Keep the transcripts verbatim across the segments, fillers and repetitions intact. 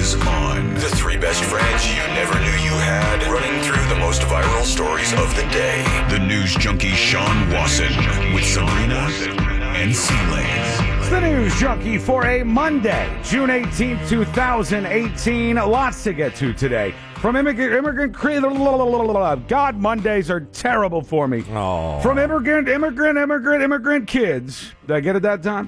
is on. The three best friends you never knew you had, running through the most viral stories of the day. The news junkie Sean Wasson with Sabrina and Seeley. It's the News Junkie for a Monday, June eighteenth, twenty eighteen. Lots to get to today. From immigrant, immigrant, God, Mondays are terrible for me. Aww. From immigrant, immigrant, immigrant, immigrant kids. Did I get it that time?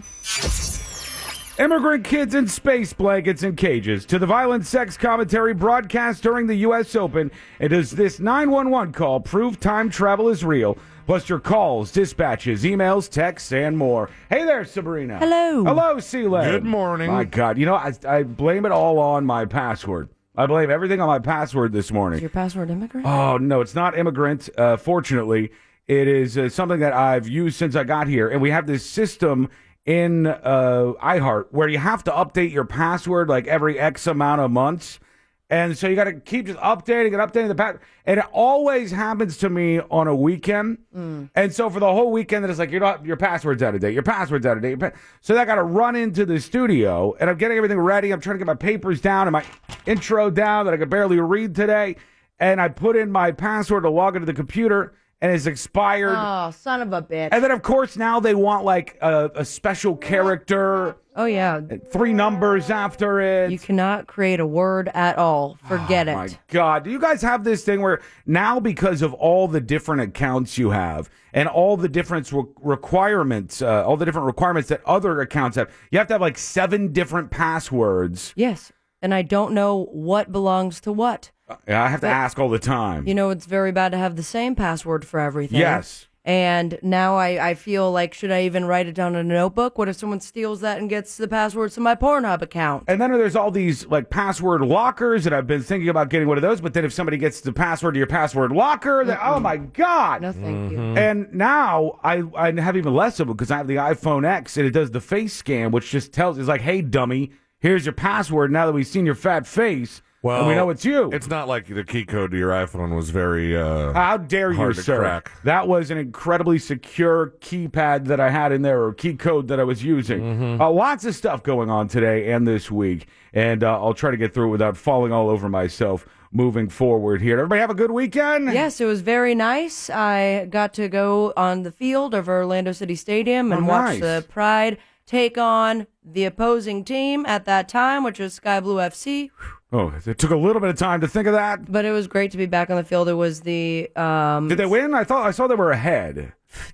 Immigrant kids in space blankets and cages to the violent sex commentary broadcast during the U S Open. And does this nine one one call prove time travel is real? Plus your calls, dispatches, emails, texts, and more. Hey there, Sabrina. Hello. Hello, Seeley. Good morning. My God, you know, I, I blame it all on my password. I blame everything on my password this morning. Is your password immigrant? Oh, no, it's not immigrant. Uh, fortunately, it is uh, something that I've used since I got here. And we have this system in uh, iHeart where you have to update your password like every X amount of months. And so you got to keep just updating and updating the password. And it always happens to me on a weekend. Mm. And so for the whole weekend, it's like, you're not, your password's out of date. Your password's out of date. Pa- so I got to run into the studio, and I'm getting everything ready. I'm trying to get my papers down and my intro down that I could barely read today. And I put in my password to log into the computer, and it's expired. Oh, son of a bitch. And then, of course, now they want, like, a, a special character. Oh, yeah. Three numbers after it. You cannot create a word at all. Forget oh, it. My God. Do you guys have this thing where now, because of all the different accounts you have and all the different re- requirements, uh, all the different requirements that other accounts have, you have to have like seven different passwords? Yes. And I don't know what belongs to what. Uh, I have to but, ask all the time. You know, it's very bad to have the same password for everything. Yes. And now I, I feel like, should I even write it down in a notebook? What if someone steals that and gets the passwords to my Pornhub account? And then there's all these like password lockers, and I've been thinking about getting one of those. But then if somebody gets the password to your password locker, then, oh my God. No, thank mm-hmm. you. And now I, I have even less of it because I have the iPhone X, and it does the face scan, which just tells, it's like, hey, dummy, here's your password now that we've seen your fat face. Well, and we know it's you. It's not like the key code to your iPhone was very uh, How dare you, hard to sir? crack. That was an incredibly secure keypad that I had in there, or key code that I was using. Mm-hmm. Uh, lots of stuff going on today and this week, and uh, I'll try to get through it without falling all over myself moving forward here. Everybody have a good weekend? Yes, it was very nice. I got to go on the field of Orlando City Stadium and oh, watch nice. the Pride take on the opposing team at that time, which was Sky Blue F C. Oh, it took a little bit of time to think of that. But it was great to be back on the field. It was the... Um, Did they win? I thought I saw they were ahead.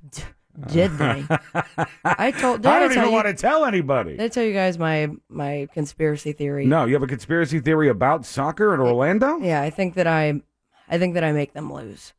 Did they? I told. Did I don't I tell even you, want to tell anybody. Did I tell you guys my my conspiracy theory? No, you have a conspiracy theory about soccer in Orlando? Yeah, I think that I, I think that I make them lose.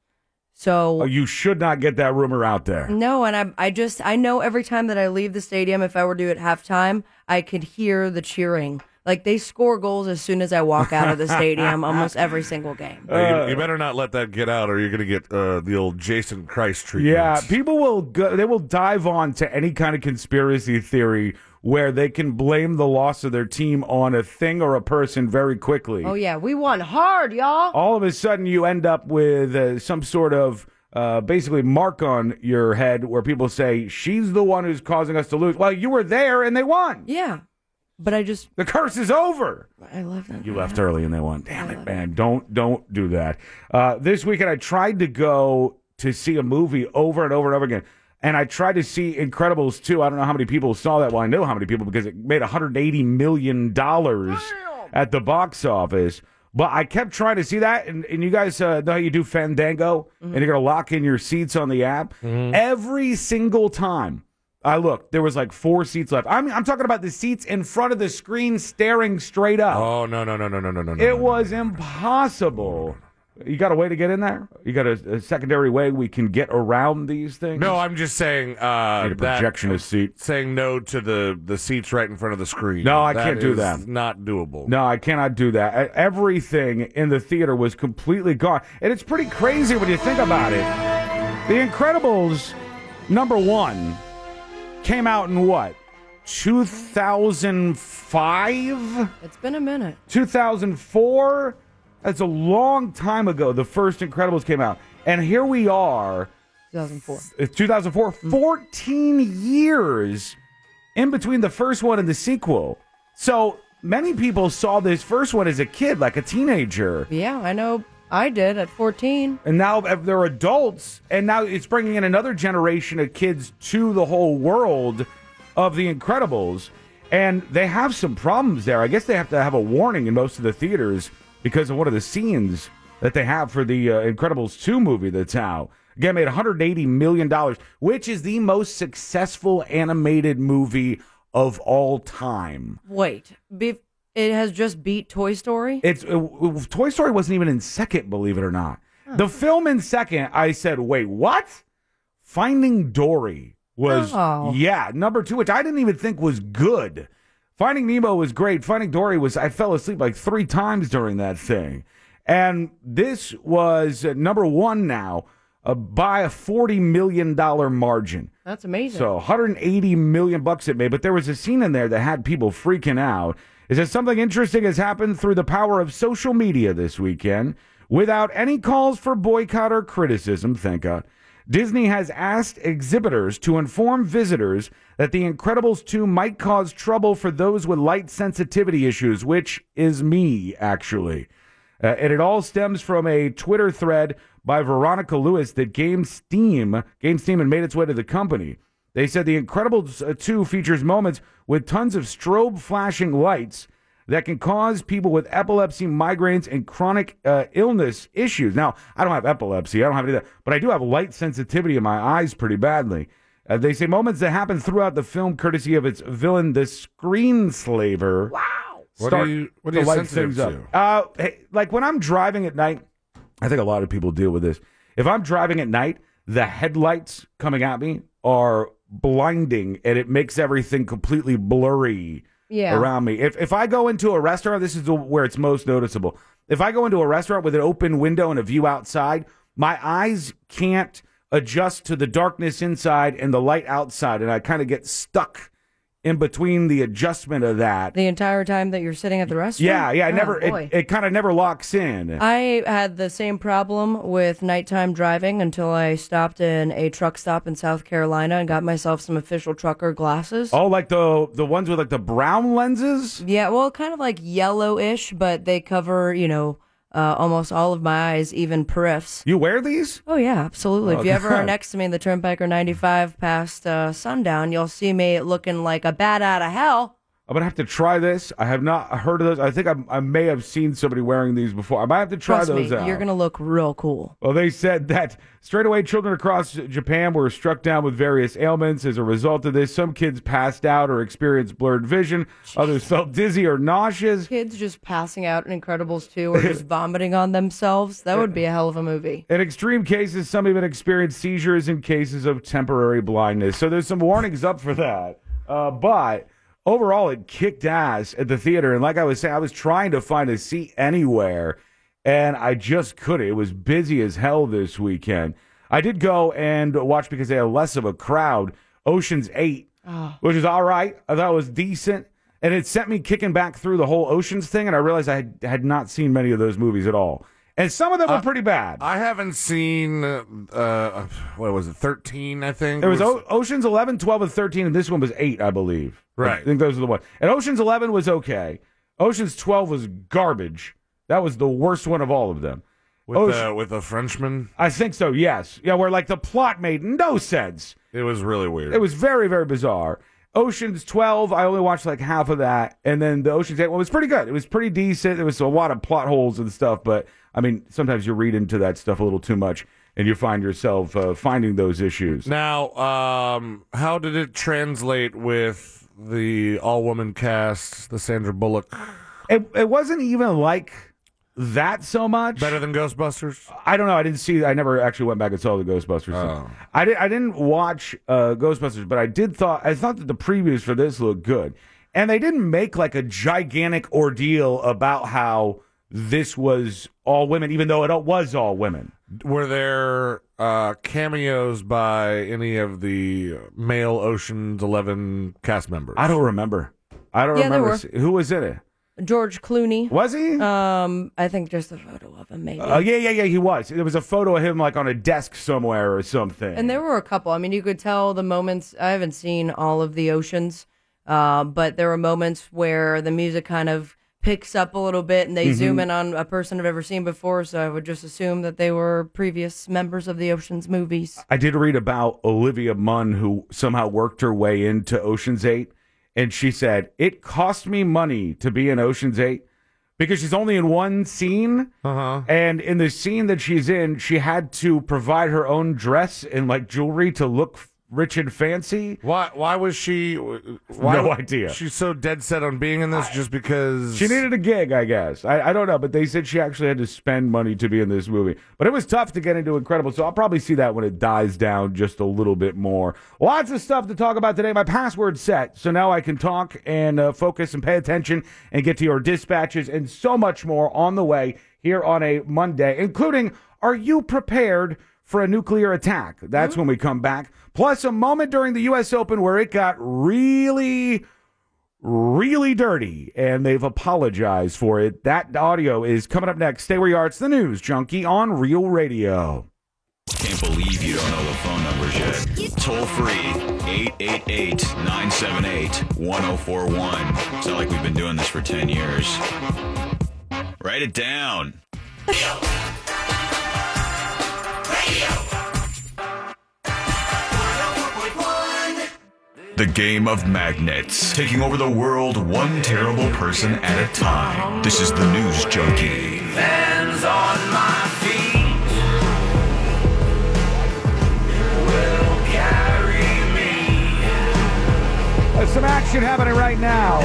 So oh, you should not get that rumor out there. No, and I I just I know every time that I leave the stadium, if I were to do it at halftime, I could hear the cheering. Like, they score goals as soon as I walk out of the stadium almost every single game. Uh, you, you better not let that get out, or you're going to get uh, the old Jason Christ treatment. Yeah, people will go, they will dive on to any kind of conspiracy theory where they can blame the loss of their team on a thing or a person very quickly. Oh, yeah, we won hard, y'all. All of a sudden, you end up with uh, some sort of uh, basically mark on your head where people say, she's the one who's causing us to lose. Well, you were there and they won. Yeah. But I just... The curse is over. I love that. You left early and they won. Damn it, man. Don't don't do that. Uh, this weekend, I tried to go to see a movie over and over and over again. And I tried to see Incredibles two. I don't know how many people saw that. Well, I know how many people because it made one hundred eighty million dollars at the box office. But I kept trying to see that. And, and you guys uh, know how you do Fandango? Mm-hmm. And you're going to lock in your seats on the app? Mm-hmm. Every single time I looked, there was like four seats left. I'm I'm talking about the seats in front of the screen staring straight up. Oh, no, no, no, no, no, no, no. It no, was no, no, impossible. You got a way to get in there? You got a, a secondary way we can get around these things? No, I'm just saying uh, Need a projectionist that, seat. Saying no to the, the seats right in front of the screen. No, I that can't do is that. Not doable. No, I cannot do that. Everything in the theater was completely gone. And it's pretty crazy when you think about it. The Incredibles, number one, came out in what? two thousand five? It's been a minute. two thousand four? That's a long time ago the first Incredibles came out. And here we are. two thousand four. two thousand four. Mm. fourteen years in between the first one and the sequel. So many people saw this first one as a kid, like a teenager. Yeah, I know I did at fourteen. And now they're adults, and now it's bringing in another generation of kids to the whole world of The Incredibles. And they have some problems there. I guess they have to have a warning in most of the theaters because of one of the scenes that they have for the uh, Incredibles two movie that's out. Again, made one hundred eighty million dollars, which is the most successful animated movie of all time. Wait, be- it has just beat Toy Story? It's uh, Toy Story wasn't even in second, believe it or not. Huh. The film in second, I said, wait, what? Finding Dory was, oh. yeah, number two, which I didn't even think was good. Finding Nemo was great. Finding Dory was, I fell asleep like three times during that thing. And this was uh, number one now uh, by a forty million dollars margin. That's amazing. So one hundred eighty million bucks it made. But there was a scene in there that had people freaking out. It says something interesting has happened through the power of social media this weekend. Without any calls for boycott or criticism, thank God, Disney has asked exhibitors to inform visitors that The Incredibles two might cause trouble for those with light sensitivity issues, which is me, actually. Uh, and it all stems from a Twitter thread by Veronica Lewis that Game Steam, Game Steam had made its way to the company. They said The Incredibles two features moments with tons of strobe flashing lights that can cause people with epilepsy, migraines, and chronic uh, illness issues. Now, I don't have epilepsy. I don't have any of that. But I do have light sensitivity in my eyes pretty badly. Uh, they say moments that happen throughout the film, courtesy of its villain, the Screenslaver. Wow. What are you, what are you sensitive to? Uh, hey, like when I'm driving at night, I think a lot of people deal with this. If I'm driving at night, the headlights coming at me are blinding, and it makes everything completely blurry yeah. around me. If if I go into a restaurant, this is the, where it's most noticeable. If I go into a restaurant with an open window and a view outside, my eyes can't adjust to the darkness inside and the light outside, and I kind of get stuck in between the adjustment of that. The entire time that you're sitting at the restaurant? Yeah, yeah, it oh, never, boy. it, it kind of never locks in. I had the same problem with nighttime driving until I stopped in a truck stop in South Carolina and got myself some official trucker glasses. Oh, like the the ones with like the brown lenses? Yeah, well, kind of like yellowish, but they cover, you know, uh, almost all of my eyes, even periffs. You wear these? Oh, yeah, absolutely. Oh, if you ever God. are next to me in the Turnpike or ninety-five past uh, sundown, you'll see me looking like a bat out of hell. I'm going to have to try this. I have not heard of those. I think I, I may have seen somebody wearing these before. I might have to try Trust those me, out. you're going to look real cool. Well, they said that straight away children across Japan were struck down with various ailments. As a result of this, some kids passed out or experienced blurred vision. Others felt dizzy or nauseous. Kids just passing out in Incredibles two or just vomiting on themselves. That would be a hell of a movie. In extreme cases, some even experienced seizures in cases of temporary blindness. So there's some warnings up for that. Uh, but overall, it kicked ass at the theater. And like I was saying, I was trying to find a seat anywhere, and I just couldn't. It was busy as hell this weekend. I did go and watch, because they had less of a crowd, Ocean's eight, oh. which is all right. I thought it was decent. And it sent me kicking back through the whole Oceans thing, and I realized I had, had not seen many of those movies at all. And some of them were uh, pretty bad. I haven't seen, uh, what was it, thirteen, I think? There was o- Ocean's eleven, twelve, and thirteen, and this one was eight, I believe. Right. I think those are the ones. And Ocean's eleven was okay. Ocean's twelve was garbage. That was the worst one of all of them. With, Ocean- the, with the Frenchman? I think so, yes. Yeah, where like the plot made no sense. It was really weird. It was very, very bizarre. Ocean's twelve, I only watched like half of that. And then the Ocean's eight one was pretty good. It was pretty decent. There was a lot of plot holes and stuff, but I mean, sometimes you read into that stuff a little too much, and you find yourself uh, finding those issues. Now, um, how did it translate with the all-woman cast, the Sandra Bullock? It, it wasn't even like that so much. Better than Ghostbusters? I don't know. I didn't see. I never actually went back and saw the Ghostbusters. Oh. I did. I didn't watch uh, Ghostbusters, but I did thought. I thought that the previews for this looked good, and they didn't make like a gigantic ordeal about how this was all women, even though it was all women. Were there uh, cameos by any of the male Ocean's Eleven cast members? I don't remember. I don't Yeah, there remember. were. Who was in it? George Clooney. Was he? Um, I think just a photo of him, maybe. Oh, uh, yeah, yeah, yeah, he was. There was a photo of him, like, on a desk somewhere or something. And there were a couple. I mean, you could tell the moments. I haven't seen all of the Oceans, Uh, but there were moments where the music kind of picks up a little bit and they Mm-hmm. zoom in on a person I've ever seen before, so I would just assume that they were previous members of the Ocean's movies. I did read about Olivia Munn, who somehow worked her way into Ocean's Eight, and she said, it cost me money to be in Ocean's Eight because she's only in one scene, Uh-huh. and in the scene that she's in, she had to provide her own dress and like jewelry to look rich and fancy. Why? Why was she? Why, No idea. She's so dead set on being in this just because She needed a gig, I guess. I, I don't know, but they said she actually had to spend money to be in this movie. But it was tough to get into Incredible, so I'll probably see that when it dies down just a little bit more. Lots of stuff to talk about today. My password's set, so now I can talk and uh, focus and pay attention and get to your dispatches and so much more on the way here on a Monday, including, are you prepared for a nuclear attack? That's when we come back. Plus, a moment during the U S Open where it got really, really dirty, and they've apologized for it. That audio is coming up next. Stay where you are. It's the News Junkie on Real Radio. Can't believe you don't know the phone numbers yet. Toll free, eight eight eight, nine seven eight, one oh four one. It's not like we've been doing this for ten years. Write it down. The game of magnets, taking over the world one terrible person at a time. This is the News Junkie. Hands on my feet will carry me. Uh, some action happening right now.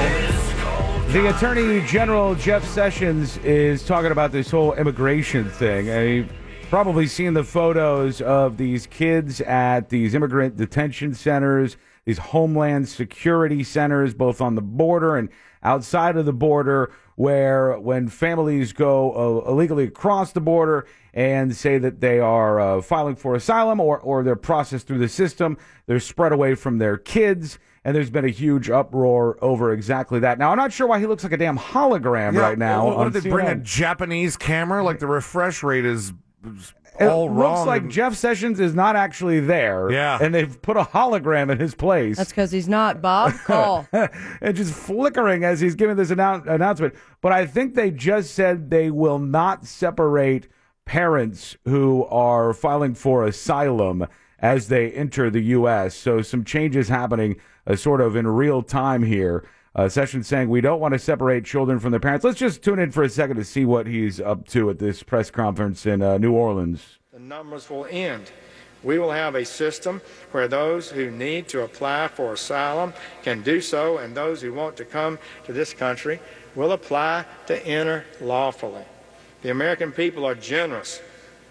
The Attorney General, Jeff Sessions, is talking about this whole immigration thing. And you've probably seen the photos of these kids at these immigrant detention centers, these homeland security centers, both on the border and outside of the border, where when families go uh, illegally across the border and say that they are uh, filing for asylum or, or they're processed through the system, they're spread away from their kids. And there's been a huge uproar over exactly that. Now, I'm not sure why he looks like a damn hologram Yeah, right now. What, what on did they bring a C N N. Japanese camera? Like the refresh rate is It all looks wrong. like and- Jeff Sessions is not actually there. Yeah. And they've put a hologram in his place. That's because he's not. Bob, call. and just flickering as he's giving this annou- announcement. But I think they just said they will not separate parents who are filing for asylum as they enter the U S. So some changes happening uh, sort of in real time here. Uh, Sessions saying we don't want to separate children from their parents. Let's just tune in for a second to see what he's up to at this press conference in uh, New Orleans. The numbers will end. We will have a system where those who need to apply for asylum can do so, and those who want to come to this country will apply to enter lawfully. The American people are generous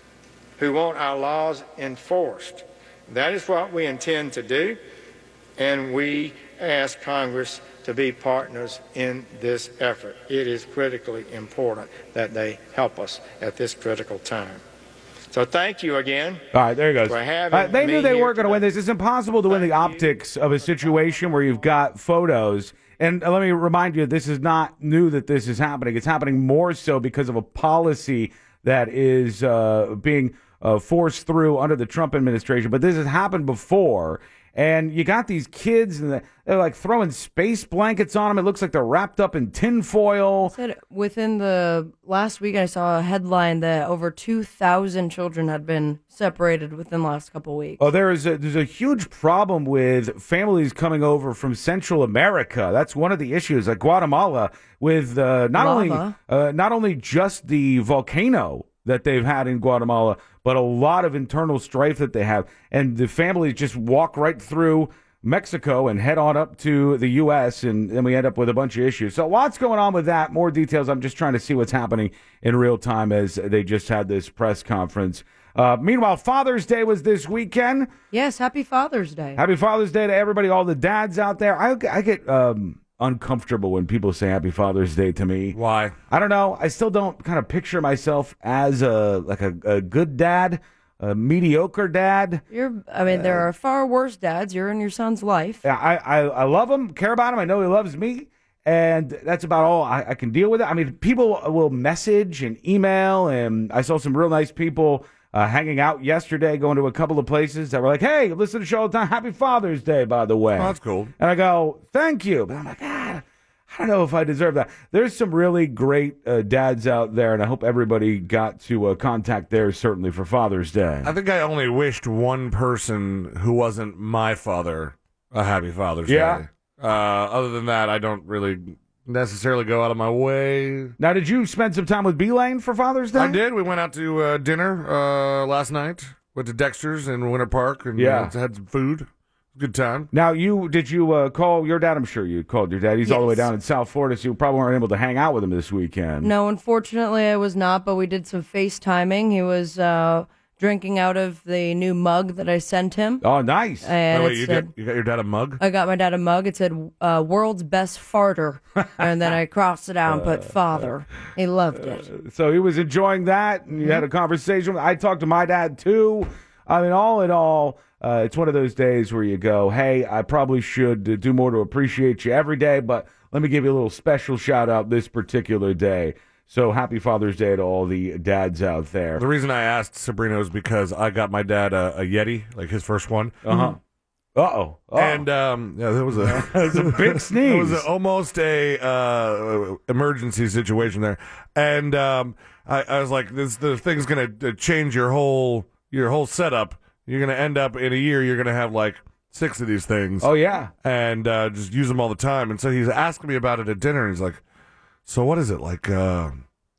who want our laws enforced. That is what we intend to do, and we ask Congress to be partners in this effort. It is critically important that they help us at this critical time. So thank you again. All right, there he goes. For having Uh, they me knew they here weren't going to win today. this. It's impossible to win the optics of a situation where you've got photos. And uh, let me remind you, this is not new that this is happening. It's happening more so because of a policy that is uh, being uh, forced through under the Trump administration. But this has happened before. And you got these kids, and they're like throwing space blankets on them. It looks like they're wrapped up in tinfoil. Said within the last week, I saw a headline that over two thousand children had been separated within the last couple of weeks. Oh, there is a, there's a huge problem with families coming over from Central America. That's one of the issues. Like Guatemala, with uh, not only Lava. uh, not only just the volcano that they've had in Guatemala, but a lot of internal strife that they have, and the families just walk right through Mexico and head on up to the U S, and then we end up with a bunch of issues. So lots going on with that. More details. I'm just trying to see what's happening in real time as they just had this press conference. Uh, meanwhile, Father's Day was this weekend. Yes, happy Father's Day. Happy Father's Day to everybody, all the dads out there. I, I get um, uncomfortable when people say Happy Father's Day to me. Why? I don't know. I still don't kind of picture myself as a like a, a good dad, a mediocre dad. You're. I mean, there are far worse dads. You're in your son's life. Yeah, I, I, I love him, care about him. I know he loves me. And that's about all I, I can deal with it. I mean, people will message and email, and I saw some real nice people uh, hanging out yesterday, going to a couple of places that were like, hey, listen to the show all the time. Happy Father's Day, by the way. Oh, that's cool. And I go, thank you. But I'm like, ah, I don't know if I deserve that. There's some really great uh, dads out there, and I hope everybody got to uh, contact theirs, certainly, for Father's Day. I think I only wished one person who wasn't my father a happy Father's Yeah. Day. Uh, other than that, I don't really necessarily go out of my way. Now, did you spend some time with B-Lane for Father's Day? I did. We went out to uh, dinner uh, last night. Went to Dexter's in Winter Park and Yeah. uh, had some food. Good time. Now, you did you uh, call your dad? I'm sure you called your dad. He's all the way Yes. down in South Florida, so you probably weren't able to hang out with him this weekend. No, unfortunately, I was not, but we did some FaceTiming. He was uh, drinking out of the new mug that I sent him. Oh, nice. And Oh, it wait, you, said, got, you got your dad a mug? I got my dad a mug. It said, uh, world's best farter. And then I crossed it out and put father. He loved it. So he was enjoying that, and you had a conversation. I talked to my dad, too. I mean, all in all, uh, it's one of those days where you go, hey, I probably should uh, do more to appreciate you every day, but let me give you a little special shout-out this particular day. So happy Father's Day to all the dads out there. The reason I asked Sabrina was because I got my dad a, a Yeti, like his first one. Uh-huh. Uh-oh. Uh-oh. And um, yeah, that was a That was a big sneeze. It was a, almost a uh, emergency situation there, and um, I, I was like, "This the thing's gonna uh, change your whole your whole setup. You're gonna end up in a year. You're gonna have like six of these things. Oh, yeah. and uh, just use them all the time." And so he's asking me about it at dinner. And he's like, "So what is it like?" Uh,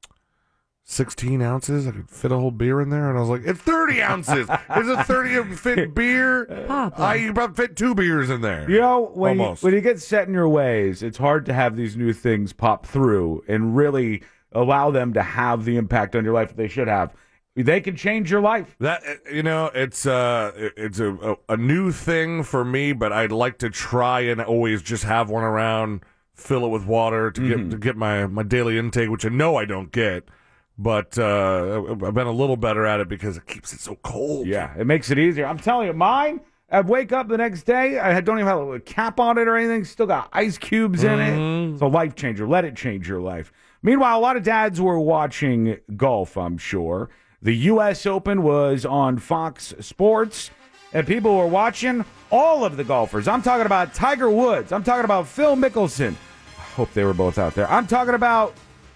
sixteen ounces? I could fit a whole beer in there? And I was like, it's thirty ounces. Is a thirty fit beer? Papa. I, you can about fit two beers in there. You know, when you, Almost. when you get set in your ways, it's hard to have these new things pop through and really allow them to have the impact on your life that they should have. They can change your life. That you know, it's uh, it's a, a a new thing for me, but I'd like to try and always just have one around, fill it with water to get to get my, my daily intake, which I know I don't get, but uh, I've been a little better at it because it keeps it so cold. Yeah, it makes it easier. I'm telling you, mine, I wake up the next day, I don't even have a cap on it or anything, still got ice cubes in it. It's a life changer. Let it change your life. Meanwhile, a lot of dads were watching golf, I'm sure. The U S Open was on Fox Sports, and people were watching all of the golfers. I'm talking about Tiger Woods. I'm talking about Phil Mickelson. I hope they were both out there. I'm talking about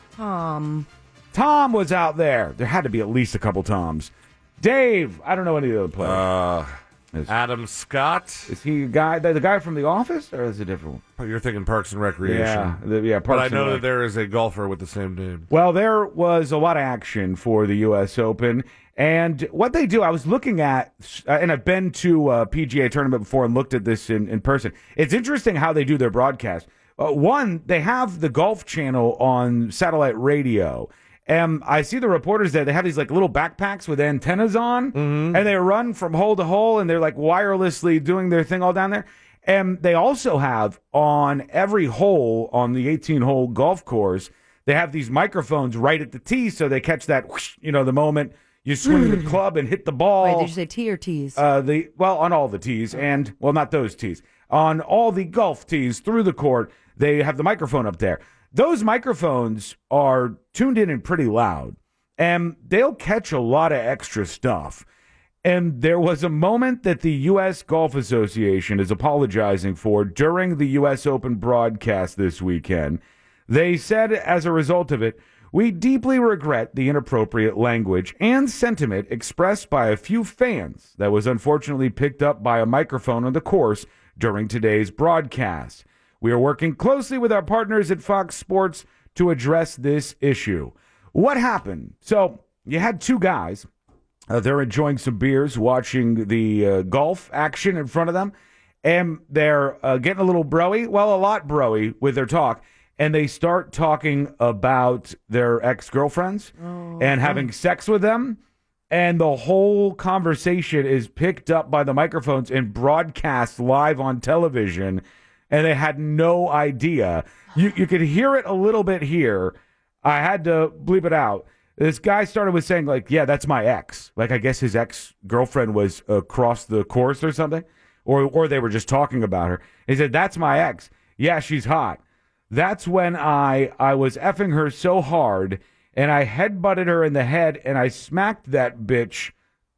Tom. Tom was out there. There had to be at least a couple Toms. Dave, I don't know any of the other players. Uh, Adam Scott. Is he a guy, the, the guy from The Office, or is it a different one? You're thinking Parks and Recreation. Yeah, the, yeah. But Parks I and know Rec. that there is a golfer with the same name. Well, there was a lot of action for the U S Open. And what they do, I was looking at, uh, and I've been to a P G A tournament before and looked at this in, in person. It's interesting how they do their broadcast. Uh, one, they have the Golf Channel on satellite radio. And I see the reporters there. They have these like little backpacks with antennas on, and they run from hole to hole, and they're like wirelessly doing their thing all down there. And they also have on every hole on the eighteen-hole golf course, they have these microphones right at the tee, so they catch that, whoosh, you know, the moment you swing the club and hit the ball. Wait, did you say T or T's? Uh, the well, on all the tees, and well, not those tees. On all the golf tees through the court, they have the microphone up there. Those microphones are tuned in and pretty loud, and they'll catch a lot of extra stuff. And there was a moment that the U S Golf Association is apologizing for during the U S Open broadcast this weekend. They said, as a result of it, we deeply regret the inappropriate language and sentiment expressed by a few fans that was unfortunately picked up by a microphone on the course during today's broadcast. We are working closely with our partners at Fox Sports to address this issue. What happened? So you had two guys. Uh, they're enjoying some beers, watching the uh, golf action in front of them, and they're uh, getting a little broy, well, a lot broy with their talk, and they start talking about their ex-girlfriends oh, and having oh. sex with them, and the whole conversation is picked up by the microphones and broadcast live on television, and they had no idea. You you could hear it a little bit here. I had to bleep it out. This guy started with saying, like, yeah, that's my ex. Like, I guess his ex-girlfriend was across the course or something. Or or they were just talking about her. He said, that's my ex. Yeah, she's hot. That's when I I was effing her so hard, and I headbutted her in the head, and I smacked that bitch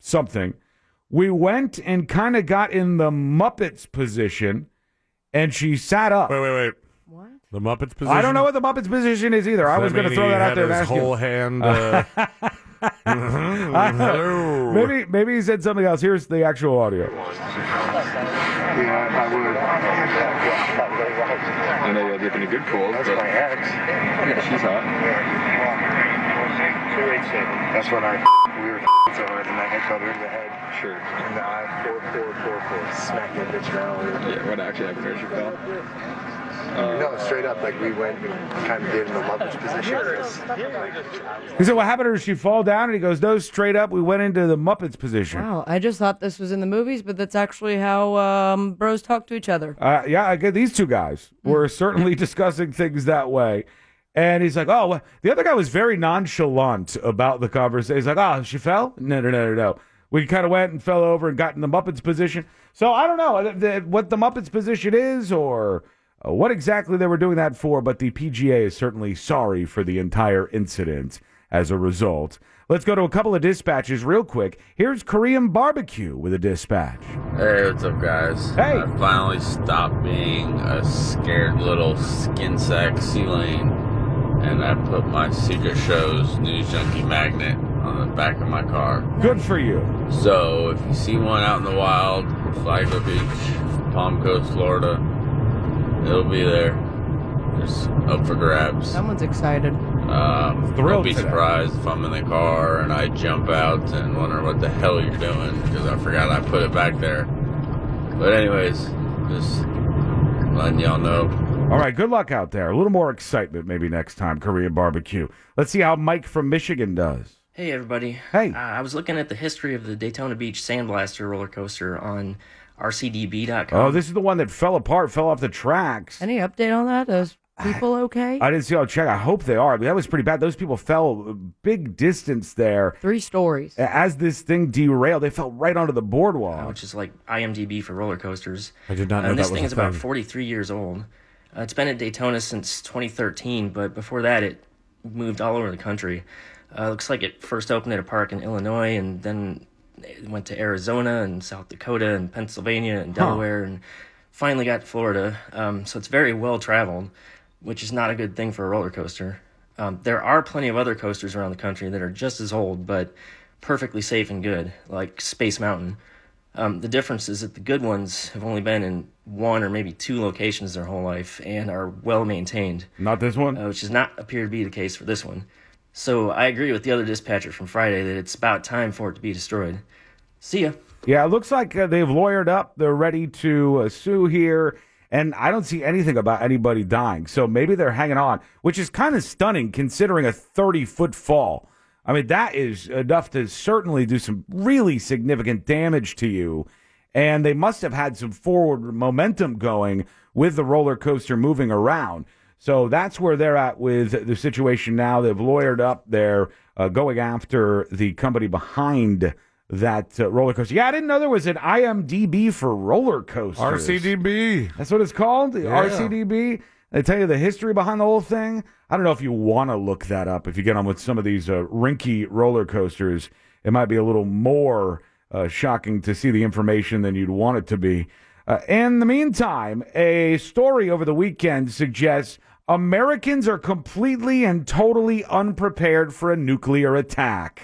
something. We went and kind of got in the Muppets position, and she sat up. Wait, wait, wait. What? The Muppets position? I don't know what the Muppets position is either. I was going to throw that out there and ask his whole you. hand. Uh, hello. Maybe, maybe he said something else. Here's the actual audio. Yeah, I would. I know you're looking at good calls, but my ex. Yeah, she's hot. That's when I we were so hard and I hit her in the head. Sure. And I four four four four smacked the bitch down. Yeah, what actually happened there? She fell. Uh, no, straight up, like we went and kind of did in the Muppets position. He said, what happened to her? She fall down? And he goes, no, straight up, we went into the Muppets position. Wow, I just thought this was in the movies, but that's actually how um, bros talk to each other. Uh, yeah, I get these two guys were certainly discussing things that way. And he's like, oh, well, the other guy was very nonchalant about the conversation. He's like, oh, she fell? No, no, no, no, no. We kind of went and fell over and got in the Muppets position. So I don't know the, the, what the Muppets position is or uh, what exactly they were doing that for, but the P G A is certainly sorry for the entire incident as a result. Let's go to a couple of dispatches real quick. Here's Korean Barbecue with a dispatch. Hey, what's up, guys? Hey. I finally stopped being a scared little skin sack sea lane, and I put my Secret Shows News Junkie magnet on the back of my car. Good for you. So, if you see one out in the wild, Flagler Beach, Palm Coast, Florida, it'll be there. Just up for grabs. Someone's excited. Um, Thrilled don't be today. surprised if I'm in the car and I jump out and wonder what the hell you're doing because I forgot I put it back there. But anyways, just letting y'all know. All right, good luck out there. A little more excitement maybe next time, Korean Barbecue. Let's see how Mike from Michigan does. Hey, everybody. Hey. Uh, I was looking at the history of the Daytona Beach Sandblaster roller coaster on R C D B dot com. Oh, this is the one that fell apart, fell off the tracks. Any update on that? Those people okay? I didn't see. I'll check. I hope they are. That was pretty bad. Those people fell a big distance there. Three stories. As this thing derailed, they fell right onto the boardwalk. Which is like I M D B for roller coasters. I did not know and that this was thing a is about thing. forty-three years old. Uh, it's been at Daytona since twenty thirteen, but before that it moved all over the country. Uh, looks like it first opened at a park in Illinois, and then it went to Arizona and South Dakota and Pennsylvania and Delaware, and finally got to Florida. Um, so it's very well traveled, which is not a good thing for a roller coaster. Um, there are plenty of other coasters around the country that are just as old, but perfectly safe and good, like Space Mountain. Um, the difference is that the good ones have only been in one or maybe two locations their whole life and are well maintained. Not this one? Uh, which does not appear to be the case for this one. So I agree with the other dispatcher from Friday that it's about time for it to be destroyed. See ya. Yeah, it looks like uh, they've lawyered up. They're ready to uh, sue here. And I don't see anything about anybody dying. So maybe they're hanging on, which is kind of stunning considering a thirty-foot fall. I mean, that is enough to certainly do some really significant damage to you. And they must have had some forward momentum going with the roller coaster moving around. So that's where they're at with the situation now. They've lawyered up. They're uh, going after the company behind that uh, roller coaster. Yeah, I didn't know there was an I M D B for roller coasters. R C D B. That's what it's called? The Yeah. R C D B? They tell you the history behind the whole thing? I don't know if you want to look that up. If you get on with some of these uh, rinky roller coasters, it might be a little more uh, shocking to see the information than you'd want it to be. Uh, in the meantime, a story over the weekend suggests Americans are completely and totally unprepared for a nuclear attack.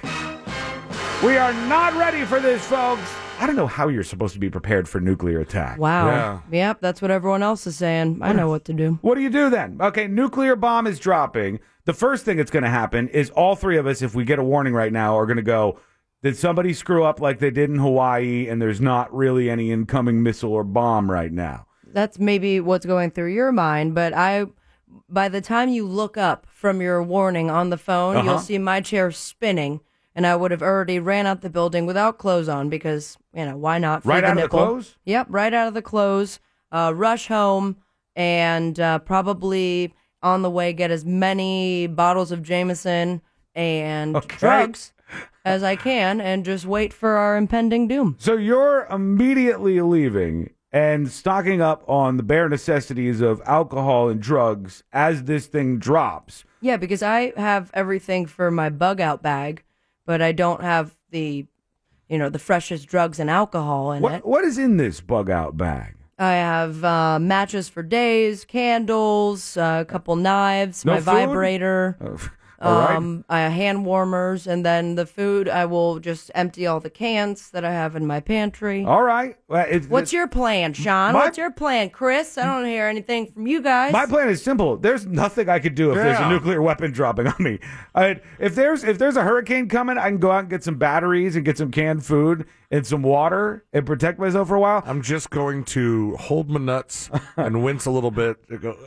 We are not ready for this, folks. I don't know how you're supposed to be prepared for nuclear attack. Wow. Yeah. Yep, that's what everyone else is saying. I know what to do. What do you do then? Okay, nuclear bomb is dropping. The first thing that's going to happen is all three of us, if we get a warning right now, are going to go, did somebody screw up like they did in Hawaii and there's not really any incoming missile or bomb right now? That's maybe what's going through your mind, but I, by the time you look up from your warning on the phone, Uh-huh. you'll see my chair spinning, and I would have already ran out the building without clothes on because, you know, why not? Feed Right out of the nipple. clothes? Yep, right out of the clothes. Uh, rush home and uh, probably on the way get as many bottles of Jameson and Okay. drugs as I can and just wait for our impending doom. So you're immediately leaving and stocking up on the bare necessities of alcohol and drugs as this thing drops. Yeah, because I have everything for my bug out bag, but I don't have the, you know, the freshest drugs and alcohol in What it. What is in this bug out bag? I have uh, matches for days, candles, uh, a couple knives, No my food? vibrator. Uh, all right. Um, I hand warmers, and then the food, I will just empty all the cans that I have in my pantry. All right. Well, it's, What's your plan, Sean? My- What's your plan, Chris? I don't hear anything from you guys. My plan is simple. There's nothing I could do if there's a Yeah. nuclear weapon dropping on me. I, if there's if there's a hurricane coming, I can go out and get some batteries and get some canned food and some water and protect myself for a while. I'm just going to hold my nuts and wince a little bit. And go,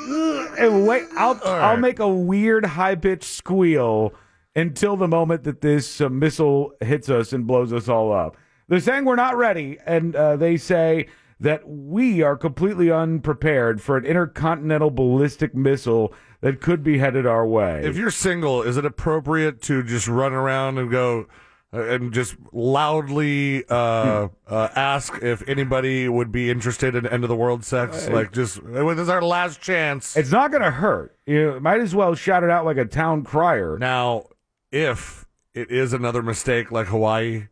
And wait, I'll All I'll right. make a weird high pitched squeal until the moment that this uh, missile hits us and blows us all up. They're saying we're not ready, and uh, they say that we are completely unprepared for an intercontinental ballistic missile that could be headed our way. if you're single, is it appropriate to just run around and go uh, and just loudly uh, uh, ask if anybody would be interested in end of the world sex? Like, just well, this is our last chance. It's not going to hurt. You might as well shout it out like a town crier. Now, if it is another mistake like Hawaii,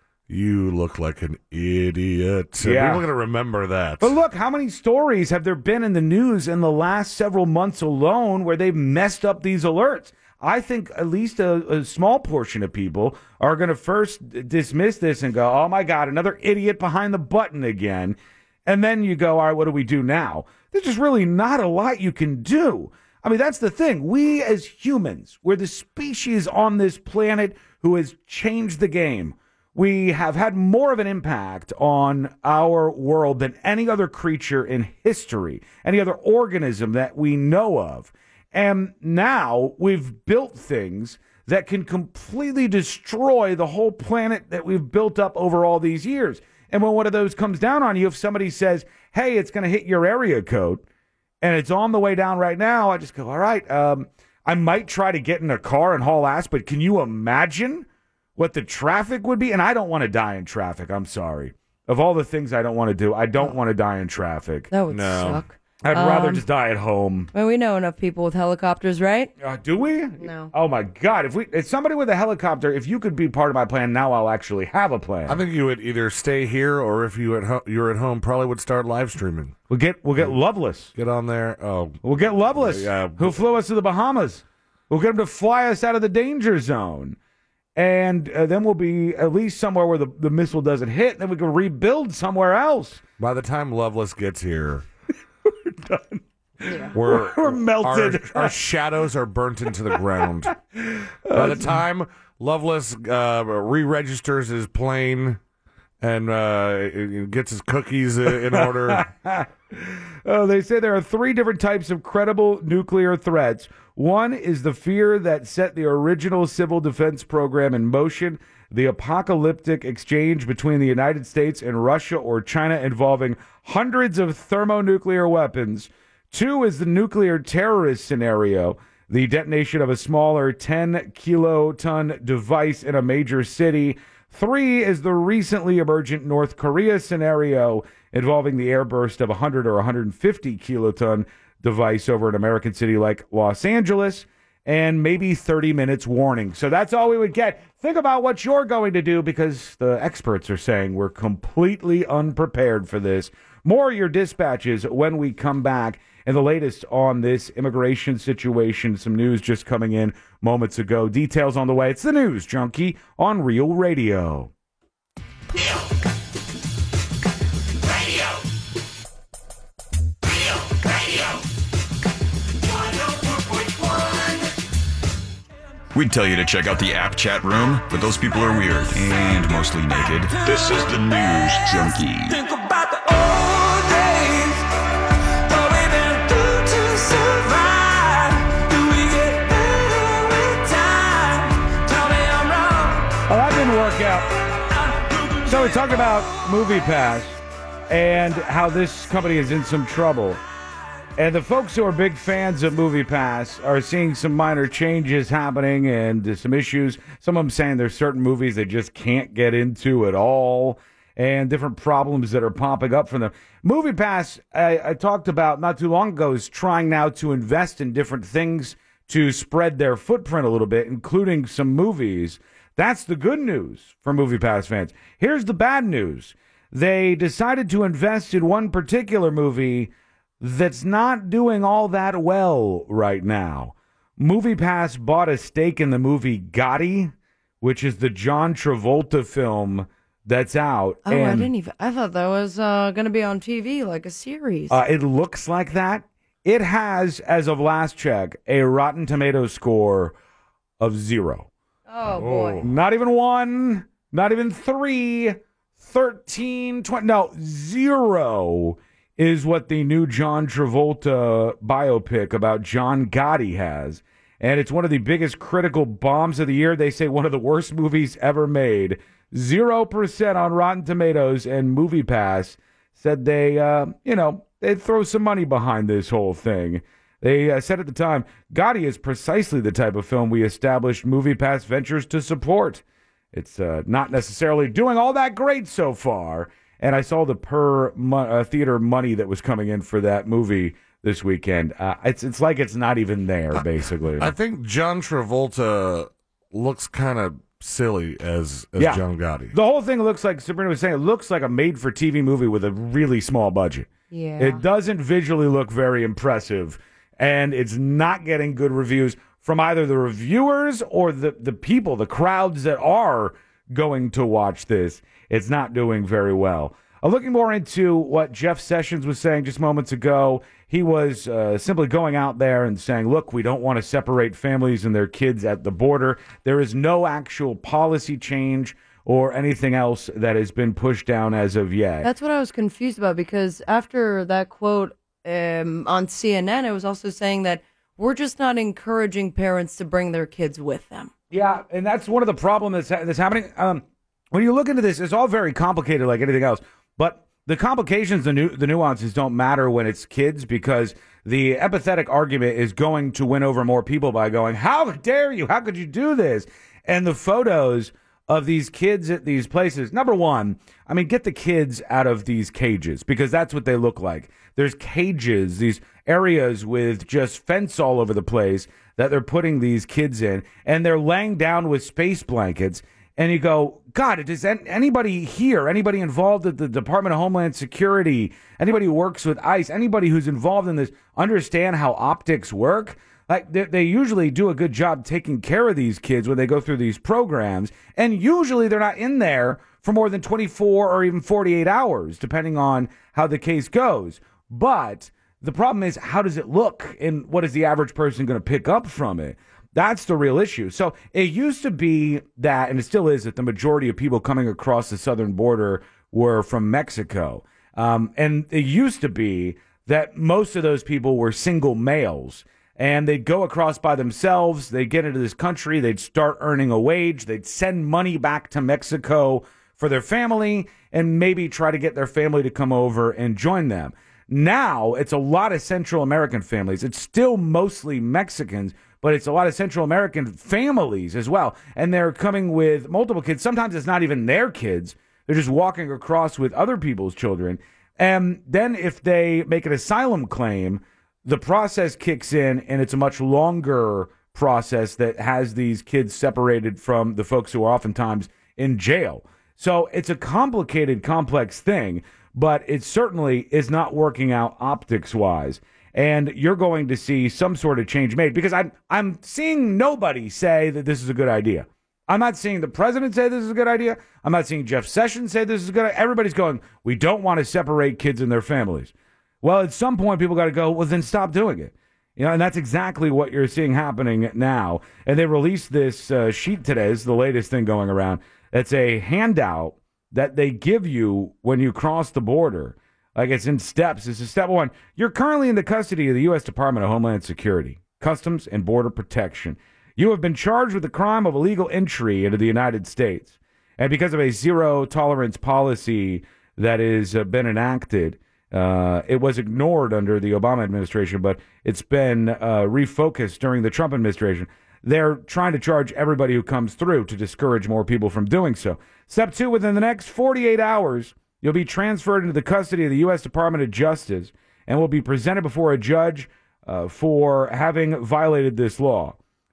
you look like an idiot. And Yeah. People are going to remember that. But look, how many stories have there been in the news in the last several months alone where they've messed up these alerts? I think at least a, a small portion of people are going to first d- dismiss this and go, oh my God, another idiot behind the button again. And then you go, all right, what do we do now? There's just really not a lot you can do. I mean, that's the thing. We as humans, we're the species on this planet who has changed the game. We have had more of an impact on our world than any other creature in history, any other organism that we know of. And now we've built things that can completely destroy the whole planet that we've built up over all these years. And when one of those comes down on you, if somebody says, hey, it's going to hit your area code, and it's on the way down right now, I just go, all right, um, I might try to get in a car and haul ass, but can you imagine what the traffic would be? And I don't want to die in traffic. I'm sorry. Of all the things I don't want to do, I don't want to die in traffic. That would No. suck. I'd rather Um, just die at home. Well, we know enough people with helicopters, right? Uh, do we? No. Oh my God! If we, if somebody with a helicopter, if you could be part of my plan, now I'll actually have a plan. I think you would either stay here, or if you at ho- you're at home, probably would start live streaming. we'll get we'll get Loveless. Get on there. Oh, We'll get Loveless, Yeah. who flew us to the Bahamas. We'll get him to fly us out of the danger zone, and uh, then we'll be at least somewhere where the, the missile doesn't hit. And then we can rebuild somewhere else. by the time Loveless gets here, we're done. We're, We're melted. Our, our shadows are burnt into the ground. By the time Loveless uh, re-registers his plane and uh, gets his cookies uh, in order. Oh, they say there are three different types of credible nuclear threats. One is the fear that set the original civil defense program in motion, the apocalyptic exchange between the United States and Russia or China involving hundreds of thermonuclear weapons. Two is the nuclear terrorist scenario, the detonation of a smaller ten kiloton device in a major city. Three is the recently emergent North Korea scenario involving the airburst of a one hundred or one hundred fifty kiloton device over an American city like Los Angeles, and maybe thirty minutes warning. So that's all we would get. Think about what you're going to do, because the experts are saying we're completely unprepared for this. More of your dispatches when we come back. And the latest on this immigration situation, some news just coming in moments ago. Details on the way. It's the News Junkie on Real Radio. Radio. Radio. Real Radio. one oh four point one. We'd tell you to check out the app chat room, but those people are weird and mostly naked. This is the News Junkie. Think about the old days. What we've been through to survive. Do we get better with time? Tell me I'm wrong. Well, that didn't work out. So we talked about MoviePass and how this company is in some trouble. And the folks who are big fans of MoviePass are seeing some minor changes happening and some issues. Some of them saying there's certain movies they just can't get into at all, and different problems that are popping up for them. MoviePass, I, I talked about not too long ago, is trying now to invest in different things to spread their footprint a little bit, including some movies. That's the good news for MoviePass fans. Here's the bad news. They decided to invest in one particular movie that's not doing all that well right now. MoviePass bought a stake in the movie Gotti, which is the John Travolta film that's out. Oh, and, I didn't even. I thought that was uh, going to be on T V, like a series. Uh, it looks like that. It has, as of last check, a Rotten Tomatoes score of zero. Oh, boy. Not even one, not even three, thirteen, twenty. No, zero is what the new John Travolta biopic about John Gotti has. And it's one of the biggest critical bombs of the year. They say one of the worst movies ever made. Zero percent on Rotten Tomatoes, and MoviePass said they, uh, you know, they'd throw some money behind this whole thing. They uh, said at the time, Gotti is precisely the type of film we established MoviePass Ventures to support. It's uh, not necessarily doing all that great so far. And I saw the per mo- uh, theater money that was coming in for that movie this weekend. Uh, it's it's like it's not even there, basically. I think John Travolta looks kind of silly as, as Yeah. John Gotti. The whole thing looks like, Sabrina was saying, it looks like a made-for-T V movie with a really small budget. Yeah. It doesn't visually look very impressive, and it's not getting good reviews from either the reviewers or the, the people, the crowds that are going to watch this. It's not doing very well. Uh, looking more into what Jeff Sessions was saying just moments ago, he was uh, simply going out there and saying, look, we don't want to separate families and their kids at the border. There is no actual policy change or anything else that has been pushed down as of yet. That's what I was confused about, because after that quote um, on C N N, it was also saying that we're just not encouraging parents to bring their kids with them. Yeah, and that's one of the problems that's, that's happening. Um, when you look into this, it's all very complicated like anything else. But the complications, the nu- the nuances don't matter when it's kids, because the empathetic argument is going to win over more people by going, how dare you? How could you do this? And the photos of these kids at these places, number one, I mean, get the kids out of these cages, because that's what they look like. There's cages, these areas with just fence all over the place that they're putting these kids in, and they're laying down with space blankets. And you go, God, does anybody here, anybody involved at the Department of Homeland Security, anybody who works with ICE, anybody who's involved in this, understand how optics work? Like, they, they usually do a good job taking care of these kids when they go through these programs. And usually they're not in there for more than twenty-four or even forty-eight hours, depending on how the case goes. But the problem is, how does it look? And what is the average person going to pick up from it? That's the real issue. So it used to be that, and it still is, that the majority of people coming across the southern border were from Mexico. Um, and it used to be that most of those people were single males. And they'd go across by themselves. They'd get into this country. They'd start earning a wage. They'd send money back to Mexico for their family and maybe try to get their family to come over and join them. Now it's a lot of Central American families. It's still mostly Mexicans, but it's a lot of Central American families as well. And they're coming with multiple kids. Sometimes it's not even their kids. They're just walking across with other people's children. And then if they make an asylum claim, the process kicks in, and it's a much longer process that has these kids separated from the folks who are oftentimes in jail. So it's a complicated, complex thing, but it certainly is not working out optics-wise. And you're going to see some sort of change made, because I'm, I'm seeing nobody say that this is a good idea. I'm not seeing the president say this is a good idea. I'm not seeing Jeff Sessions say this is a good idea. Everybody's going, we don't want to separate kids and their families. Well, at some point, people got to go, well, then stop doing it. You know, and that's exactly what you're seeing happening now. And they released this uh, sheet today. This is the latest thing going around. It's a handout that they give you when you cross the border. Like, it's in steps. This is step one. You're currently in the custody of the U S Department of Homeland Security, Customs and Border Protection. You have been charged with the crime of illegal entry into the United States. And because of a zero-tolerance policy that has uh, been enacted, Uh, it was ignored under the Obama administration, but it's been uh, refocused during the Trump administration. They're trying to charge everybody who comes through to discourage more people from doing so. Step two, within the next forty-eight hours, you'll be transferred into the custody of the U S Department of Justice and will be presented before a judge uh, for having violated this law.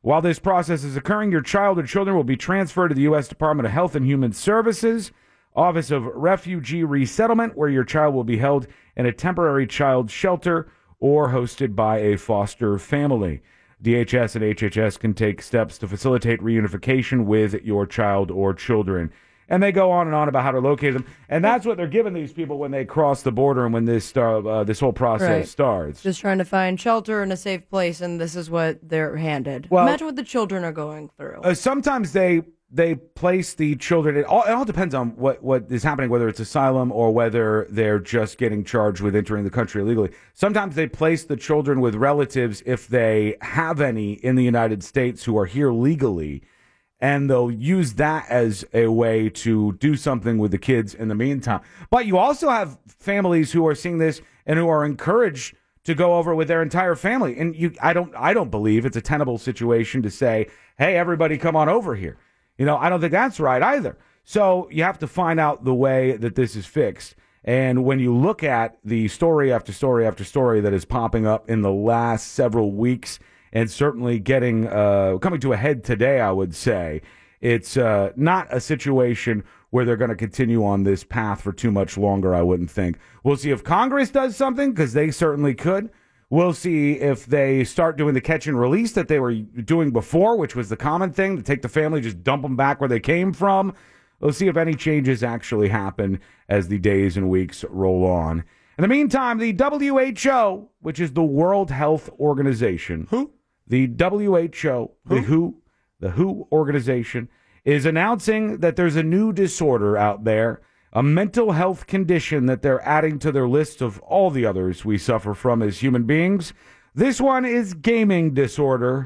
While this process is occurring, your child or children will be transferred to the U S Department of Health and Human Services, Office of Refugee Resettlement, where your child will be held in a temporary child shelter or hosted by a foster family. D H S and H H S can take steps to facilitate reunification with your child or children. And they go on and on about how to locate them. And that's what they're giving these people when they cross the border and when this star, uh, this whole process Right. starts. Just trying to find shelter and a safe place, and this is what they're handed. Well- Imagine what the children are going through. Uh, sometimes they they place the children. It all, it all depends on what, what is happening, whether it's asylum or whether they're just getting charged with entering the country illegally. Sometimes they place the children with relatives if they have any in the United States who are here legally, and they'll use that as a way to do something with the kids in the meantime. But you also have families who are seeing this and who are encouraged to go over with their entire family. And you, I don't, I don't believe it's a tenable situation to say, "Hey, everybody, come on over here." You know, I don't think that's right either. So you have to find out the way that this is fixed. And when you look at the story after story after story that is popping up in the last several weeks, and certainly getting uh, coming to a head today, I would say, it's uh, not a situation where they're going to continue on this path for too much longer, I wouldn't think. We'll see if Congress does something, because they certainly could. We'll see if they start doing the catch and release that they were doing before, which was the common thing, to take the family, just dump them back where they came from. We'll see if any changes actually happen as the days and weeks roll on. In the meantime, the W H O, which is the World Health Organization. Who? The W H O, Who? the W H O, the W H O organization, is announcing that there's a new disorder out there, a mental health condition that they're adding to their list of all the others we suffer from as human beings. This one is gaming disorder.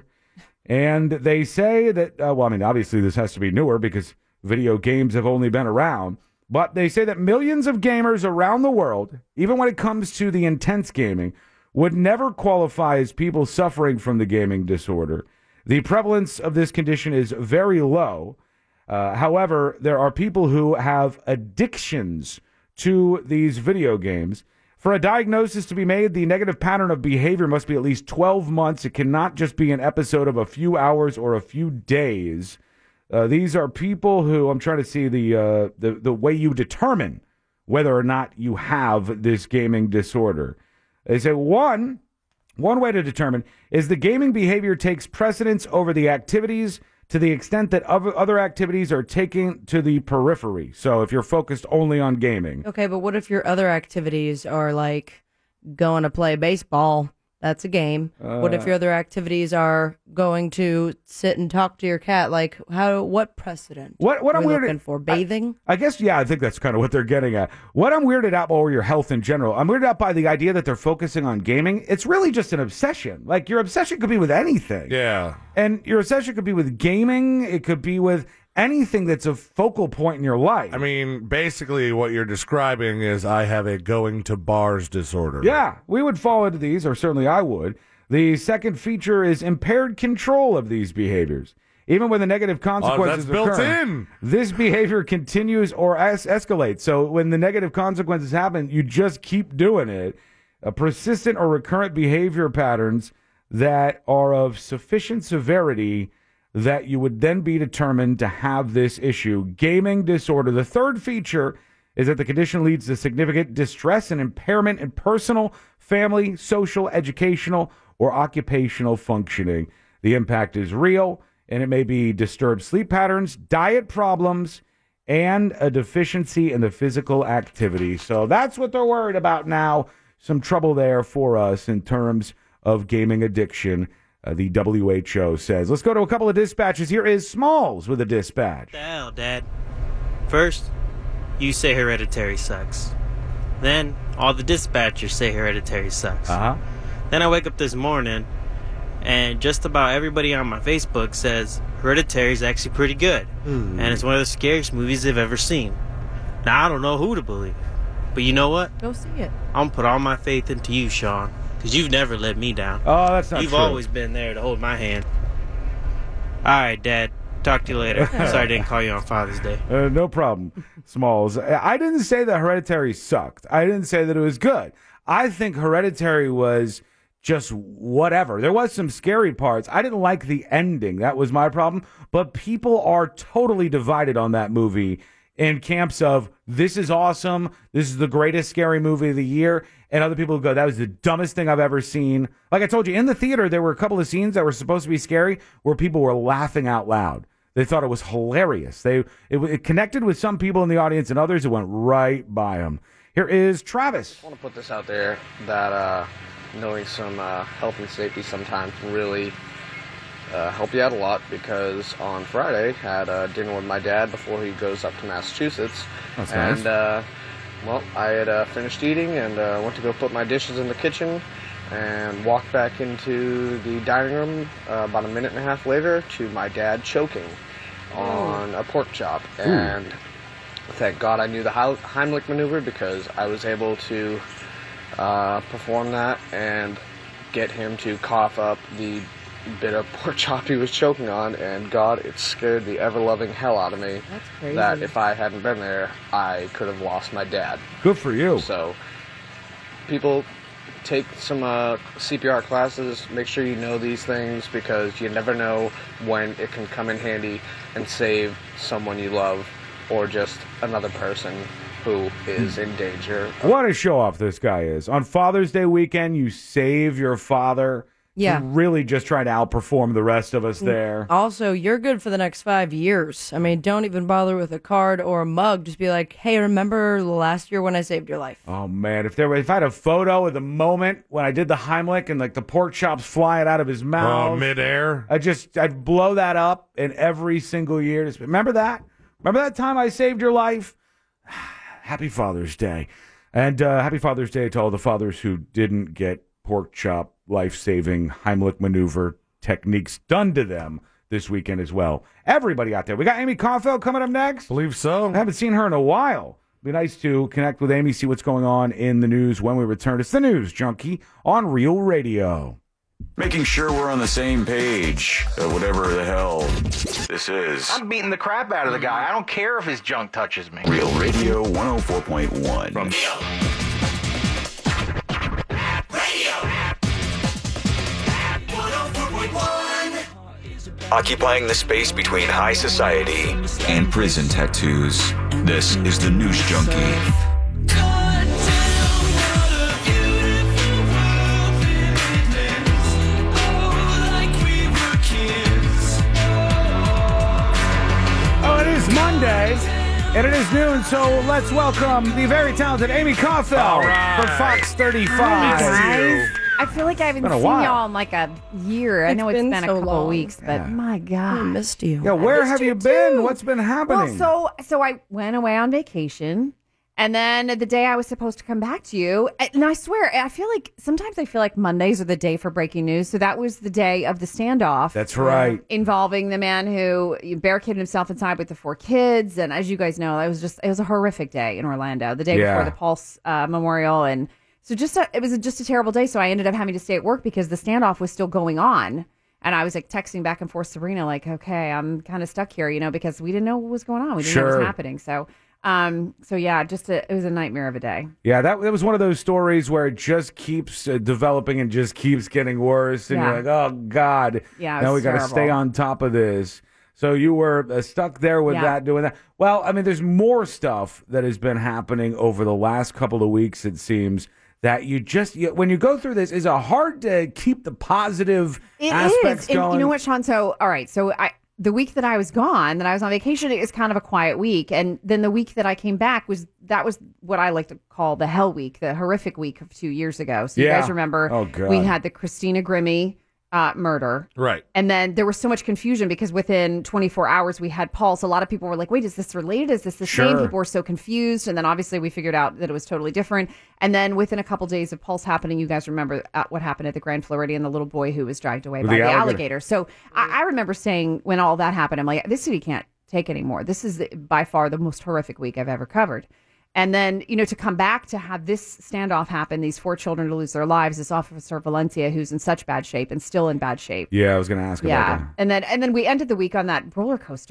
And they say that, uh, well, I mean, obviously this has to be newer because video games have only been around. But they say that millions of gamers around the world, even when it comes to the intense gaming, would never qualify as people suffering from the gaming disorder. The prevalence of this condition is very low. Uh, however, there are people who have addictions to these video games. For a diagnosis to be made, the negative pattern of behavior must be at least twelve months. It cannot just be an episode of a few hours or a few days. Uh, these are people who, I'm trying to see the, uh, the the way you determine whether or not you have this gaming disorder. They say one, one way to determine is the gaming behavior takes precedence over the activities to the extent that other other activities are taken to the periphery. So if you're focused only on gaming. Okay, but what if your other activities are like going to play baseball? That's a game. Uh, what if your other activities are going to sit and talk to your cat? Like, how? What precedent? What? What are I'm we weirded looking for? Bathing? I, I guess, yeah. I think that's kind of what they're getting at. What I'm weirded out by, or your health in general, I'm weirded out by the idea that they're focusing on gaming. It's really just an obsession. Like, your obsession could be with anything. Yeah. And your obsession could be with gaming. It could be with anything that's a focal point in your life. I mean, basically what you're describing is I have a going to bars disorder. Yeah, we would fall into these, or certainly I would. The second feature is impaired control of these behaviors. Even when the negative consequences oh, that's occur, built in. This behavior continues or es- escalates. So when the negative consequences happen, you just keep doing it. A persistent or recurrent behavior patterns that are of sufficient severity that you would then be determined to have this issue. Gaming disorder. The third feature is that the condition leads to significant distress and impairment in personal, family, social, educational, or occupational functioning. The impact is real, and it may be disturbed sleep patterns, diet problems, and a deficiency in the physical activity. So that's what they're worried about now. Some trouble there for us in terms of gaming addiction. Uh, the W H O says. Let's go to a couple of dispatches. Here is Smalls with a dispatch. What the hell, Dad? First, you say Hereditary sucks. Then, all the dispatchers say Hereditary sucks. Uh-huh. Then I wake up this morning, and just about everybody on my Facebook says Hereditary is actually pretty good. Mm. And it's one of the scariest movies they've ever seen. Now, I don't know who to believe. But you know what? Go see it. I'm going to put all my faith into you, Sean. Because you've never let me down. Oh, that's not You've true. always been there to hold my hand. All right, Dad. Talk to you later. Sorry I didn't call you on Father's Day. Uh, no problem, Smalls. I didn't say that Hereditary sucked. I didn't say that it was good. I think Hereditary was just whatever. There was some scary parts. I didn't like the ending. That was my problem. But people are totally divided on that movie in camps of, this is awesome, this is the greatest scary movie of the year, and other people go, that was the dumbest thing I've ever seen. Like I told you, in the theater, there were a couple of scenes that were supposed to be scary where people were laughing out loud. They thought it was hilarious. They it, it connected with some people in the audience, and others it went right by them. Here is Travis. I want to put this out there that uh, knowing some uh, health and safety sometimes can really uh, help you out a lot, because on Friday I had uh, dinner with my dad before he goes up to Massachusetts. That's and, nice. uh, well, I had uh, finished eating and uh, went to go put my dishes in the kitchen and walked back into the dining room uh, about a minute and a half later to my dad choking on a pork chop. And thank God I knew the Heimlich maneuver, because I was able to uh, perform that and get him to cough up the bit of pork chop he was choking on, and God, it scared the ever-loving hell out of me. That's crazy. That if I hadn't been there, I could have lost my dad. Good for you. So, people, take some uh, C P R classes, make sure you know these things, because you never know when it can come in handy and save someone you love, or just another person who is in danger. What a show-off this guy is. On Father's Day weekend, you save your father. Yeah. You're really just trying to outperform the rest of us there. Also, you're good for the next five years. I mean, don't even bother with a card or a mug. Just be like, hey, remember last year when I saved your life? Oh, man. If there were, if I had a photo of the moment when I did the Heimlich and, like, the pork chops flying out of his mouth. Oh, midair. I just, I'd blow that up in every single year. Just, remember that? Remember that time I saved your life? Happy Father's Day. And uh, happy Father's Day to all the fathers who didn't get pork chop life-saving Heimlich maneuver techniques done to them this weekend as well. Everybody out there. We got Amy Caulfield coming up next. Believe so. I haven't seen her in a while. Be nice to connect with Amy, see what's going on in the news when we return. It's the News Junkie on Real Radio. Making sure we're on the same page, uh, whatever the hell this is. I'm beating the crap out of the guy. I don't care if his junk touches me. Real Radio one oh four point one. From occupying the space between high society and prison tattoos. This is the News Junkie. Oh, it is Monday, and it is noon, so let's welcome the very talented Amy Caulfield All right. for Fox thirty-five. Guys, I feel like I haven't been a seen while. y'all in like a year. I It's know it's been been, so a couple long. of weeks, but Yeah. my God. I missed you. Yeah, where missed have you you been? too. What's been Well, happening? so so I went away on vacation, and then the day I was supposed to come back to you, and I swear, I feel like sometimes I feel like Mondays are the day for breaking news. So that was the day of the standoff. That's right. Involving the man who barricaded himself inside with the four kids, and as you guys know, it was just it was a horrific day in Orlando. The day Yeah. before the Pulse uh, Memorial, and so just a, it was just a terrible day. So I ended up having to stay at work because the standoff was still going on. And I was like texting back and forth Sabrina, like, okay, I'm kind of stuck here, you know, because we didn't know what was going on. We didn't know what Sure. was happening. So, um, so yeah, just a, it was a nightmare of a day. Yeah, that, that was one of those stories where it just keeps uh, developing and just keeps getting worse. And Yeah. you're like, oh, God. Yeah, it now we was got to terrible. stay on top of this. So you were uh, stuck there with Yeah. that, doing that. Well, I mean, there's more stuff that has been happening over the last couple of weeks, it seems, that you just, you, when you go through this, is it hard to keep the positive It aspects is. And going? you know what, Sean? So, all right. So I, the week that I was gone, that I was on vacation, it was kind of a quiet week. And then the week that I came back was, that was what I like to call the hell week, the horrific week of two years ago. So you Yeah. guys remember Oh, God. we had the Christina Grimmie uh, murder. Right. And then there was so much confusion because within twenty-four hours we had Pulse. A lot of people were like, wait, is this related? Is this the same? Sure. People were so confused. And then obviously we figured out that it was totally different. And then within a couple days of Pulse happening, you guys remember uh, what happened at the Grand Floridian, the little boy who was dragged away With by the the, alligator. alligator. So I, I remember saying when all that happened, I'm like, this city can't take anymore. This is the, by far the most horrific week I've ever covered. And then, you know, to come back to have this standoff happen, these four children to lose their lives, this Officer Valencia, who's in such bad shape and still in bad shape. Yeah, I was going to ask about Yeah. that. And then and then we ended the week on that roller coaster crap.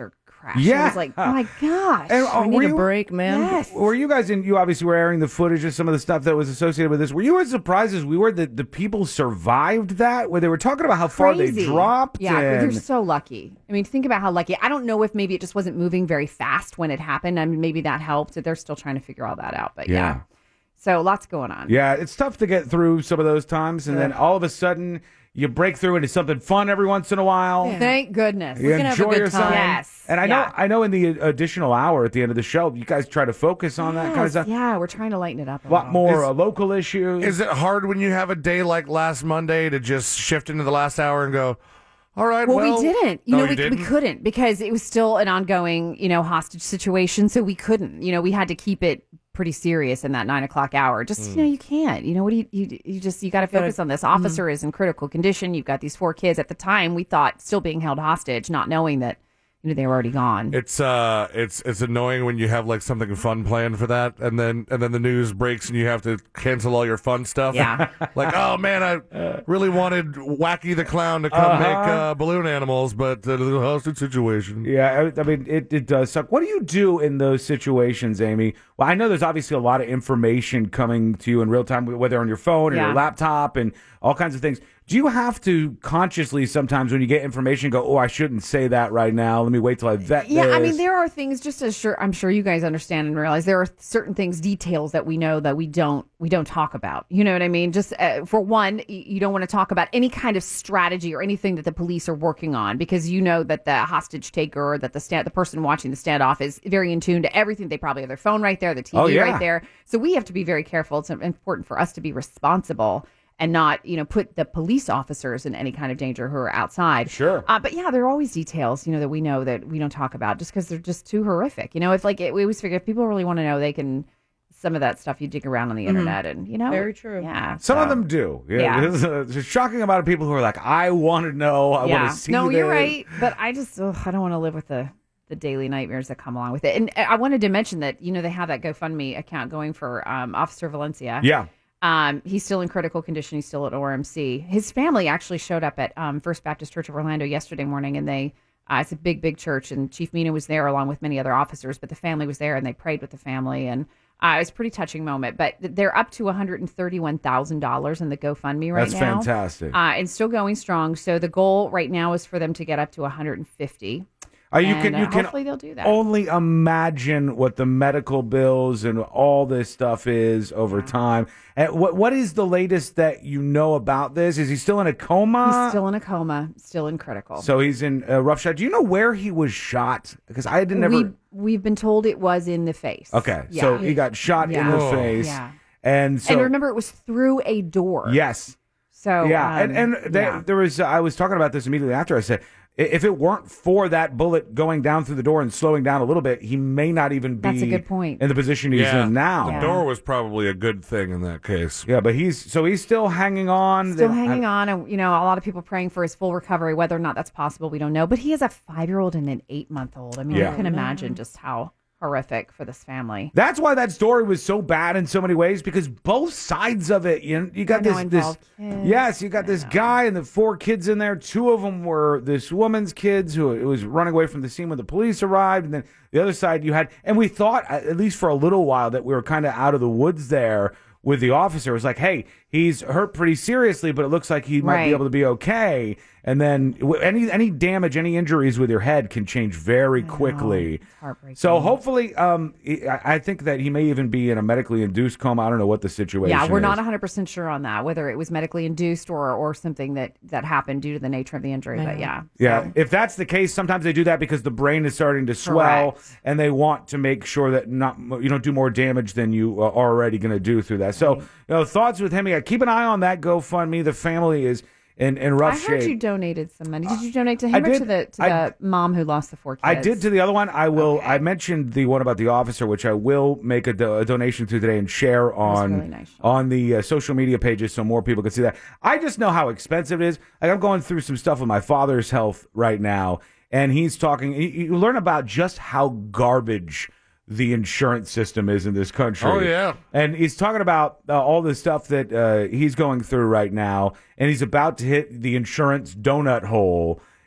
crash. Yeah. I was like, oh my gosh. And, uh, We need were a you- break, man. Yes. Were you guys in? You obviously were airing the footage of some of the stuff that was associated with this. Were you as surprised as we were that the people survived that? Where they were talking about how far they Crazy. dropped. Yeah, and, you're so lucky. I mean, think about how lucky. I don't know if maybe it just wasn't moving very fast when it happened. I mean, maybe that helped. They're still trying to figure all that out. But yeah. Yeah. So lots going on. Yeah, it's tough to get through some of those times, and then all of a sudden you break through into something fun every once in a while. Thank goodness. You enjoy yourself. Yes. And I know, Yeah. I know, in the additional hour at the end of the show, you guys try to focus on that kind of Yes, stuff. Yeah, we're trying to lighten it up a A lot little. more Is- uh, local issues. Is it hard when you have a day like last Monday to just shift into the last hour and go, all right, Well, well, we didn't. You Oh, know, you we, didn't? we couldn't because it was still an ongoing, you know, hostage situation. So we couldn't. You know, we had to keep it pretty serious in that nine o'clock hour. Just, you know, you can't. You know, what do you, you, you just, you got to focus on this. Officer is in critical condition. You've got these four kids. At the time, we thought still being held hostage, not knowing that, you know, they were already gone. It's uh, it's it's annoying when you have like something fun planned for that, and then and then the news breaks and you have to cancel all your fun stuff. Yeah. like oh man, I really wanted Wacky the Clown to come Uh-huh. make uh, balloon animals, but uh, the hostage situation. Yeah, I, I mean, it, it does suck. What do you do in those situations, Amy? Well, I know there's obviously a lot of information coming to you in real time, whether on your phone or Yeah. your laptop and all kinds of things. Do you have to consciously sometimes when you get information go, oh, I shouldn't say that right now. Let me wait till I vet Yeah, this. I mean, there are things just as sure I'm sure you guys understand and realize there are certain things, details that we know that we don't we don't talk about. You know what I mean? Just uh, for one, y- you don't want to talk about any kind of strategy or anything that the police are working on because you know that the hostage taker or that the stand the person watching the standoff is very in tune to everything. They probably have their phone right there, the T V Oh, yeah. right there. So we have to be very careful. It's important for us to be responsible and not, you know, put the police officers in any kind of danger who are outside. Sure. Uh, but yeah, there are always details, you know, that we know that we don't talk about just because they're just too horrific. You know, if like it, we always figure if people really want to know, they can some of that stuff you dig around on the internet and you know, Very true. Yeah, Some of so- them do. Yeah. Yeah. There's a, there's a shocking amount of people who are like, I want to know. I yeah. want to see No, you're this. right, but I just ugh, I don't want to live with the the daily nightmares that come along with it. And I wanted to mention that you know they have that GoFundMe account going for um, Officer Valencia. Yeah. Um, he's still in critical condition. He's still at O R M C. His family actually showed up at um, First Baptist Church of Orlando yesterday morning, and they uh, it's a big, big church, and Chief Mina was there along with many other officers, but the family was there, and they prayed with the family, and uh, it was a pretty touching moment. But they're up to one hundred thirty-one thousand dollars in the GoFundMe right That's now. fantastic. Uh, and still going strong. So the goal right now is for them to get up to one hundred fifty. Uh, you And, can uh, you can hopefully they'll do that. only imagine what the medical bills and all this stuff is over time. And what what is the latest that you know about this? Is he still in a coma? He's still in a coma, still in critical. So he's in a rough shot. Do you know where he was shot? Because I didn't we, ever. we've been told it was in the face. Okay, Yeah. so he got shot in Yeah. the Oh. face, Yeah. and so and remember, it was through a door. yes, So yeah, um, and and they, yeah. there was I was talking about this immediately after. I said, i- if it weren't for that bullet going down through the door and slowing down a little bit, he may not even be That's a good point. in the position he's Yeah. in now. The door was probably a good thing in that case. Yeah, but he's so he's still hanging on. Still They- hanging on, and you know, a lot of people praying for his full recovery. Whether or not that's possible, we don't know. But he has a five-year-old and an eight-month-old. I mean, Yeah. you can imagine just how horrific for this family. That's why that story was so bad in so many ways, because both sides of it, you, you got I know, this, this involved kids. yes, you got this guy and the four kids in there. Two of them were this woman's kids who was running away from the scene when the police arrived, and then the other side you had, and we thought at least for a little while that we were kind of out of the woods there with the officer. It was like, hey, he's hurt pretty seriously, but it looks like he might Right. be able to be okay. And then w- any any damage, any injuries with your head can change very quickly. heartbreaking. So hopefully, um, I I think that he may even be in a medically induced coma. I don't know what the situation Yeah, we're is. not one hundred percent sure on that, whether it was medically induced or or something that that happened due to the nature of the injury. But yeah, Yeah, if that's the case, sometimes they do that because the brain is starting to swell, Correct. and they want to make sure that not you don't do more damage than you are already going to do through that. So, you know, thoughts with him. Yeah, keep an eye on that GoFundMe. The family is in, in rough I heard shape. you donated some money. Did you donate to I him or did. to the to I- the mom who lost the four kids? I did to the other one. I will. I mentioned the one about the officer, which I will make a, do- a donation to today and share on really nice. on the uh, social media pages so more people can see that. I just know how expensive it is. Like I'm going through some stuff with my father's health right now, and he's talking. You, you learn about just how garbage the insurance system is in this country. Oh, yeah. And he's talking about uh, all the stuff that uh, he's going through right now, and he's about to hit the insurance donut hole.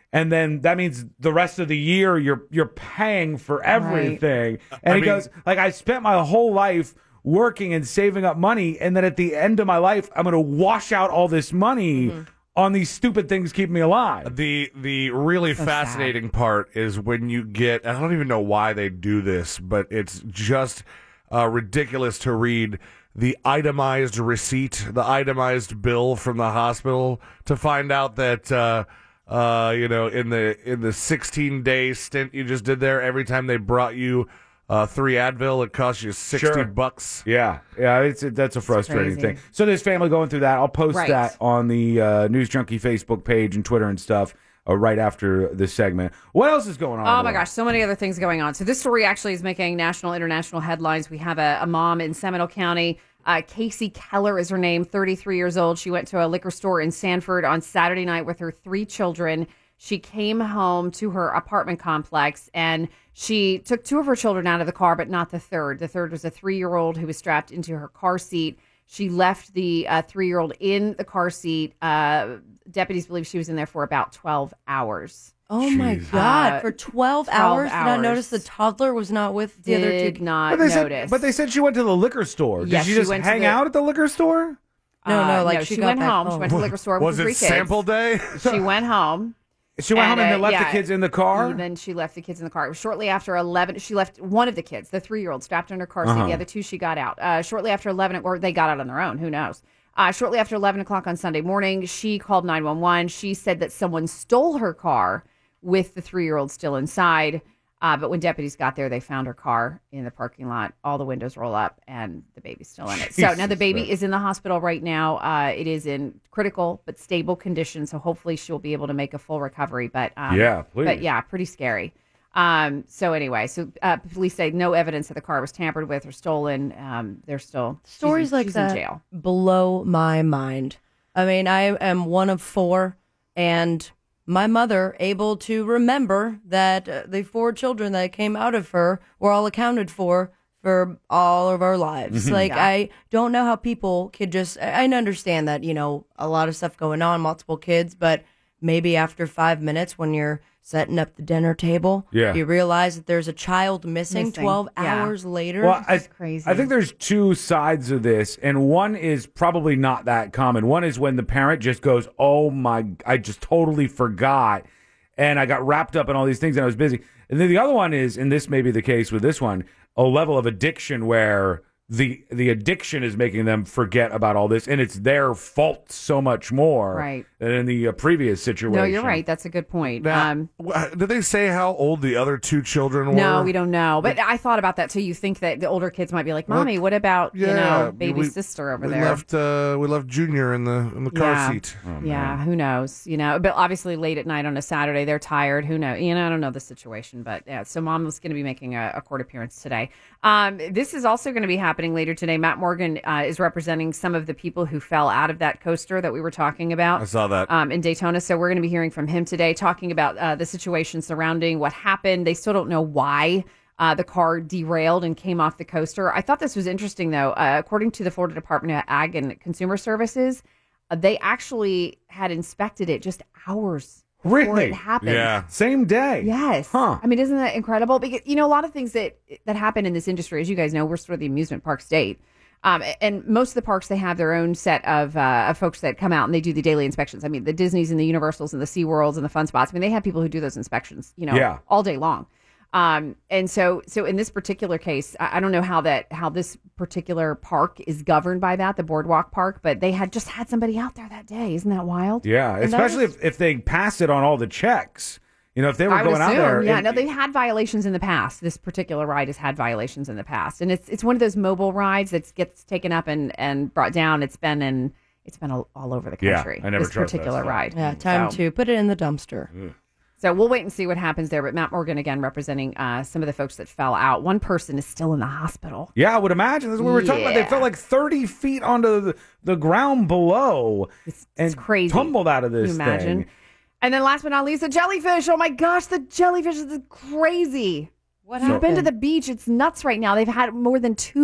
And then that means the rest of the year you're you're paying for everything. Right. And I he mean- goes, like, I spent my whole life working and saving up money, and then at the end of my life, I'm going to wash out all this money Mm-hmm. on these stupid things keeping me alive. The the really So fascinating part is when you get, I don't even know why they do this, but it's just uh, ridiculous to read the itemized receipt, the itemized bill from the hospital to find out that uh, uh, you know, in the in the sixteen day stint you just did there, every time they brought you uh, three Advil, it cost you sixty Sure. bucks. Yeah, yeah, it's that's a frustrating crazy. thing. So there's family going through that. I'll post Right. that on the uh, News Junkie Facebook page and Twitter and stuff uh, right after this segment. What else is going on? Oh my gosh, so many other things going on. So this story actually is making national, international headlines. We have a, a mom in Seminole County. Uh, Casey Keller is her name, thirty-three years old. She went to a liquor store in Sanford on Saturday night with her three children. She came home to her apartment complex and she took two of her children out of the car, but not the third. The third was a three-year-old who was strapped into her car seat. She left the uh, three-year-old in the car seat. Uh, deputies believe she was in there for about twelve hours. Oh my God! Uh, For twelve, twelve hours, did I hours. notice the toddler was not with the other two? Did not But they, said, notice. but they said she went to the liquor store. Did Yes, she she just went to hang the- out at the liquor store? No, no, Uh, like no, she she got went back home. She home. went to the liquor store Was with her it three kids. sample day? She went home. She went home and uh, then left yeah, the kids in the car? And then she left the kids in the car. Shortly after eleven, she left one of the kids, the three-year-old, strapped in her car seat. Uh-huh. The other two, she got out. Uh, shortly after eleven, or they got out on their own. Who knows? Uh, shortly after eleven o'clock on Sunday morning, she called nine one one. She said that someone stole her car with the three-year-old still inside. Uh, but when deputies got there, they found her car in the parking lot. All the windows roll up, and the baby's still in it. So now the baby Jesus. is in the hospital right now. Uh, it is in critical but stable condition. So hopefully she'll be able to make a full recovery. But um, Yeah, please. But yeah, pretty scary. Um, so anyway, so uh, police say no evidence that the car was tampered with or stolen. Um, they're still she's Stories in, like she's that in jail. blow my mind. I mean, I am one of four, and my mother able to remember that uh, the four children that came out of her were all accounted for for all of our lives. Mhm. Like, Yeah. I don't know how people could just, I I understand that, you know, a lot of stuff going on, multiple kids, but maybe after five minutes when you're setting up the dinner table, Yeah. you realize that there's a child missing, Missing. twelve Yeah. hours later. Well, I, crazy. I think there's two sides of this, and one is probably not that common. One is when the parent just goes, "Oh my, I just totally forgot, and I got wrapped up in all these things, and I was busy." And then the other one is, and this may be the case with this one, a level of addiction where the the addiction is making them forget about all this, and it's their fault so much more Right. than in the uh, previous situation. No, you're right. That's a good point. Now, Um, wh- did they say how old the other two children were? no, we don't know. But I thought about that too. You think that the older kids might be like, "Mommy, what about you know, baby we- sister over we there?" Left, uh, we left Junior in the in the car yeah. seat. yeah, who knows? You know, but obviously late at night on a Saturday, they're tired. Who knows? You know, I don't know the situation, but yeah. So mom was going to be making a, a court appearance today. Um, this is also going to be happening later today. Matt Morgan uh, is representing some of the people who fell out of that coaster that we were talking about. I saw that. um, in Daytona. So we're going to be hearing from him today, talking about uh, the situation surrounding what happened. They still don't know why. Uh, the car derailed and came off the coaster. I thought this was interesting, though. Uh, according to the Florida Department of Ag and Consumer Services, uh, they actually had inspected it just hours before Really? it happened. Yeah. Same day. Yes. Huh. I mean, isn't that incredible? Because, you know, a lot of things that that happen in this industry, as you guys know, we're sort of the amusement park state. Um, and most of the parks, they have their own set of, uh, of folks that come out and they do the daily inspections. I mean, the Disneys and the Universals and the SeaWorlds and the fun spots. I mean, they have people who do those inspections, you know, Yeah. all day long. Um, and so, so in this particular case, I, I don't know how that, how this particular park is governed by that, the Boardwalk Park, but they had just had somebody out there that day. Isn't that wild? Yeah, And that especially was- if, if they passed it on all the checks. You know, if they were I would going out assume, there. yeah. and- No, they've had violations in the past. This particular ride has had violations in the past, and it's it's one of those mobile rides that gets taken up and, and brought down. It's been in it's been all, all over the Yeah, country. I never this trust that particular stuff. ride. yeah, time So- to put it in the dumpster. So we'll wait and see what happens there. But Matt Morgan again representing uh, some of the folks that fell out. One person is still in the hospital. Yeah, I would imagine. That's what we were talking about. They Yeah. fell like thirty feet onto the, the ground below and crazy. tumbled out of Can this you imagine? thing. And then last but not least, the jellyfish. Oh my gosh, the jellyfish is crazy. What You've been to happened? the beach. It's nuts right now. They've had more than two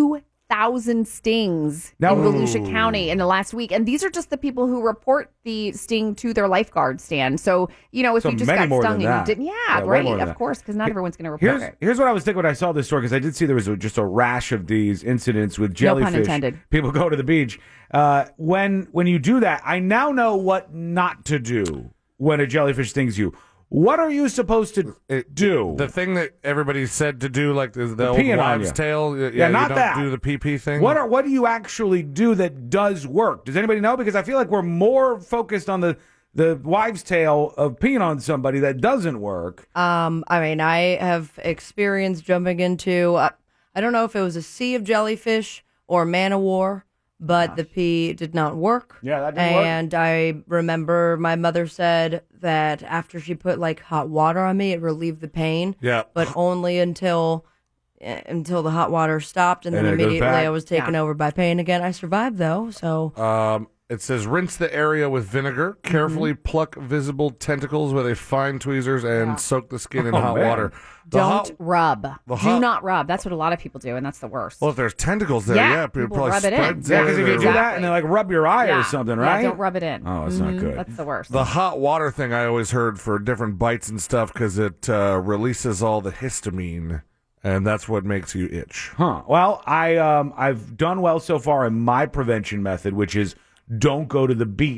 thousand stings Now- in Volusia Ooh. County in the last week. And these are just the people who report the sting to their lifeguard stand. So, you know, if So you just many got more stung than and that. you didn't, yeah, Yeah, way right, more than of that. course, because not everyone's going to report Here's it. here's what I was thinking when I saw this story, because I did see there was a, just a rash of these incidents with No pun jellyfish. intended. People go to the beach. Uh, when when you do that, I now know what not to do when a jellyfish stings you. What are you supposed to do? The thing that everybody said to do, like the, the, The old peeing on wives' you. tale. Yeah, Yeah, not you don't that. do the pee pee thing. What are what do you actually do that does work? Does anybody know? Because I feel like we're more focused on the the wives' tale of peeing on somebody that doesn't work. Um, I mean, I have experience jumping into, uh, I don't know if it was a sea of jellyfish or man o' war, but the pee did not work. Yeah, that didn't work. And I remember my mother said that after she put like hot water on me, it relieved the pain. Yeah. But only until uh, until the hot water stopped, and, And then then it goes immediately back? I was taken Yeah. over by pain again. I survived though, so. Um, it says rinse the area with vinegar. Carefully pluck visible tentacles with a fine tweezers and soak the skin in Oh, hot man. water. The Don't hot- rub. the Do hot- not rub. That's what a lot of people do, and that's the worst. well, if there's tentacles there, Yeah, yeah, people, people probably rub it in. spreads Yeah, because it if you or- do that and then like rub your eye Yeah. or something, Yeah, right? don't rub it in. Oh, it's not Mhm. good. That's the worst. The hot water thing I always heard for different bites and stuff because it uh, releases all the histamine, and that's what makes you itch. Huh. Well, I um I've done well so far in my prevention method, which is don't go to the beach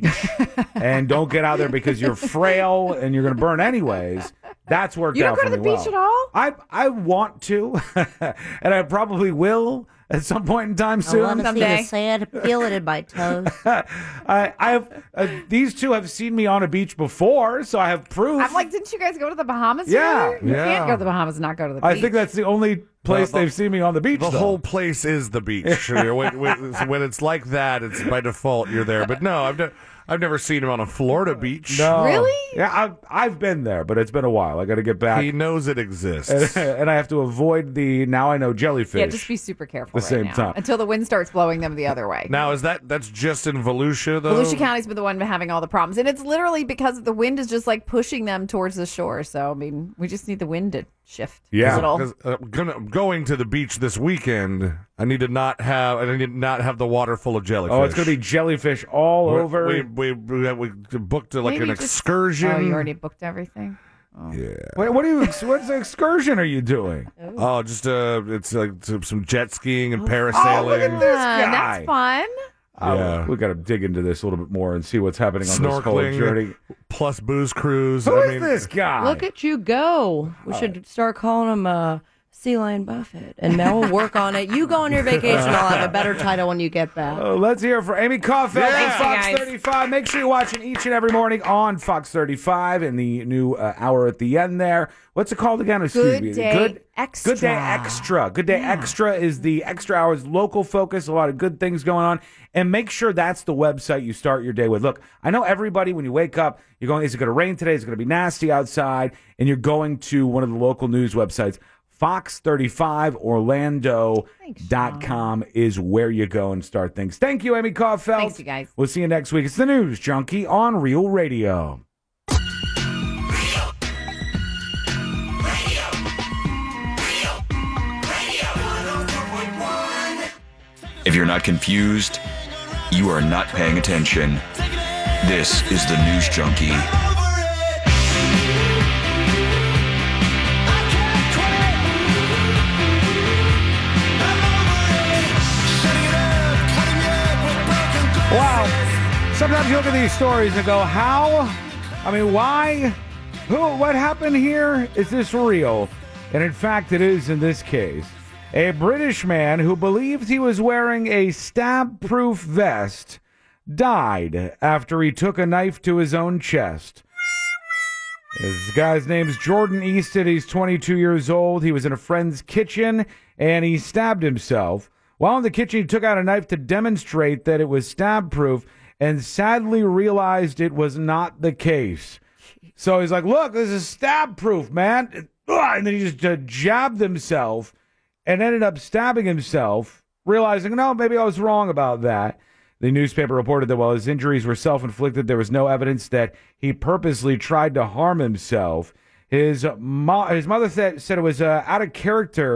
and don't get out there because you're frail and you're going to burn anyways. That's worked You don't out go for to the me beach well. at all? I I want to, and I probably will at some point in time soon. I want to see the sand, feel it in my toes. I I have uh, these two have seen me on a beach before, so I have proof. I'm like, didn't you guys go to the Bahamas? Yeah. together? You Yeah. can't go to the Bahamas and not go to the beach. I think that's the only place Well, the- they've seen me on the beach. The though. whole place is the beach. when, when, when it's like that, it's by default you're there. But no, I've ne- I've never seen him on a Florida beach. No. Really? Yeah, I've, I've been there, but it's been a while. I got to get back. He knows it exists. and I have to avoid the now I know jellyfish. Yeah, just be super careful the right same now time. until the wind starts blowing them the other way. Now is that that's just in Volusia though? Volusia County's been the one having all the problems, and it's literally because the wind is just like pushing them towards the shore. So I mean, we just need the wind to shift. a Yeah, little. because uh, gonna, going to the beach this weekend, I need to not have I need to not have the water full of jellyfish. Oh, it's going to be jellyfish all We- over. We we, we, we booked uh, like Maybe an just- excursion. Oh, you already booked everything. Yeah. Wait, what are you? What excursion are you doing? Oh, just uh, it's like some, some jet skiing and Oh, parasailing. look at this Ah, guy. that's fun. Oh, Yeah. we got to dig into this a little bit more and see what's happening on this whole Snorkeling journey. plus booze cruise. Who I is mean, this guy? Look at you go. We should start calling him uh, Sea Lion Buffett, and Mel will work on it. You go on your vacation. I'll have a better title when you get back. Uh, let's hear it for Amy Caulfield Yeah. on Fox Thanks, guys. thirty-five. Make sure you're watching each and every morning on Fox thirty-five in the new uh, hour at the end there. What's it called again? Excuse Good me. Day Good, Extra. Good Day Extra. Good Day Extra is the extra hours local focus. A lot of good things going on. And make sure that's the website you start your day with. Look, I know everybody, when you wake up, you're going, is it going to rain today? Is it going to be nasty outside? And you're going to one of the local news websites. Fox thirty-five Orlando dot com is where you go and start things. Thank you, Amy Caulfield. Thanks, you guys. We'll see you next week. It's the News Junkie on Real Radio. If you're not confused, you are not paying attention. This is the News Junkie. Wow. Sometimes you look at these stories and go, how? I mean, why? Who? What happened here? Is this real? And in fact, it is in this case. A British man who believed he was wearing a stab-proof vest died after he took a knife to his own chest. This guy's name's Jordan Easton. He's twenty-two years old. He was in a friend's kitchen, and he stabbed himself. While in the kitchen, he took out a knife to demonstrate that it was stab-proof and sadly realized it was not the case. So he's like, look, this is stab-proof, man. And then he just uh, jabbed himself and ended up stabbing himself, realizing, no, maybe I was wrong about that. The newspaper reported that while his injuries were self-inflicted, there was no evidence that he purposely tried to harm himself. His, mo- his mother said, said it was uh, out of character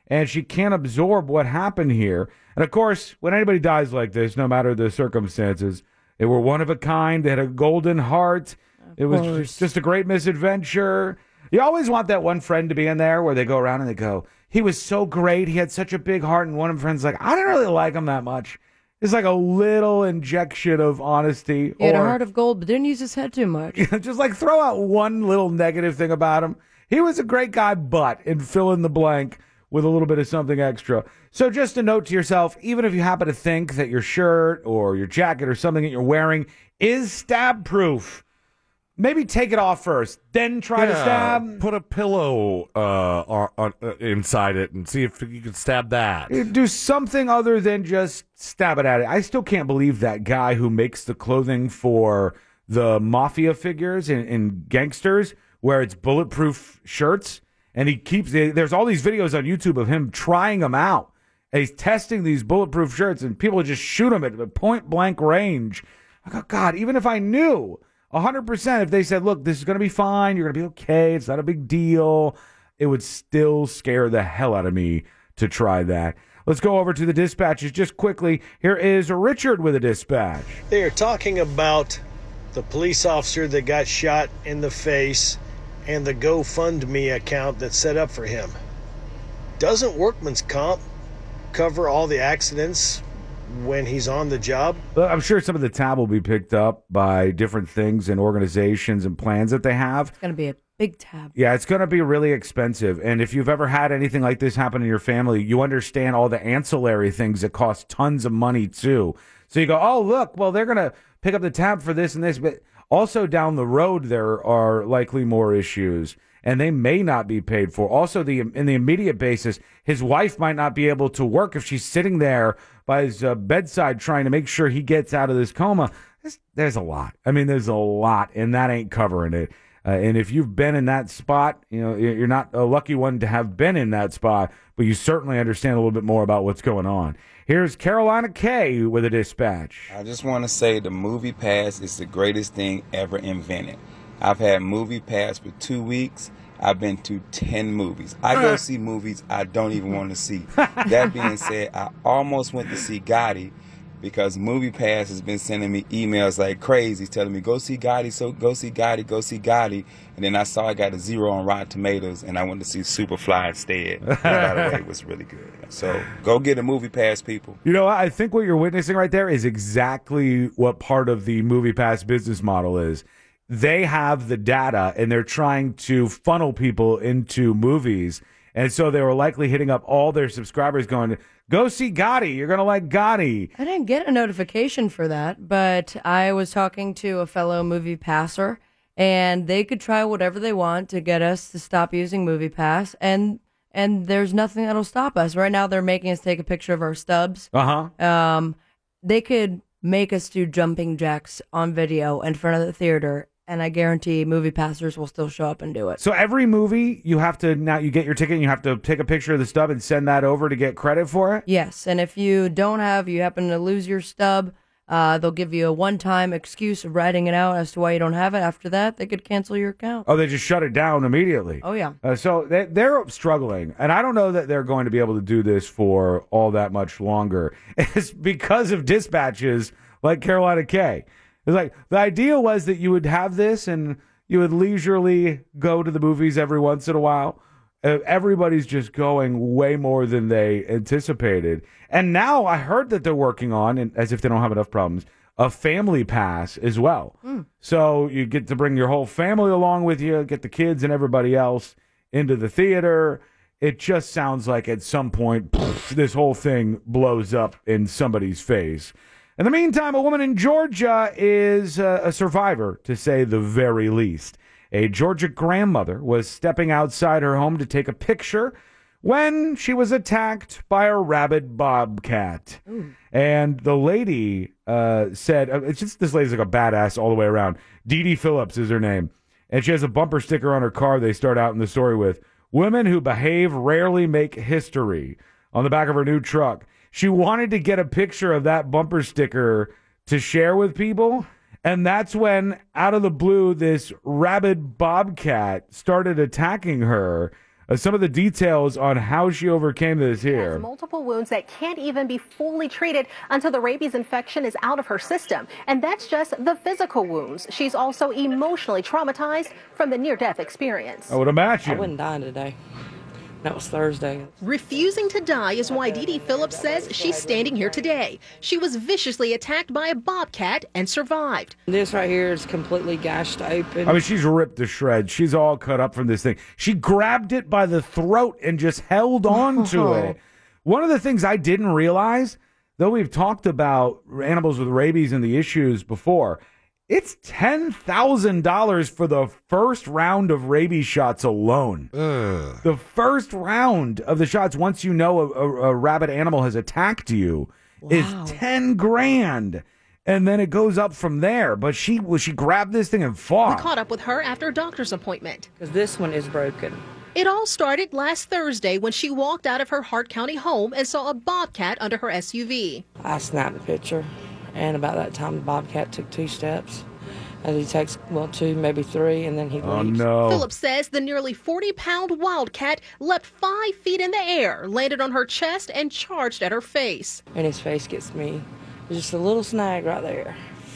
and she can't absorb what happened here. And of course, when anybody dies like this, no matter the circumstances, they were one of a kind. They had a golden heart. It was just, just a great misadventure. You always want that one friend to be in there where they go around and they go, he was so great. He had such a big heart. And one of my friends is like, I didn't really like him that much. It's like a little injection of honesty. He had or, a heart of gold, but didn't use his head too much. Just like throw out one little negative thing about him. He was a great guy, but, and fill in the blank with a little bit of something extra. So just a note to yourself, even if you happen to think that your shirt or your jacket or something that you're wearing is stab proof, maybe take it off first, then try to Yeah, stab. Put a pillow uh, on, on, uh, inside it and see if you can stab that. Do something other than just stab it at it. I still can't believe that guy who makes the clothing for the mafia figures and, and gangsters where it's bulletproof shirts. And he keeps, there's all these videos on YouTube of him trying them out. And he's testing these bulletproof shirts and people just shoot him at point blank range. I go, God, even if I knew one hundred percent, if they said, look, this is going to be fine, you're going to be okay, it's not a big deal, it would still scare the hell out of me to try that. Let's go over to the dispatches just quickly. Here is Richard with a dispatch. They are talking about the police officer that got shot in the face and the GoFundMe account that's set up for him. Doesn't Workman's Comp cover all the accidents when he's on the job? Well, I'm sure some of the tab will be picked up by different things and organizations and plans that they have. It's going to be a big tab. Yeah, it's going to be really expensive. And if you've ever had anything like this happen in your family, you understand all the ancillary things that cost tons of money too. So you go, oh, look, well, they're going to pick up the tab for this and this. But also down the road, there are likely more issues, and they may not be paid for. Also, the in the immediate basis, his wife might not be able to work if she's sitting there by his uh, bedside trying to make sure he gets out of this coma. There's, there's a lot. I mean, there's a lot, and that ain't covering it. Uh, and if you've been in that spot, you know, you're not a lucky one to have been in that spot, but you certainly understand a little bit more about what's going on. Here's Carolina K with a dispatch. I just want to say the Movie Pass is the greatest thing ever invented. I've had Movie Pass for two weeks. I've been to ten movies. I go see movies I don't even want to see. That being said, I almost went to see Gotti because Movie Pass has been sending me emails like crazy, telling me, go see Gotti, so go see Gotti, go see Gotti. And then I saw I got a zero on Rotten Tomatoes, and I went to see Superfly instead. And by the way, it was really good. So go get a Movie Pass, people. You know, I think what you're witnessing right there is exactly what part of the Movie Pass business model is. They have the data, and they're trying to funnel people into movies. And so they were likely hitting up all their subscribers going, go see Gotti. You're going to like Gotti. I didn't get a notification for that, but I was talking to a fellow movie passer, and they could try whatever they want to get us to stop using Movie Pass, and and there's nothing that'll stop us. Right now, they're making us take a picture of our stubs. Uh-huh. Um, they could make us do jumping jacks on video in front of the theater, and I guarantee movie passers will still show up and do it. So every movie, you have to, now you get your ticket and you have to take a picture of the stub and send that over to get credit for it? Yes, and if you don't have, you happen to lose your stub, uh, they'll give you a one-time excuse of writing it out as to why you don't have it. After that, they could cancel your account. Oh, they just shut it down immediately. Oh, yeah. Uh, so they, they're struggling, and I don't know that they're going to be able to do this for all that much longer. It's because of dispatches like Carolina K. It's like the idea was that you would have this and you would leisurely go to the movies every once in a while. Uh, everybody's just going way more than they anticipated. And now I heard that they're working on, and as if they don't have enough problems, a family pass as well. Mm. So you get to bring your whole family along with you, get the kids and everybody else into the theater. It just sounds like at some point, poof, this whole thing blows up in somebody's face. In the meantime, a woman in Georgia is uh, a survivor, to say the very least. A Georgia grandmother was stepping outside her home to take a picture when she was attacked by a rabid bobcat. Ooh. And the lady uh, said, uh, it's just this lady's like a badass all the way around. Dee Dee Phillips is her name. And she has a bumper sticker on her car they start out in the story with, "Women who behave rarely make history," on the back of her new truck. She wanted to get a picture of that bumper sticker to share with people. And that's when, out of the blue, this rabid bobcat started attacking her. Uh, some of the details on how she overcame this here. Multiple wounds that can't even be fully treated until the rabies infection is out of her system. And that's just the physical wounds. She's also emotionally traumatized from the near-death experience. I would imagine. I wouldn't die today. That was Thursday. Refusing to die is why Dee Dee Phillips says she's standing here today. She was viciously attacked by a bobcat and survived. This right here is completely gashed open. I mean, she's ripped to shreds. She's all cut up from this thing. She grabbed it by the throat and just held on to Oh. it. One of the things I didn't realize, though we've talked about animals with rabies and the issues before, it's ten thousand dollars for the first round of rabies shots alone. Ugh. The first round of the shots, once you know a, a, a rabid animal has attacked you, is ten grand. And then it goes up from there. But she well, she grabbed this thing and We fought. caught up with her after a doctor's appointment. Because this one is broken. It all started last Thursday when she walked out of her Hart County home and saw a bobcat under her S U V. I snapped the picture, and about that time, the bobcat took two steps. As he takes, well, two, maybe three, and then he Oh, leaves. no. Phillips says the nearly forty-pound wildcat leapt five feet in the air, landed on her chest, and charged at her face. And his face gets me. There's just a little snag right there.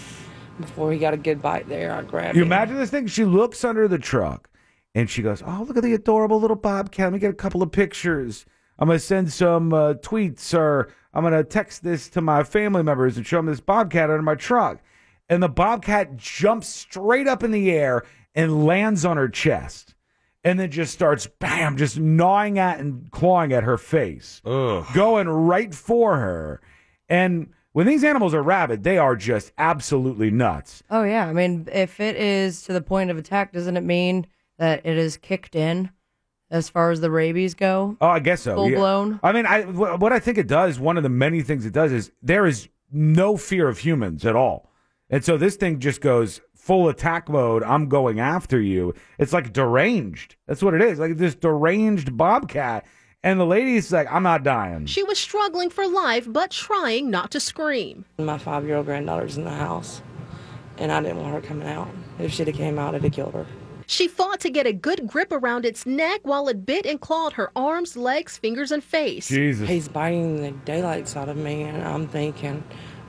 Before he got a good bite there, I grabbed You him. imagine this thing? She looks under the truck and she goes, "Oh, look at the adorable little bobcat. Let me get a couple of pictures. I'm going to send some uh, tweets or I'm going to text this to my family members and show them this bobcat under my truck." And the bobcat jumps straight up in the air and lands on her chest. And then just starts, bam, just gnawing at and clawing at her face. Ugh. Going right for her. And when these animals are rabid, they are just absolutely nuts. Oh, yeah. I mean, if it is to the point of attack, doesn't it mean that it is kicked in as far as the rabies go? Oh, I guess so. Full yeah. blown? I mean, I, wh- what I think it does, one of the many things it does is there is no fear of humans at all. And so this thing just goes full attack mode. I'm going after you. It's like deranged. That's what it is. Like this deranged bobcat. And the lady's like, I'm not dying. She was struggling for life, but trying not to scream. My five-year-old granddaughter's in the house, and I didn't want her coming out. If she'd have came out, it'd have killed her. She fought to get a good grip around its neck while it bit and clawed her arms, legs, fingers, and face. Jesus. He's biting the daylights out of me, and I'm thinking,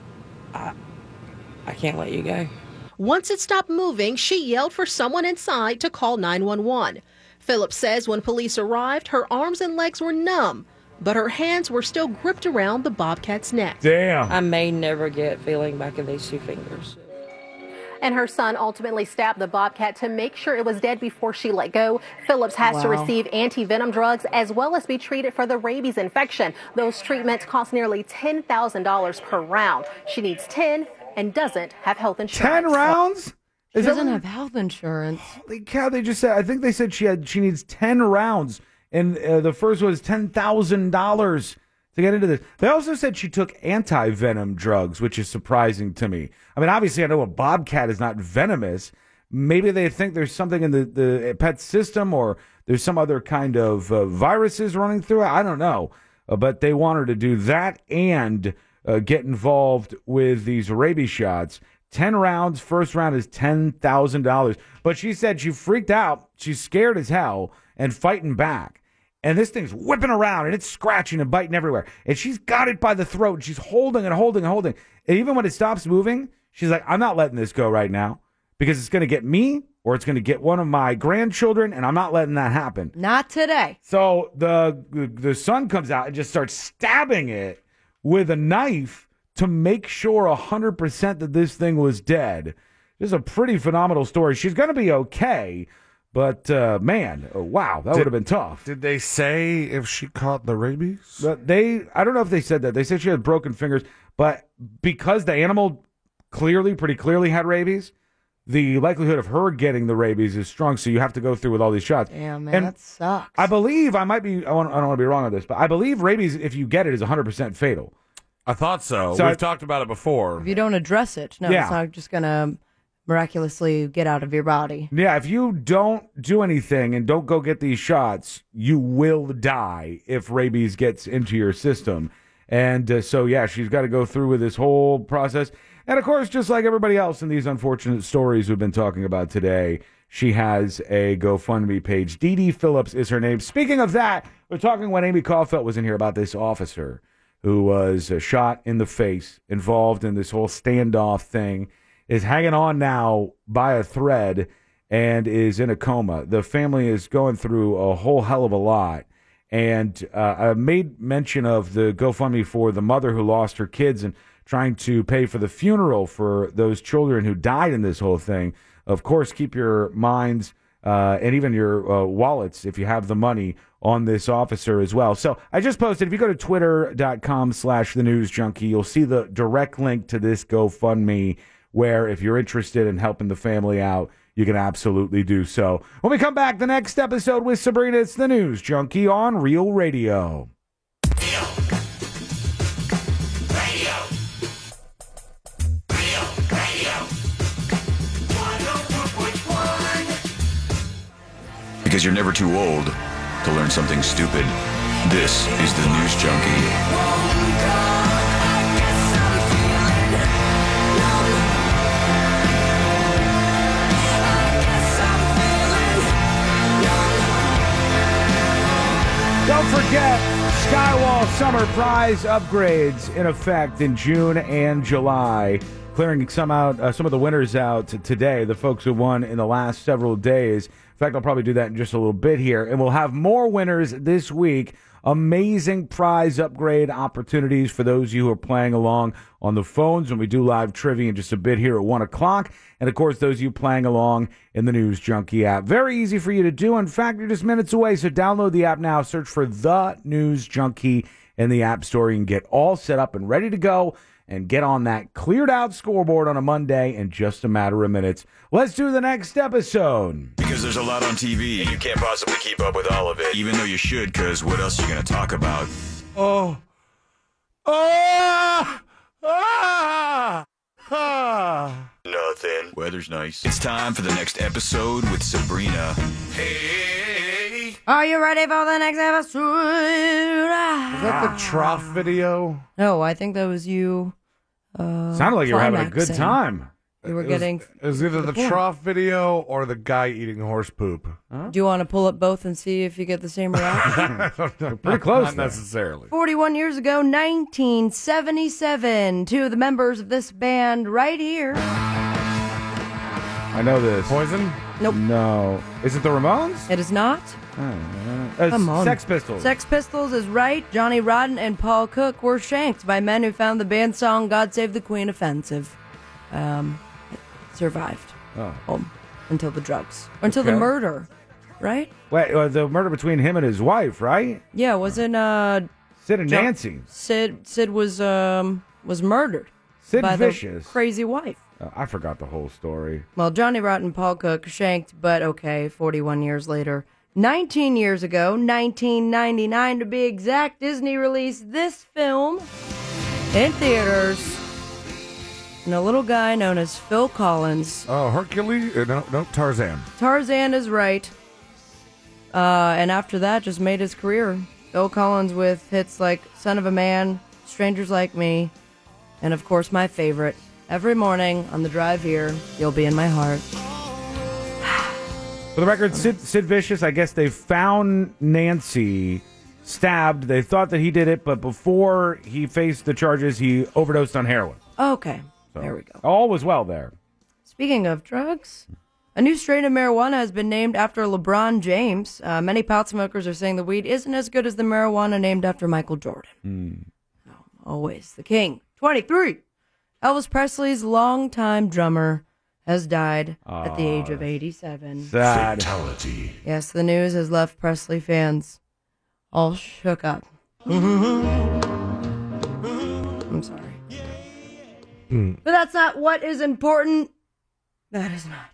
I, I can't let you go. Once it stopped moving, she yelled for someone inside to call nine one one. Phillips says when police arrived, her arms and legs were numb, but her hands were still gripped around the bobcat's neck. Damn. I may never get feeling back in these two fingers. And her son ultimately stabbed the bobcat to make sure it was dead before she let go. Phillips has to Wow. receive anti-venom drugs as well as be treated for the rabies infection. Those treatments cost nearly ten thousand dollars per round. She needs ten and doesn't have health insurance. Ten rounds? She Is that doesn't what- have health insurance. Holy cow, they just said, I think they said she had, she needs ten rounds. And uh, the first was ten thousand dollars to get into this. They also said she took anti-venom drugs, which is surprising to me. I mean, obviously, I know a bobcat is not venomous. Maybe they think there's something in the, the pet system or there's some other kind of uh, viruses running through it. I don't know. Uh, but they want her to do that and uh, get involved with these rabies shots. ten rounds, first round is ten thousand dollars. But she said she freaked out. She's scared as hell and fighting back. And this thing's whipping around and it's scratching and biting everywhere. And she's got it by the throat. And she's holding and holding and holding. And even when it stops moving, she's like, I'm not letting this go right now because it's going to get me or it's going to get one of my grandchildren. And I'm not letting that happen. Not today. So the the son comes out and just starts stabbing it with a knife to make sure one hundred percent that this thing was dead. This is a pretty phenomenal story. She's going to be okay. But, uh, man, oh, wow, that Did- would have been tough. Did they say if she caught the rabies? But they, I don't know if they said that. They said she had broken fingers, but because the animal clearly, pretty clearly had rabies, the likelihood of her getting the rabies is strong. So you have to go through with all these shots. Damn, man, And that sucks. I believe I might be. I, want, I don't want to be wrong on this, but I believe rabies, if you get it, is one hundred percent fatal. I thought so. So We've I- talked about it before. If you don't address it, no, Yeah. it's not just going to miraculously get out of your body. Yeah, if you don't do anything and don't go get these shots, you will die if rabies gets into your system. And uh, so, yeah, she's got to go through with this whole process. And of course, just like everybody else in these unfortunate stories we've been talking about today, she has a GoFundMe page. Dee Dee Phillips is her name. Speaking of that, we're talking when Amy Caulfield was in here about this officer who was uh, shot in the face, involved in this whole standoff thing, is hanging on now by a thread and is in a coma. The family is going through a whole hell of a lot. And uh, I made mention of the GoFundMe for the mother who lost her kids and trying to pay for the funeral for those children who died in this whole thing. Of course, keep your minds uh, and even your uh, wallets, if you have the money, on this officer as well. So I just posted, if you go to twitter.com slash the news junkie, you'll see the direct link to this GoFundMe where if you're interested in helping the family out, you can absolutely do so. When we come back, the next episode with Sabrina, it's the News Junkie on Real Radio. Because you're never too old to learn something stupid. This is the News Junkie. Don't forget, Skywall Summer Prize upgrades in effect in June and July. Clearing some out, uh, some of the winners out today, the folks who won in the last several days. In fact, I'll probably do that in just a little bit here. And we'll have more winners this week. Amazing prize upgrade opportunities for those of you who are playing along on the phones when we do live trivia in just a bit here at one o'clock. And, of course, those of you playing along in the News Junkie app. Very easy for you to do. In fact, you're just minutes away, so download the app now. Search for The News Junkie in the App Store. You can get all set up and ready to go and get on that cleared-out scoreboard on a Monday in just a matter of minutes. Let's do the next episode. Because there's a lot on T V, and you can't possibly keep up with all of it, even though you should, because what else are you going to talk about? Oh. Ah! Ah! Ah! Nothing. Weather's nice. It's time for the next episode with Sabrina. Hey! Are you ready for the next episode? Was that the trough video? No, I think that was you. Uh, Sounded like you were having a good climaxing. time. You were It was- getting. It was either the point. trough video or the guy eating horse poop. Do you want to pull up both and see if you get the same reaction? Pretty close Not there. necessarily. forty-one years ago, nineteen seventy-seven, two of the members of this band right here. I know this. Poison? Nope. No. Is it the Ramones? It is not. Uh, Come on. Sex Pistols. Sex Pistols is right. Johnny Rotten and Paul Cook were shanked by men who found the band song God Save the Queen offensive. Um, it survived. Oh. Um, until the drugs. Or until the Okay. murder, right? Wait, uh, the murder between him and his wife, right? Yeah, wasn't uh Sid and Jo- Nancy. Sid Sid was um was murdered Sid by Vicious. the crazy wife. Uh, I forgot the whole story. Well, Johnny Rotten, Paul Cook shanked, but okay, forty-one years later. nineteen years ago, nineteen ninety-nine to be exact, Disney released this film in theaters. And a little guy known as Phil Collins. Oh, Hercules? Uh, no, no, Tarzan. Tarzan is right. Uh, and after that, just made his career. Phil Collins with hits like Son of a Man, Strangers Like Me, and of course my favorite, Every Morning on the Drive Here, You'll Be in My Heart. For the record, Sid, Sid Vicious, I guess they found Nancy stabbed. They thought that he did it, but before he faced the charges, he overdosed on heroin. Okay, So there we go. All was well there. Speaking of drugs, a new strain of marijuana has been named after LeBron James. Uh, many pot smokers are saying the weed isn't as good as the marijuana named after Michael Jordan. Mm. Always the king. twenty-three. Elvis Presley's longtime drummer has died at the age of eighty-seven. Sad. Fatality. Yes, the news has left Presley fans all shook up. I'm sorry. Mm. But that's not what is important. That is not.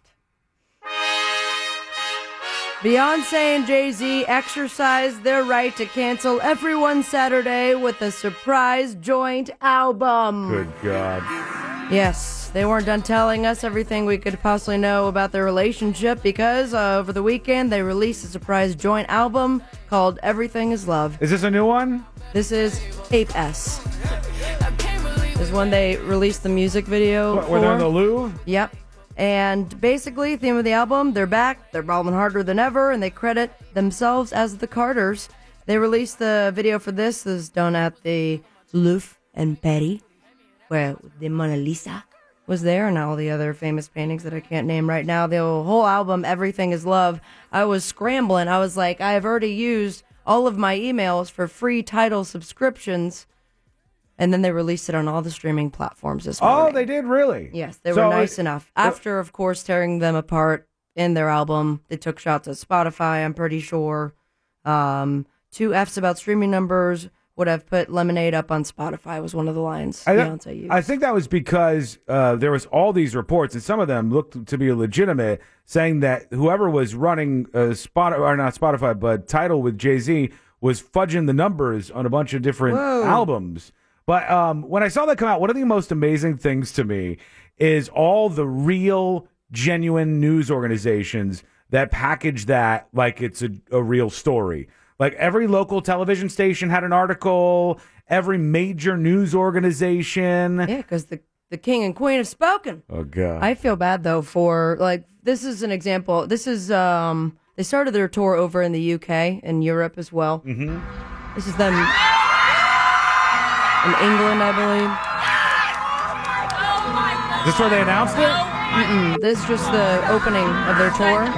Beyonce and Jay-Z exercised their right to cancel everyone's Saturday with a surprise joint album. Good God. Yes, they weren't done telling us everything we could possibly know about their relationship because uh, over the weekend they released a surprise joint album called Everything Is Love. Is this a new one? This is Tape S. is when they released the music video. What, were they for. in the Louvre? Yep. And basically, theme of the album, they're back, they're balling harder than ever, and they credit themselves as the Carters. They released the video for this. This is done at the Louvre in Paris, where the Mona Lisa was there, and all the other famous paintings that I can't name right now. The whole album, Everything is Love. I was scrambling. I was like, I have already used all of my emails for free Tidal subscriptions. And then they released it on all the streaming platforms this morning. Oh, they did really? Yes, they So were nice it- enough. After, of course, tearing them apart in their album, they took shots at Spotify, I'm pretty sure. Um, two F's about streaming numbers. Would have put Lemonade up on Spotify was one of the lines I, Beyonce used. I think that was because uh, there was all these reports, and some of them looked to be legitimate, saying that whoever was running uh, Spot or not Spotify, but Tidal with Jay-Z was fudging the numbers on a bunch of different Whoa. albums. But um, when I saw that come out, one of the most amazing things to me is all the real, genuine news organizations that package that like it's a, a real story. Like every local television station had an article, every major news organization. Yeah, because the, the king and queen have spoken. Oh, God. I feel bad, though, for, like, this is an example. This is, um, they started their tour over in the U K and Europe as well. Mm-hmm. This is them in England, I believe. Is this where they announced it? Mm-mm. This is just the opening of their tour.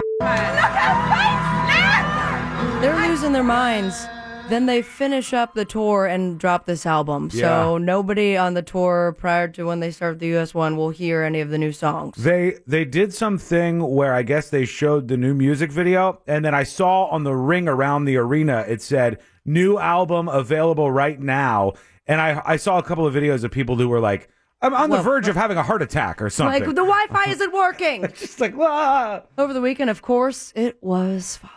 They're losing their minds. Then they finish up the tour and drop this album. So Yeah. nobody on the tour prior to when they start the U S one will hear any of the new songs. They they did something where I guess they showed the new music video, and then I saw on the ring around the arena it said new album available right now, and I I saw a couple of videos of people who were like, I'm on the Well, verge of having a heart attack or something. Like, the Wi-Fi isn't working. Just like, ah. Over the weekend, of course, it was Father's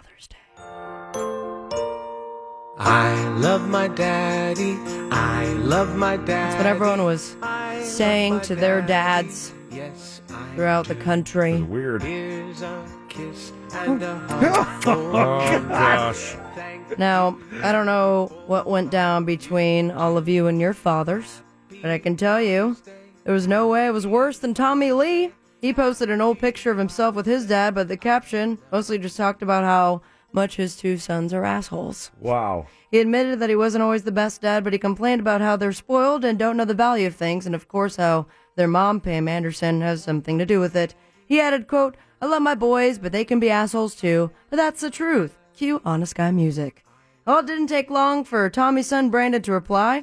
I love my daddy. I love my daddy. That's what everyone was saying to their dads throughout the country. Weird. Here's a kiss and a Oh, gosh. Now, I don't know what went down between all of you and your fathers, but I can tell you, there was no way it was worse than Tommy Lee. He posted an old picture of himself with his dad, but the caption mostly just talked about how much his two sons are assholes. Wow. He admitted that he wasn't always the best dad, but he complained about how they're spoiled and don't know the value of things, and of course how their mom, Pam Anderson, has something to do with it. He added, quote, I love my boys, but they can be assholes too, but that's the truth. Cue Honest Guy music. Well, it didn't take long for Tommy's son Brandon to reply.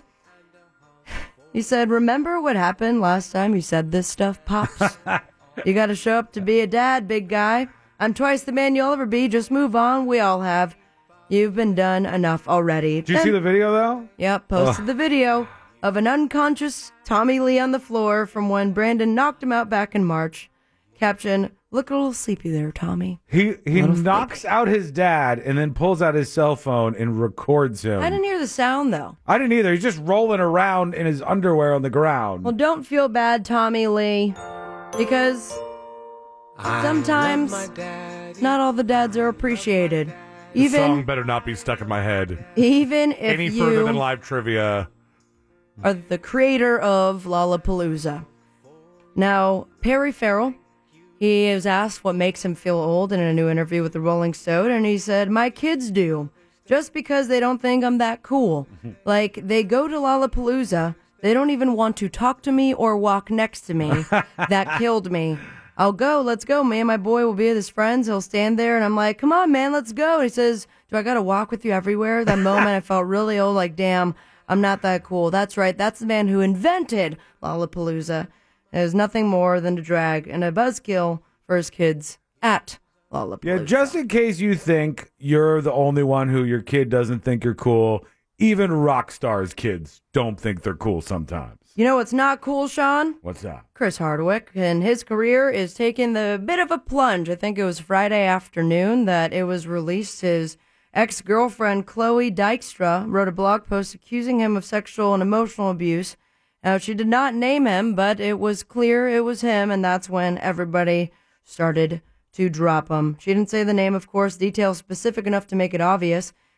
He said, remember what happened last time you said this stuff, Pops? You gotta show up to be a dad, big guy. I'm twice the man you'll ever be. Just move on. We all have. You've been done enough already. Did you see the video, though? Yep, posted Ugh. the video of an unconscious Tommy Lee on the floor from when Brandon knocked him out back in March. Caption, look a little sleepy there, Tommy. He he Little knocks out his dad and then pulls out his cell phone and records him. I didn't hear the sound, though. I didn't either. He's just rolling around in his underwear on the ground. Well, don't feel bad, Tommy Lee, because sometimes not all the dads are appreciated. The Even song better not be stuck in my head. even if Any you further than live trivia. are the creator of Lollapalooza. Now, Perry Farrell, he is asked what makes him feel old in a new interview with the Rolling Stone, and he said, my kids do, just because they don't think I'm that cool. Like, they go to Lollapalooza, they don't even want to talk to me or walk next to me. That killed me. I'll go, let's go. Me and my boy will be with his friends. He'll stand there, and I'm like, come on, man, let's go. And he says, do I got to walk with you everywhere? That moment, I felt really old, like, damn, I'm not that cool. That's right, that's the man who invented Lollapalooza. There's nothing more than to drag and a buzzkill for his kids at Lollapalooza. Yeah, just in case you think you're the only one who your kid doesn't think you're cool, even rock stars' kids don't think they're cool sometimes. You know what's not cool, Sean? What's that? Chris Hardwick, and his career is taking the bit of a plunge. I think it was Friday afternoon that it was released. His ex-girlfriend, Chloe Dykstra, wrote a blog post accusing him of sexual and emotional abuse. Now, she did not name him, but it was clear it was him, and that's when everybody started to drop him. She didn't say the name, of course, details specific enough to make it obvious.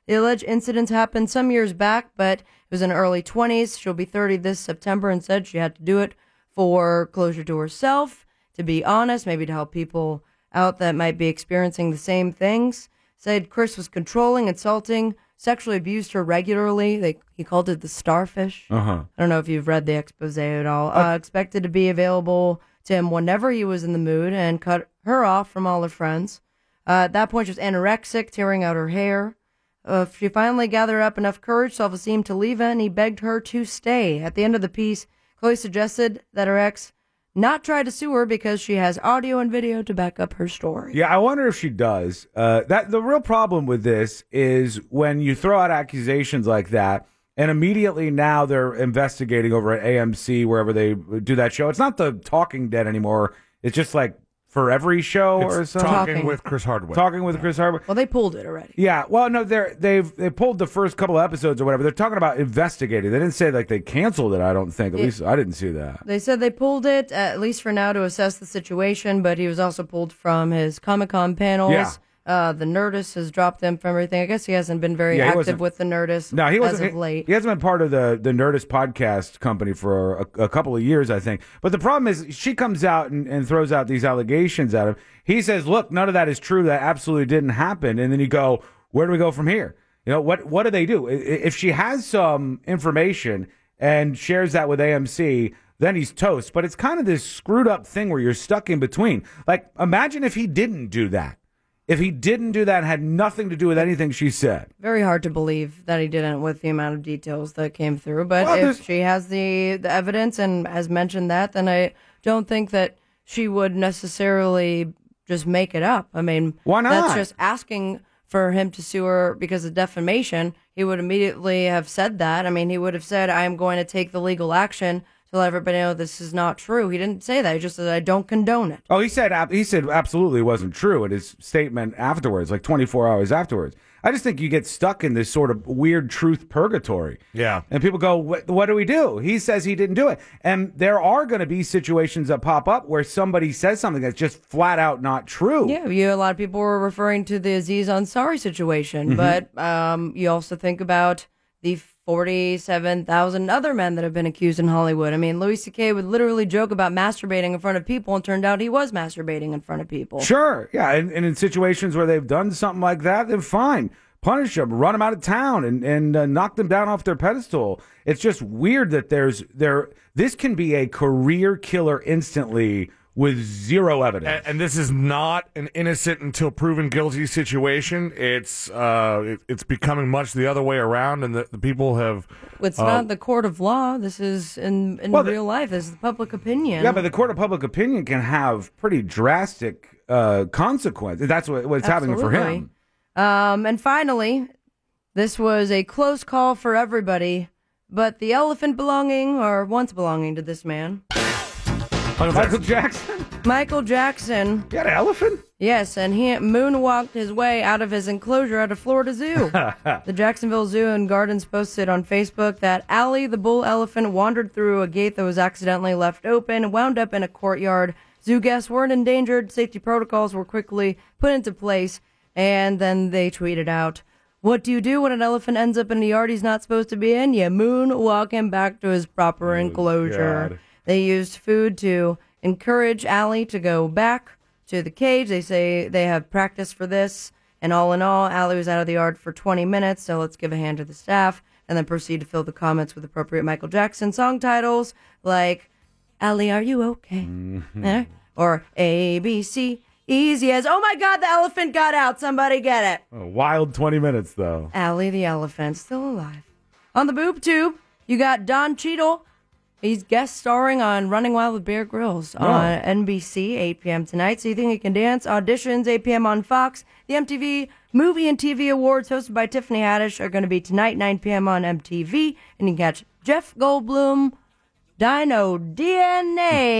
The alleged incidents happened some years back, but it was in her early twenties. She'll be thirty this September and said she had to do it for closure to herself, to be honest, maybe to help people out that might be experiencing the same things. Said Chris was controlling, insulting, sexually abused her regularly. They, he called it the starfish. Uh-huh. I don't know if you've read the expose at all. Uh, expected to be available to him whenever he was in the mood and cut her off from all her friends. Uh, at that point, she was anorexic, tearing out her hair. Uh, she finally gathered up enough courage, self-esteem to leave it, and he begged her to stay. At the end of the piece, Chloe suggested that her ex not try to sue her because she has audio and video to back up her story. Yeah, I wonder if she does. Uh, that the real problem with this is when you throw out accusations like that, and immediately now they're investigating over at A M C, wherever they do that show. It's not the Talking Dead anymore. It's just like for every show It's or something. Talking with Chris Hardwick. Talking with Chris Hardwick. Well, they pulled it already. Yeah, well, no, they're they've they pulled the first couple of episodes or whatever. They're talking about investigating. They didn't say like they canceled it. I don't think. At Yeah. least I didn't see that. They said they pulled it, at least for now, to assess the situation, but he was also pulled from his Comic-Con panels. Yeah. Uh, the Nerdist has dropped them from everything. I guess he hasn't been very Yeah, he active wasn't- with the Nerdist No, he as wasn't. of late. He hasn't been part of the the Nerdist podcast company for a, a couple of years, I think. But the problem is, she comes out and, and throws out these allegations at him. He says, "Look, none of that is true. That absolutely didn't happen." And then you go, "Where do we go from here? You know, what what do they do? I- If she has some information and shares that with A M C." Then he's toast. But it's kind of this screwed up thing where you're stuck in between. Like, imagine if he didn't do that. If he didn't do that, had nothing to do with anything she said. Very hard to believe that he didn't with the amount of details that came through. But Well, if there's- she has the, the evidence and has mentioned that, then I don't think that she would necessarily just make it up. I mean, Why not? That's just asking for him to sue her because of defamation. He would immediately have said that. I mean, he would have said, I am going to take the legal action to let everybody know this is not true. He didn't say that. He just said, I don't condone it. Oh, he said ab- he said absolutely it wasn't true in his statement afterwards, like twenty-four hours afterwards. I just think you get stuck in this sort of weird truth purgatory. Yeah. And people go, what, what do we do? He says he didn't do it. And there are going to be situations that pop up where somebody says something that's just flat out not true. Yeah, you, a lot of people were referring to the Aziz Ansari situation, Mhm. but um, you also think about the forty-seven thousand other men that have been accused in Hollywood. I mean, Louis C K would literally joke about masturbating in front of people, and turned out he was masturbating in front of people. Sure, yeah, and, and in situations where they've done something like that, then fine, punish them, run them out of town, and and uh, knock them down off their pedestal. It's just weird that there's there. This can be a career killer instantly with zero evidence. And, and this is not an innocent until proven guilty situation. It's uh, it, it's becoming much the other way around, and the, the people have. It's uh, not the court of law. This is in, in Well, the- real life. This is the public opinion. Yeah, but the court of public opinion can have pretty drastic uh, consequences. That's what, what's happening for him. Um, and finally, this was a close call for everybody, but the elephant belonging, or once belonging to this man. Michael Jackson? Michael Jackson. You had an elephant? Yes, and he moonwalked his way out of his enclosure at a Florida zoo. The Jacksonville Zoo and Gardens posted on Facebook that Allie, the bull elephant, wandered through a gate that was accidentally left open, wound up in a courtyard. Zoo guests weren't endangered. Safety protocols were quickly put into place, and then they tweeted out, what do you do when an elephant ends up in a yard he's not supposed to be in? You moonwalk him back to his proper enclosure. God. They used food to encourage Allie to go back to the cage. They say they have practice for this. And all in all, Allie was out of the yard for twenty minutes, so let's give a hand to the staff and then proceed to fill the comments with appropriate Michael Jackson song titles like, Allie, are you okay? Eh? Or A, B, C, easy as, oh my God, the elephant got out. Somebody get it. A wild twenty minutes, though. Allie the elephant, still alive. On the boob tube, you got Don Cheadle. He's guest starring on Running Wild with Bear Grylls Oh. on N B C, eight p.m. tonight. So You Think You Can Dance? Auditions, eight p.m. on Fox. The M T V Movie and T V Awards, hosted by Tiffany Haddish, are going to be tonight, nine p.m. on M T V. And you can catch Jeff Goldblum, Dino D N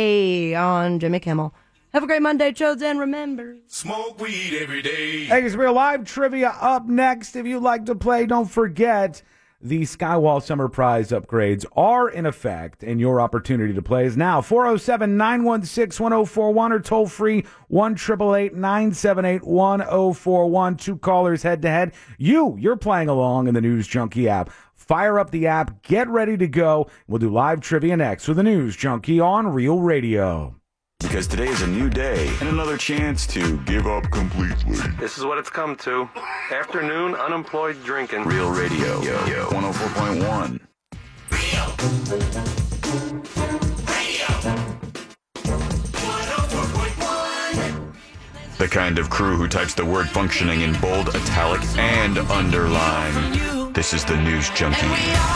A on Jimmy Kimmel. Have a great Monday, Chodes, and remember... Smoke weed every day. Hey, it's real live trivia up next. If you'd like to play, don't forget the Skywall Summer Prize upgrades are in effect, and your opportunity to play is now. four oh seven, nine one six, one oh four one or toll free one eight eight eight, nine seven eight, one oh four one. Two callers head to head. You, you're playing along in the News Junkie app. Fire up the app, get ready to go. We'll do live trivia next with the News Junkie on Real Radio. Because today is a new day and another chance to give up completely. This is what it's come to. Afternoon unemployed drinking. Real Radio, yo, yo. one oh four point one. The kind of crew who types the word functioning in bold, italic, and underline. This is the News Junkie.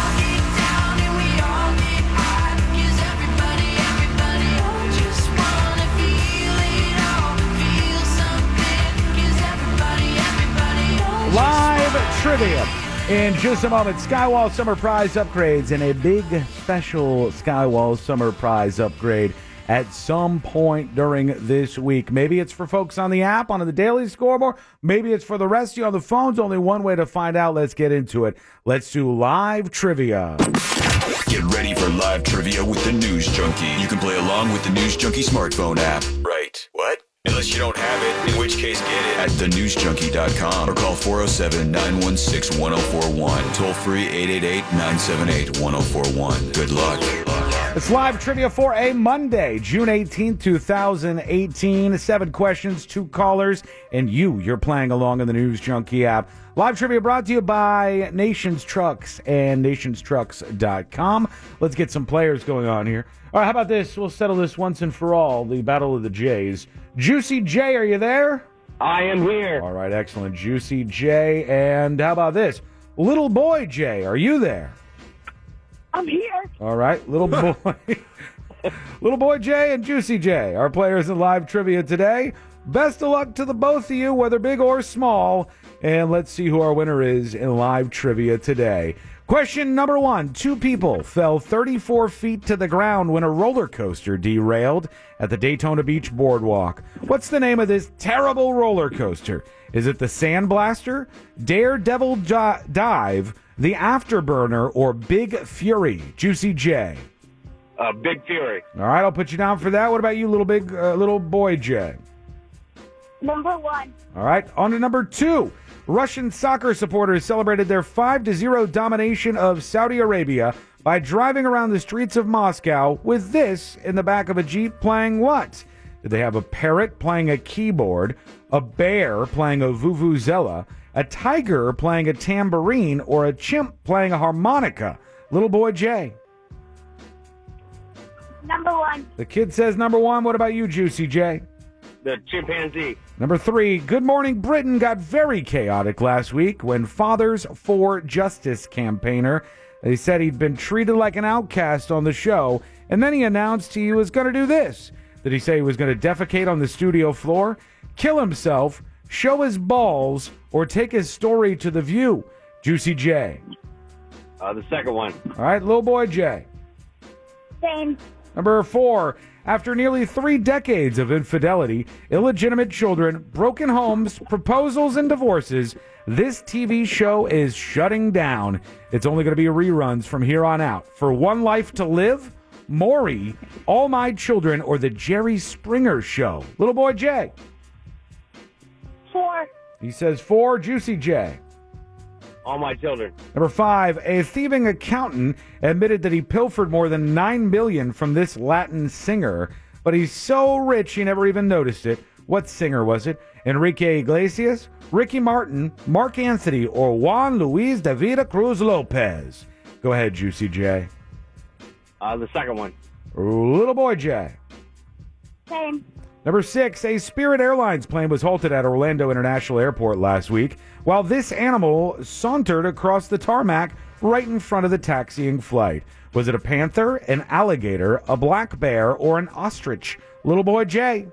Live trivia in just a moment. Skywall Summer Prize upgrades and a big special Skywall Summer Prize upgrade at some point during this week. Maybe it's for folks on the app, on the daily scoreboard. Maybe it's for the rest of you on the phones. Only one way to find out. Let's get into it. Let's do live trivia. Get ready for live trivia with the News Junkie. You can play along with the News Junkie smartphone app. Right. What? Unless you don't have it, in which case get it at the news junkie dot com or call four oh seven, nine one six, one oh four one. Toll free eight eight eight, nine seven eight, one oh four one. Good luck. It's live trivia for a Monday, June eighteenth, twenty eighteen. Seven questions, two callers, and you, you're playing along in the News Junkie app. Live trivia brought to you by Nations Trucks and nations trucks dot com. Let's get some players going on here. All right, how about this? We'll settle this once and for all, the Battle of the Jays. Juicy J, are you there? I am here. All right, excellent. Juicy J, and how about this? Little Boy J, are you there? I'm here. All right, Little Boy. Little Boy J and Juicy J, our players in live trivia today. Best of luck to the both of you, whether big or small. And let's see who our winner is in live trivia today. Question number one. Two people fell thirty-four feet to the ground when a roller coaster derailed at the Daytona Beach Boardwalk. What's the name of this terrible roller coaster? Is it the Sandblaster, Daredevil Di- Dive, the Afterburner, or Big Fury? Juicy J. Uh, Big Fury. All right, I'll put you down for that. What about you, little big, uh, little boy J? Number one. All right, on to number two. Russian soccer supporters celebrated their five to zero domination of Saudi Arabia by driving around the streets of Moscow with this in the back of a Jeep playing what? Did they have a parrot playing a keyboard, a bear playing a vuvuzela, a tiger playing a tambourine, or a chimp playing a harmonica? Little boy J. Number one. The kid says number one. What about you, Juicy J? The chimpanzee. Number three, Good Morning Britain got very chaotic last week when Fathers for Justice campaigner, they said he'd been treated like an outcast on the show, and then he announced he was going to do this. Did he say he was going to defecate on the studio floor, kill himself, show his balls, or take his story to The View? Juicy J. Uh, the second one. All right, little boy J. Same. Number four, after nearly three decades of infidelity, illegitimate children, broken homes, proposals, and divorces, this T V show is shutting down. It's only going to be reruns from here on out. For One Life to Live, Maury, All My Children, or The Jerry Springer Show? Little boy J. Four. He says four. Juicy J. All My Children. Number five, a thieving accountant admitted that he pilfered more than nine million dollars from this Latin singer, but he's so rich he never even noticed it. What singer was it? Enrique Iglesias, Ricky Martin, Mark Anthony, or Juan Luis David Cruz Lopez? Go ahead, Juicy J. Uh, the second one. Little boy J. Same. Number six, a Spirit Airlines plane was halted at Orlando International Airport last week while this animal sauntered across the tarmac right in front of the taxiing flight. Was it a panther, an alligator, a black bear, or an ostrich? Little boy J.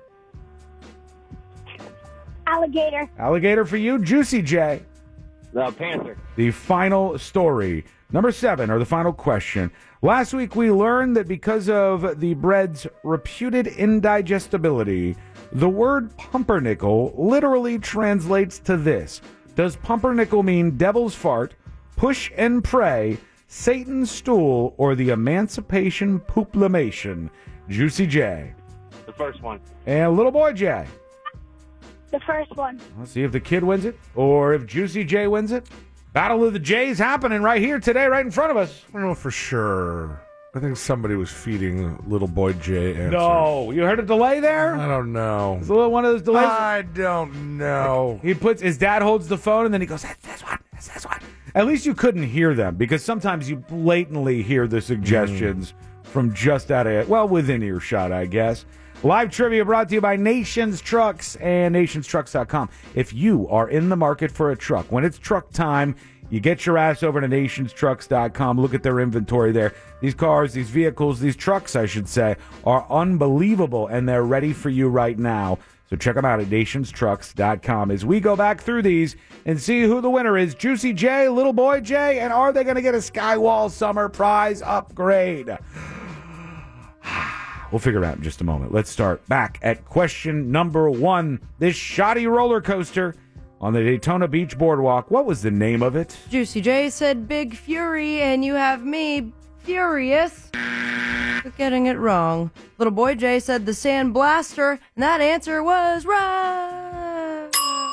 Alligator. Alligator for you. Juicy J. The panther. The final story. Number seven, or the final question. Last week we learned that because of the bread's reputed indigestibility, the word pumpernickel literally translates to this. Does pumpernickel mean devil's fart, Push and Pray, Satan's Stool, or the Emancipation Pooplamation? Juicy J. The first one. And Little Boy J. The first one. Let's see if the kid wins it or if Juicy J wins it. Battle of the J's happening right here today, right in front of us. I don't know for sure. I think somebody was feeding Little Boy J answers. No, you heard a delay there? I don't know. It's a little one of those delays. I don't know. He puts his dad holds the phone and then he goes, "That's this one. That's this one." At least you couldn't hear them because sometimes you blatantly hear the suggestions mm. from just out of well within earshot, I guess. Live trivia brought to you by Nations Trucks and nations trucks dot com. If you are in the market for a truck, when it's truck time, you get your ass over to nations trucks dot com. Look at their inventory there. These cars, these vehicles, these trucks, I should say, are unbelievable, and they're ready for you right now. So check them out at nations trucks dot com as we go back through these and see who the winner is. Juicy J, Little Boy J, and are they going to get a Skywall Summer Prize upgrade? We'll figure it out in just a moment. Let's start back at question number one. This shoddy roller coaster on the Daytona Beach Boardwalk. What was the name of it? Juicy J said Big Fury, and you have me furious for getting it wrong. Little Boy J said the Sand Blaster, and that answer was right.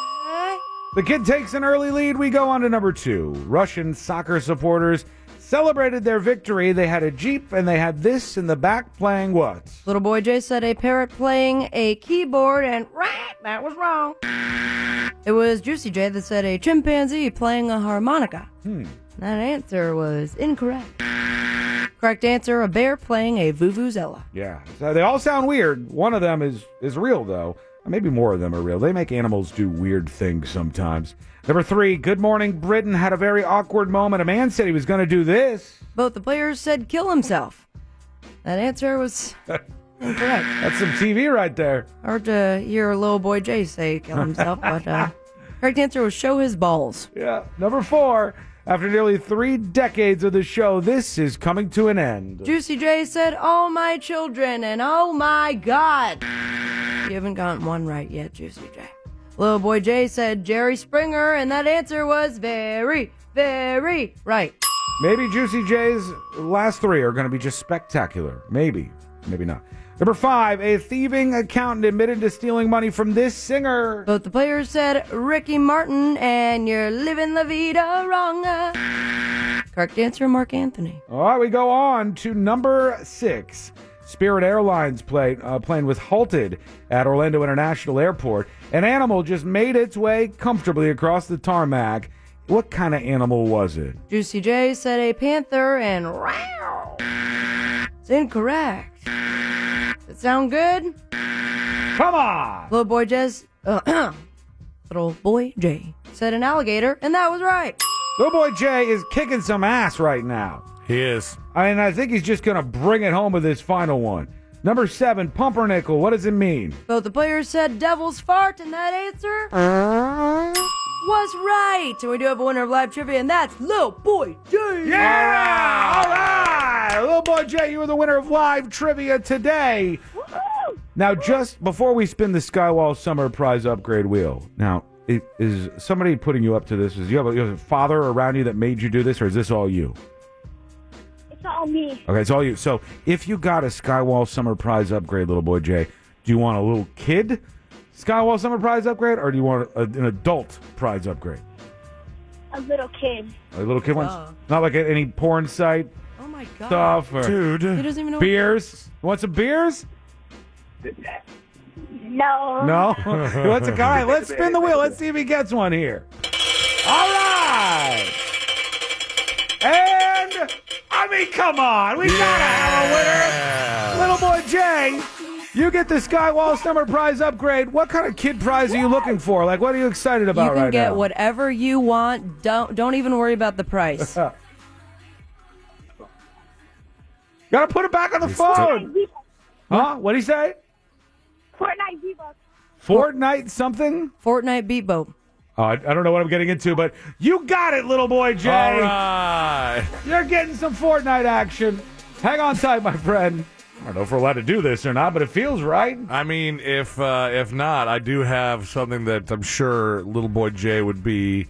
The kid takes an early lead. We go on to number two. Russian soccer supporters celebrated their victory. They had a Jeep, and they had this in the back playing what? Little Boy J said a parrot playing a keyboard, and right, that was wrong. It was Juicy J that said a chimpanzee playing a harmonica. Hmm. That answer was incorrect. Correct answer, a bear playing a vuvuzela. Yeah, so they all sound weird. One of them is, is real, though. Maybe more of them are real. They make animals do weird things sometimes. Number three, Good Morning Britain had a very awkward moment. A man said he was going to do this. Both the players said kill himself. That answer was incorrect. That's some T V right there. Hard to hear Little Boy J say kill himself, but uh, correct answer was show his balls. Yeah. Number four, after nearly three decades of the show, this is coming to an end. Juicy J said, "Oh, my children," and "Oh, my God." You haven't gotten one right yet, Juicy J. Little Boy J said Jerry Springer, and that answer was very, very right. Maybe Juicy J's last three are going to be just spectacular. Maybe. Maybe not. Number five, a thieving accountant admitted to stealing money from this singer. Both the players said Ricky Martin, and you're living la vida wrong. Correct answer, Mark Anthony. All right, we go on to number six. Spirit Airlines plane, uh, plane was halted at Orlando International Airport. An animal just made its way comfortably across the tarmac. What kind of animal was it? Juicy J said a panther, and wow, it's incorrect. Does it sound good? Come on! Little Boy J's, uh, Little Boy J said an alligator, and that was right. Little Boy J is kicking some ass right now. He is. I mean, I think he's just going to bring it home with this final one. Number seven, pumpernickel. What does it mean? Both the players said devil's fart, and that answer was right. And we do have a winner of live trivia, and that's Lil Boy J. Yeah! All right! Lil Boy J, you are the winner of live trivia today. Woo-hoo! Now, just before we spin the Skywall Summer Prize upgrade wheel, now, it, is somebody putting you up to this? Is you have, a, you have a father around you that made you do this, or is this all you? It's all me. Okay, it's all you. So, if you got a Skywall Summer Prize upgrade, Little Boy J, do you want a little kid Skywall Summer Prize upgrade, or do you want a, an adult prize upgrade? A little kid. A little kid Oh. ones? Not like any porn site Oh my God. stuff? Or Dude. He doesn't even know. beers? You want some beers? No. No? What's a all right, let's spin the wheel. Let's see if he gets one here. All right! And, I mean, come on. We gotta have a winner. Little Boy J, you get the Skywall Summer Prize upgrade. What kind of kid prize are you looking for? Like, what are you excited about You can right get now? whatever you want. Don't don't even worry about the price. Gotta put it back on the phone. Huh? What'd he say? Fortnite V-Bucks. Fortnite something? Fortnite Beat Boat. Oh, I, I don't know what I'm getting into, but you got it, Little Boy J. All right. You're getting some Fortnite action. Hang on tight, my friend. I don't know if we're allowed to do this or not, but it feels right. I mean, if uh, if not, I do have something that I'm sure Little Boy J would be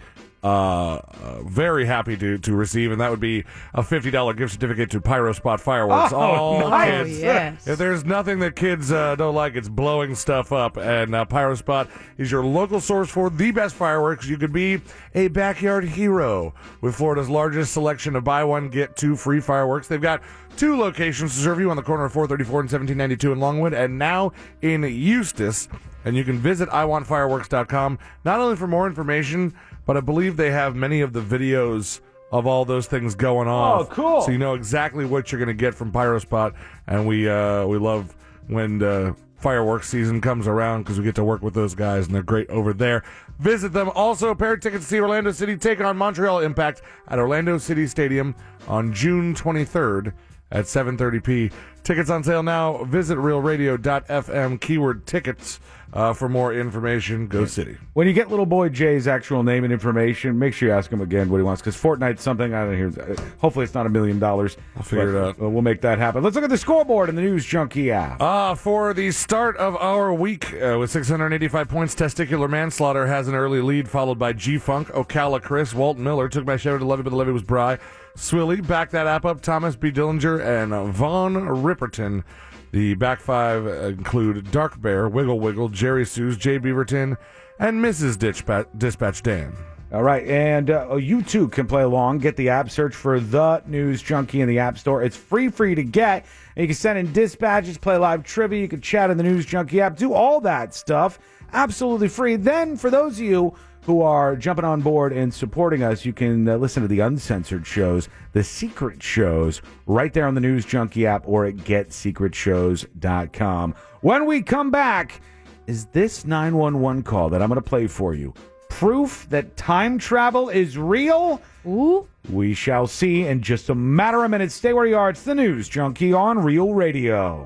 uh, uh, very happy to, to receive, and that would be a fifty dollars gift certificate to Pyrospot Fireworks. Oh, All nice. kids. Oh, yes. If there's nothing that kids uh, don't like, it's blowing stuff up, and uh, Pyrospot is your local source for the best fireworks. You could be a backyard hero with Florida's largest selection of buy one, get two free fireworks. They've got two locations to serve you on the corner of four thirty-four and seventeen ninety-two in Longwood, and now in Eustis. And you can visit I want fireworks dot com, not only for more information, but I believe they have many of the videos of all those things going off. Oh, cool. So you know exactly what you're going to get from Pyrospot, and we uh, we love when uh, fireworks season comes around because we get to work with those guys, and they're great over there. Visit them. Also, a pair of tickets to see Orlando City take on Montreal Impact at Orlando City Stadium on June twenty-third at seven thirty p. Tickets on sale now. Visit real radio dot f m, keyword tickets, uh, for more information. Go City. When you get little boy Jay's actual name and information, make sure you ask him again what he wants, because Fortnite's something, I don't hear. Hopefully it's not a million dollars. I'll figure it out. Uh, we'll make that happen. Let's look at the scoreboard in the News Junkie app. Uh, for the start of our week, uh, with six hundred eighty-five points, Testicular Manslaughter has an early lead, followed by G-Funk, Ocala Chris, Walt Miller, Took My Shadow to Levy, but the Levy was Bry, Swilly, back that app up, Thomas B. Dillinger, and uh, Vaughn Ripperton. The back five uh, include Dark Bear, Wiggle Wiggle, Jerry Sues, Jay Beaverton, and Missus Dispatch, Dispatch Dan. All right, and uh, you too can play along. Get the app, search for The News Junkie in the App Store. It's free for you to get. And you can send in dispatches, play live trivia, you can chat in the News Junkie app, do all that stuff absolutely free. Then, for those of you who are jumping on board and supporting us, you can uh, listen to the uncensored shows, the secret shows, right there on the News Junkie app or at get secret shows dot com. When we come back, is this nine one one call that I'm going to play for you proof that time travel is real? Ooh. We shall see in just a matter of minutes. Stay where you are. It's the News Junkie on Real Radio.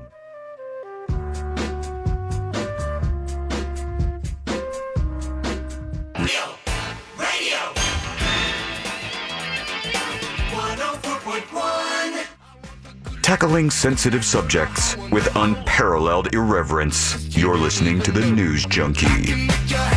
Tackling sensitive subjects with unparalleled irreverence. You're listening to the News Junkie.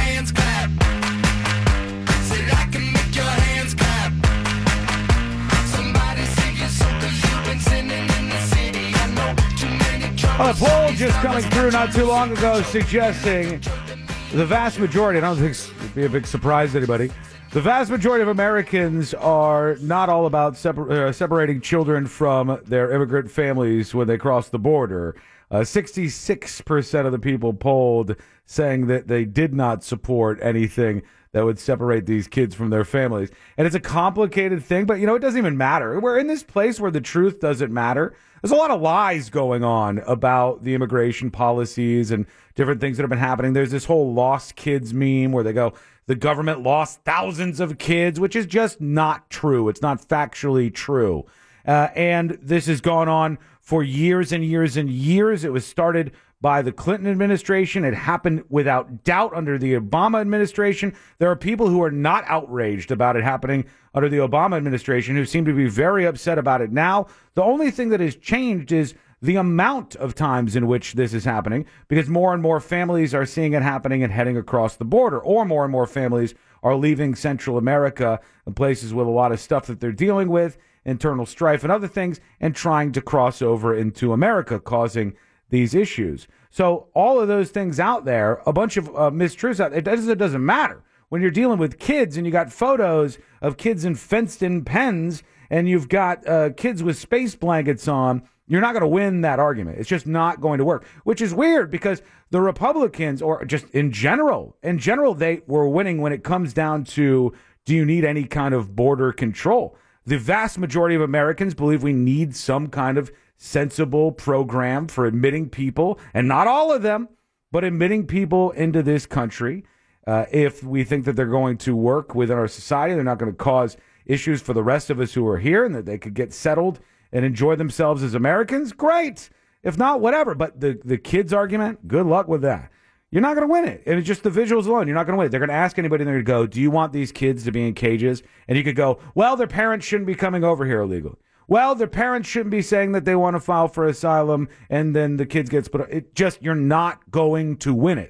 A poll just coming through not too long ago suggesting the vast majority, I don't think it'd be a big surprise to anybody, the vast majority of Americans are not all about separ- uh, separating children from their immigrant families when they cross the border. Uh, sixty-six percent of the people polled saying that they did not support anything that would separate these kids from their families. And it's a complicated thing, but, you know, it doesn't even matter. We're in this place where the truth doesn't matter. There's a lot of lies going on about the immigration policies and different things that have been happening. There's this whole lost kids meme where they go, the government lost thousands of kids, which is just not true. It's not factually true. Uh, and this has gone on for years and years and years. It was started by the Clinton administration. It happened without doubt under the Obama administration. There are people who are not outraged about it happening under the Obama administration who seem to be very upset about it now. The only thing that has changed is the amount of times in which this is happening, because more and more families are seeing it happening and heading across the border, or more and more families are leaving Central America and places with a lot of stuff that they're dealing with, internal strife and other things, and trying to cross over into America, causing these issues. So all of those things out there, a bunch of uh, mistruths out there, it doesn't, it doesn't matter. When you're dealing with kids and you got photos of kids in fenced-in pens and you've got uh, kids with space blankets on, you're not going to win that argument. It's just not going to work, which is weird because the Republicans, or just in general, in general, they were winning when it comes down to, do you need any kind of border control? The vast majority of Americans believe we need some kind of sensible program for admitting people, and not all of them, but admitting people into this country. Uh, if we think that they're going to work within our society, they're not going to cause issues for the rest of us who are here, and that they could get settled and enjoy themselves as Americans, great. If not, whatever. But the, the kids argument, good luck with that. You're not going to win it. And it's just the visuals alone. You're not going to win it. They're going to ask anybody, and they're going to go, do you want these kids to be in cages? And you could go, well, their parents shouldn't be coming over here illegally. Well, their parents shouldn't be saying that they want to file for asylum, and then the kids get split up. It just, you're not going to win it.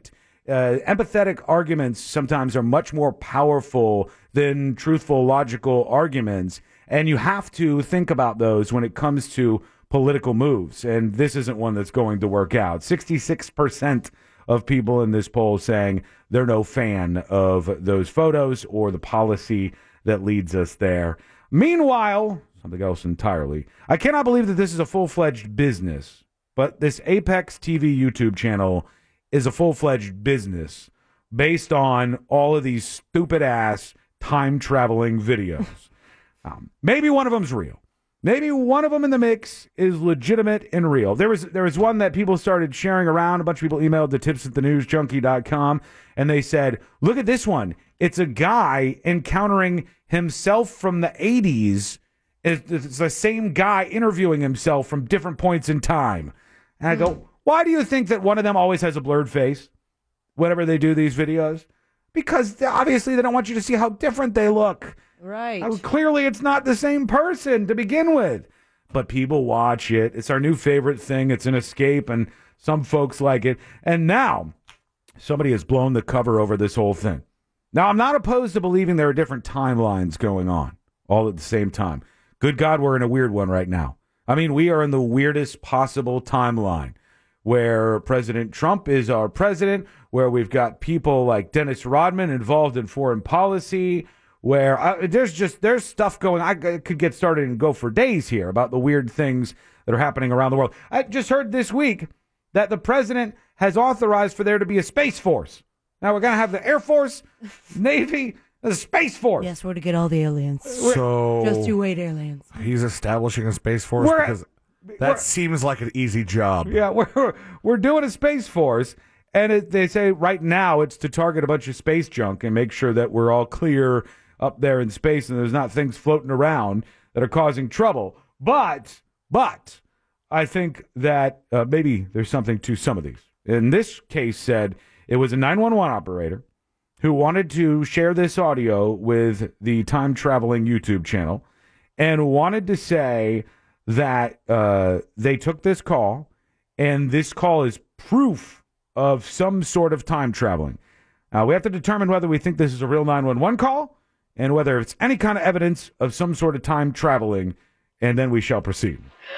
uh, empathetic arguments sometimes are much more powerful than truthful, logical arguments. And you have to think about those when it comes to political moves. And this isn't one that's going to work out. sixty-six percent of people in this poll saying they're no fan of those photos or the policy that leads us there. Meanwhile, something else entirely. I cannot believe that this is a full-fledged business, but this Apex T V YouTube channel is a full-fledged business based on all of these stupid-ass time-traveling videos. um, maybe one of them's real. Maybe one of them in the mix is legitimate and real. There was there was one that people started sharing around. A bunch of people emailed to tips at the news junkie dot com, and they said, look at this one. It's a guy encountering himself from the eighties. It's, it's the same guy interviewing himself from different points in time. And I go, why do you think that one of them always has a blurred face whenever they do these videos? Because they- obviously they don't want you to see how different they look. Right. Uh, clearly, it's not the same person to begin with. But people watch it. It's our new favorite thing. It's an escape, and some folks like it. And now, somebody has blown the cover over this whole thing. Now, I'm not opposed to believing there are different timelines going on all at the same time. Good God, we're in a weird one right now. I mean, we are in the weirdest possible timeline where President Trump is our president, where we've got people like Dennis Rodman involved in foreign policy, where uh, there's just there's stuff going. I c- could get started and go for days here about the weird things that are happening around the world. I just heard this week that the president has authorized for there to be a space force. Now we're going to have the Air Force, Navy, the Space Force. Yes, we're to get all the aliens. So Just you wait, aliens. he's establishing a space force We're- because that we're- seems like an easy job. Yeah, we're we're doing a space force, and it, they say right now it's to target a bunch of space junk and make sure that we're all clear up there in space and there's not things floating around that are causing trouble. But but I think that uh, maybe there's something to some of these. In this case, said it was a nine one one operator who wanted to share this audio with the time traveling YouTube channel and wanted to say that uh, they took this call, and this call is proof of some sort of time traveling. Now, we have to determine whether we think this is a real nine one one call and whether it's any kind of evidence of some sort of time traveling, and then we shall proceed.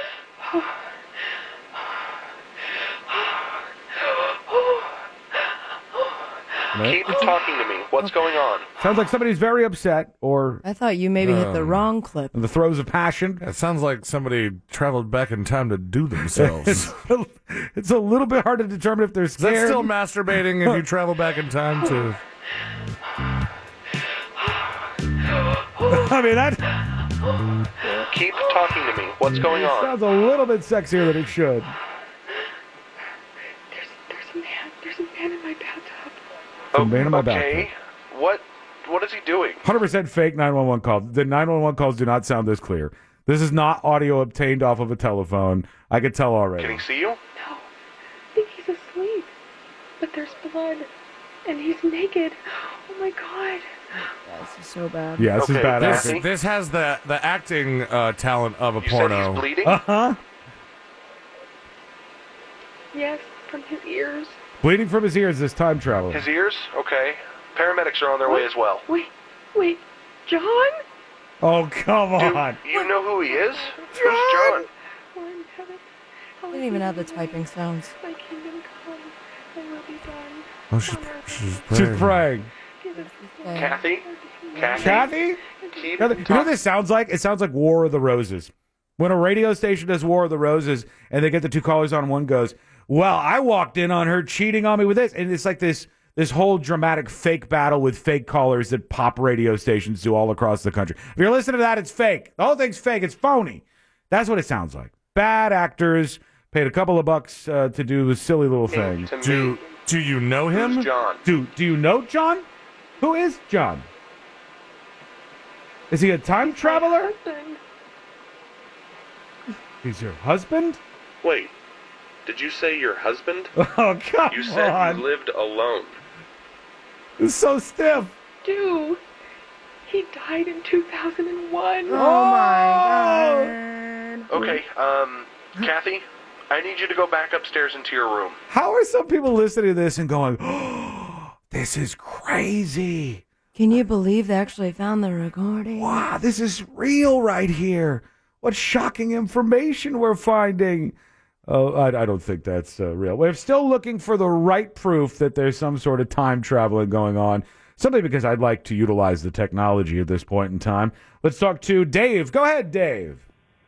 Keep talking to me. What's going on? Sounds like somebody's very upset, or I thought you maybe hit the Um, wrong clip. in the throes of passion. It sounds like somebody traveled back in time to do themselves. it's, a, it's a little bit hard to determine if they're Is that scared. still masturbating if you travel back in time to... I mean, that Keep talking to me. What's going on? sounds a little bit sexier than it should. There's a man. There's a man in my bathtub. Some man in my Okay. What? What is he doing? one hundred percent fake nine one one call. The nine one one calls do not sound this clear. This is not audio obtained off of a telephone. I could tell already. Can he see you? No. I think he's asleep. But there's blood. And he's naked. Oh my god. This is so bad. Yeah, this is bad This, acting. this has the, the acting uh, talent of a You porno. said he's bleeding? Uh-huh. Yes, from his ears. Bleeding from his ears, this time travel. His ears? Okay. Paramedics are on their way as well. Wait, wait. John? Oh, come on. Do you know who he is? Who's John? We're in heaven. I didn't even have the typing sounds. My kingdom come. Thy will be done. Oh, she's, she's praying. She's praying. Kathy? Kathy? Kathy? Keep You know, you know what this sounds like? It sounds like War of the Roses. When a radio station does War of the Roses and they get the two callers on, one goes, well, I walked in on her cheating on me with this. And it's like this this whole dramatic fake battle with fake callers that pop radio stations do all across the country. If you're listening to that, it's fake. The whole thing's fake. It's phony. That's what it sounds like. Bad actors paid a couple of bucks uh, to do silly little things. To me. Do, do you know him? Who's John? Do, do you know John? Who is John? Is he a time traveler? Husband. He's your husband? Wait. Did you say your husband? Oh, come You said on. you lived alone. It's so stiff. Do. He died in two thousand one. Oh my god. Okay, um, Kathy, I need you to go back upstairs into your room. How are some people listening to this and going, oh, This is crazy. Can you believe they actually found the recording? Wow, this is real right here. What shocking information we're finding. Oh, I, I don't think that's uh, real. We're still looking for the right proof that there's some sort of time traveling going on. Simply because I'd like to utilize the technology at this point in time. Let's talk to Dave. Go ahead, Dave.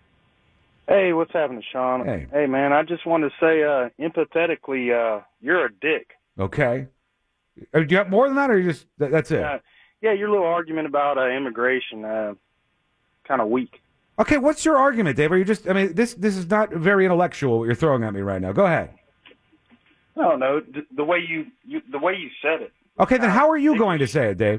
Hey, what's happening, Sean? Hey. Hey, man, I just wanted to say, uh, empathetically, uh, you're a dick. Okay. Uh, Do you have more than that, or you just that, that's it? Uh, yeah, your little argument about uh, immigration, uh, kind of weak. Okay, what's your argument, Dave? Are you just? I mean, this this is not very intellectual. What you're throwing at me right now. Go ahead. I don't know the, the way you, you the way you said it. Okay, then how are you going to say it, Dave?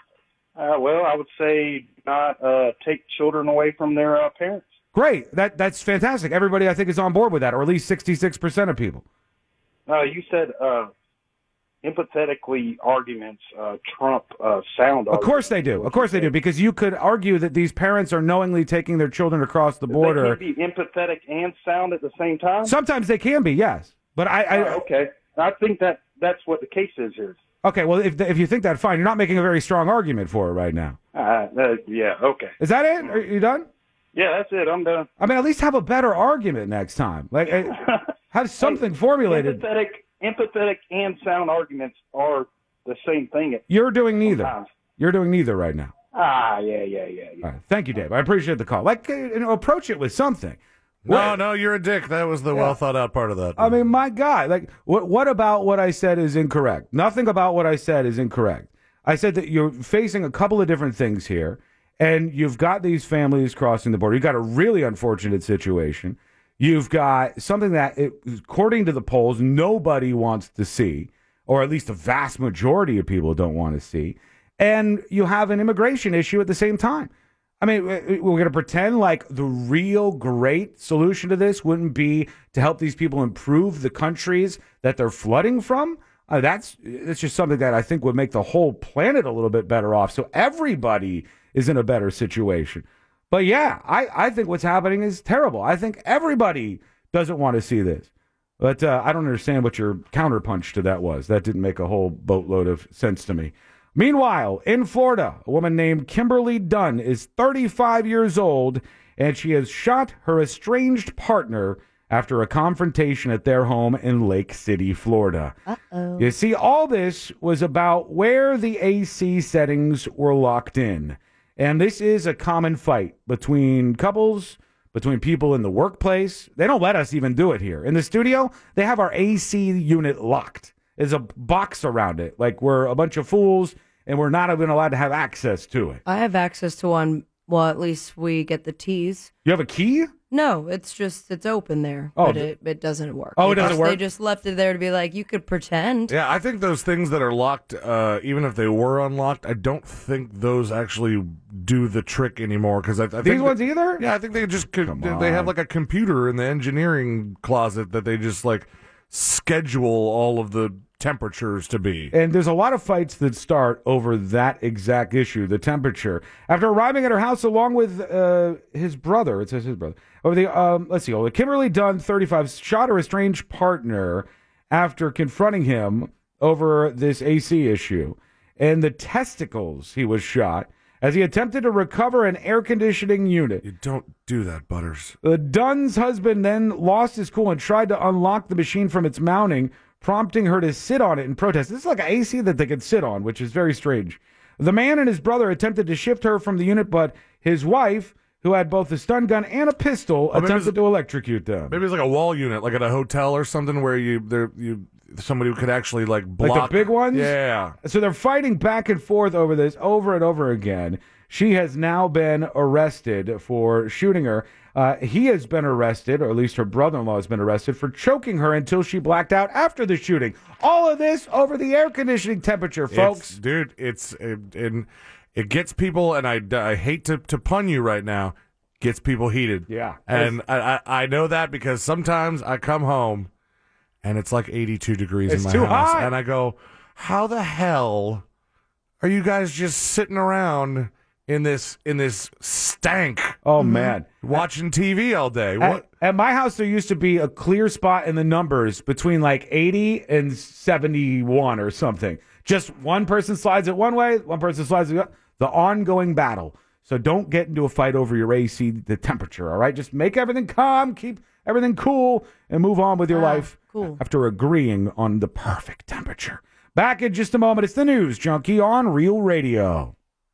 Uh, well, I would say not uh, take children away from their uh, parents. Great. That that's fantastic. Everybody, I think, is on board with that, or at least sixty-six percent of people. Uh, you said uh, empathetically arguments uh, trump uh, sound Of arguments. course they do. Of course they do, because you could argue that these parents are knowingly taking their children across the border. They can be empathetic and sound at the same time? Sometimes they can be, yes. But I, I Uh, okay. I think that that's what the case is here. okay. Well, if if you think that, fine. You're not making a very strong argument for it right now. Uh, uh, yeah, okay. Is that it? Are you done? Yeah, that's it. I'm done. I mean, at least have a better argument next time. Like, eh, have something formulated. Empathetic, empathetic and sound arguments are the same thing. At You're doing neither. sometimes. You're doing neither right now. Ah, yeah, yeah, yeah. yeah. All right. Thank you, Dave. I appreciate the call. Like, eh, you know, approach it with something. No, no, you're a dick. That was the well thought out part of that. I mean, my God, like, what what about what I said is incorrect? Nothing about what I said is incorrect. I said that you're facing a couple of different things here, and you've got these families crossing the border. You've got a really unfortunate situation. You've got something that, it, according to the polls, nobody wants to see, or at least a vast majority of people don't want to see. And you have an immigration issue at the same time. I mean, we're going to pretend like the real great solution to this wouldn't be to help these people improve the countries that they're flooding from. Uh, that's that's just something that I think would make the whole planet a little bit better off. So everybody is in a better situation. But yeah, I, I think what's happening is terrible. I think everybody doesn't want to see this. But uh, I don't understand what your counterpunch to that was. That didn't make a whole boatload of sense to me. Meanwhile, in Florida, a woman named Kimberly Dunn is thirty-five years old, and she has shot her estranged partner after a confrontation at their home in Lake City, Florida. Uh-oh. You see, all this was about where the A C settings were locked in. And this is a common fight between couples, between people in the workplace. They don't let us even do it here. In the studio, they have our A C unit locked. There's a box around it, like we're a bunch of fools and we're not even allowed to have access to it. I have access to one. Well, at least we get the teas. You have a key? No, it's just, it's open there, Oh, but th- it, it doesn't work. Oh, They it doesn't just- work? They just left it there to be like, you could pretend. Yeah, I think those things that are locked, uh, even if they were unlocked, I don't think those actually do the trick anymore. Because I, I These think ones that- either? Yeah, I think they just could. Come They have on. like a computer in the engineering closet that they just like schedule all of the temperatures to be. And there's a lot of fights that start over that exact issue, the temperature. After arriving at her house along with uh, his brother, it says his brother, over the um, let's see, oh, Kimberly Dunn, thirty-five, shot her estranged partner after confronting him over this A C issue. In the testicles, he was shot as he attempted to recover an air conditioning unit. You don't do that, Butters. The Dunn's husband then lost his cool and tried to unlock the machine from its mounting, prompting her to sit on it in protest. This is like an A C that they could sit on, which is very strange. The man and his brother attempted to shift her from the unit, but his wife, who had both a stun gun and a pistol, maybe attempted it's- to electrocute them. Maybe it's like a wall unit, like at a hotel or something, where you there you somebody could actually like block Like the big ones? Yeah. So they're fighting back and forth over this over and over again. She has now been arrested for shooting her. Uh, he has been arrested, or at least her brother-in-law has been arrested, for choking her until she blacked out after the shooting. All of this over the air conditioning temperature, folks. It's, dude, it's it, and it gets people, and I, I hate to, to pun you right now, gets people heated. Yeah. And I, I, I know that because sometimes I come home and it's like eighty-two degrees It's in my too house. hot. And I go, how the hell are you guys just sitting around in this in this stank? Oh, man. Watching T V all day. At, What? at my house, there used to be a clear spot in the numbers between like eighty and seventy-one or something. Just one person slides it one way, one person slides it the other. The ongoing battle. So don't get into a fight over your A C, the temperature, all right? Just make everything calm, keep everything cool, and move on with your Ah, life cool. after agreeing on the perfect temperature. Back in just a moment. It's the News Junkie on Real Radio.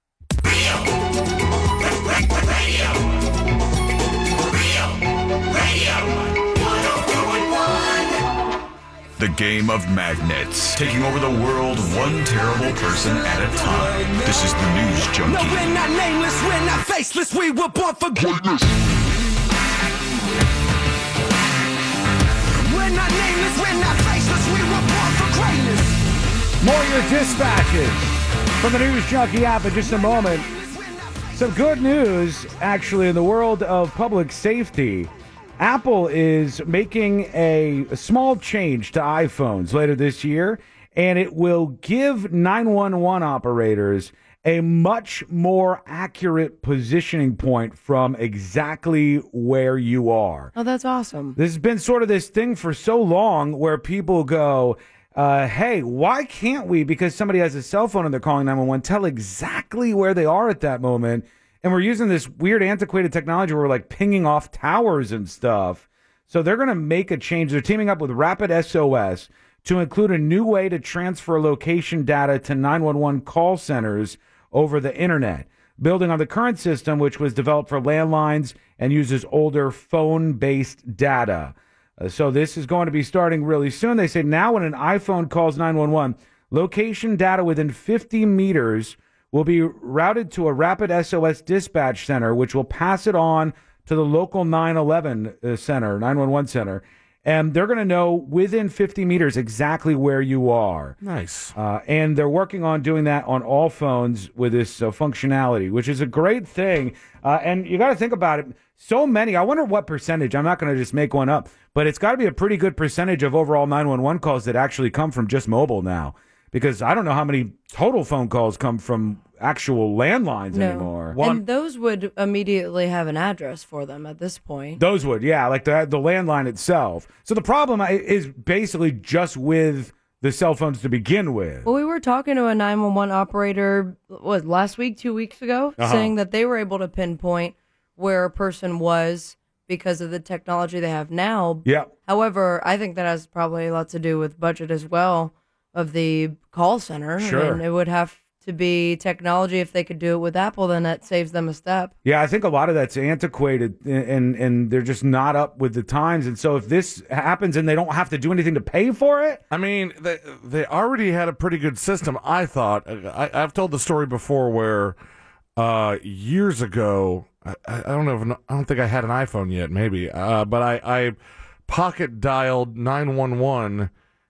The game of magnets, taking over the world one terrible person at a time. This is the News No, Junkie. we're not nameless, we're not faceless, we were born for greatness. We're not nameless, we're not faceless, we were born for greatness. More of your dispatches from the News Junkie app in just a moment. Some good news, actually, in the world of public safety. Apple is making a, a small change to iPhones later this year, and it will give nine one one operators a much more accurate positioning point from exactly where you are. Oh, that's awesome. This has been sort of this thing for so long where people go, uh, hey, why can't we, because somebody has a cell phone and they're calling nine one one, tell exactly where they are at that moment? And we're using this weird antiquated technology where we're like pinging off towers and stuff. So they're going to make a change. They're teaming up with Rapid S O S to include a new way to transfer location data to nine one one call centers over the internet, building on the current system, which was developed for landlines and uses older phone-based data. Uh, so this is going to be starting really soon. They say now when an iPhone calls nine one one, location data within fifty meters will be routed to a Rapid S O S dispatch center, which will pass it on to the local nine eleven uh, center, nine one one center. And they're going to know within fifty meters exactly where you are. Nice. Uh, and they're working on doing that on all phones with this uh, functionality, which is a great thing. Uh, and you got to think about it. So many, I wonder what percentage, I'm not going to just make one up, but it's got to be a pretty good percentage of overall nine one one calls that actually come from just mobile now. Because I don't know how many total phone calls come from actual landlines No. anymore. And those would immediately have an address for them at this point. Those would, yeah, like the the landline itself. So the problem i- is basically just with the cell phones to begin with. Well, we were talking to a nine one one operator, what, last week, two weeks ago, Uh-huh. saying that they were able to pinpoint where a person was because of the technology they have now. Yeah. However, I think that has probably a lot to do with budget as well of the call center. Sure. And it would have to be technology. If they could do it with Apple, then that saves them a step. Yeah, I think a lot of that's antiquated, and and they're just not up with the times. And so if this happens and they don't have to do anything to pay for it, I mean, they they already had a pretty good system. I thought. I, I've told the story before where uh, years ago. I, I don't know. If, I don't think I had an iPhone yet. Maybe, uh, but I, I pocket dialed nine one one.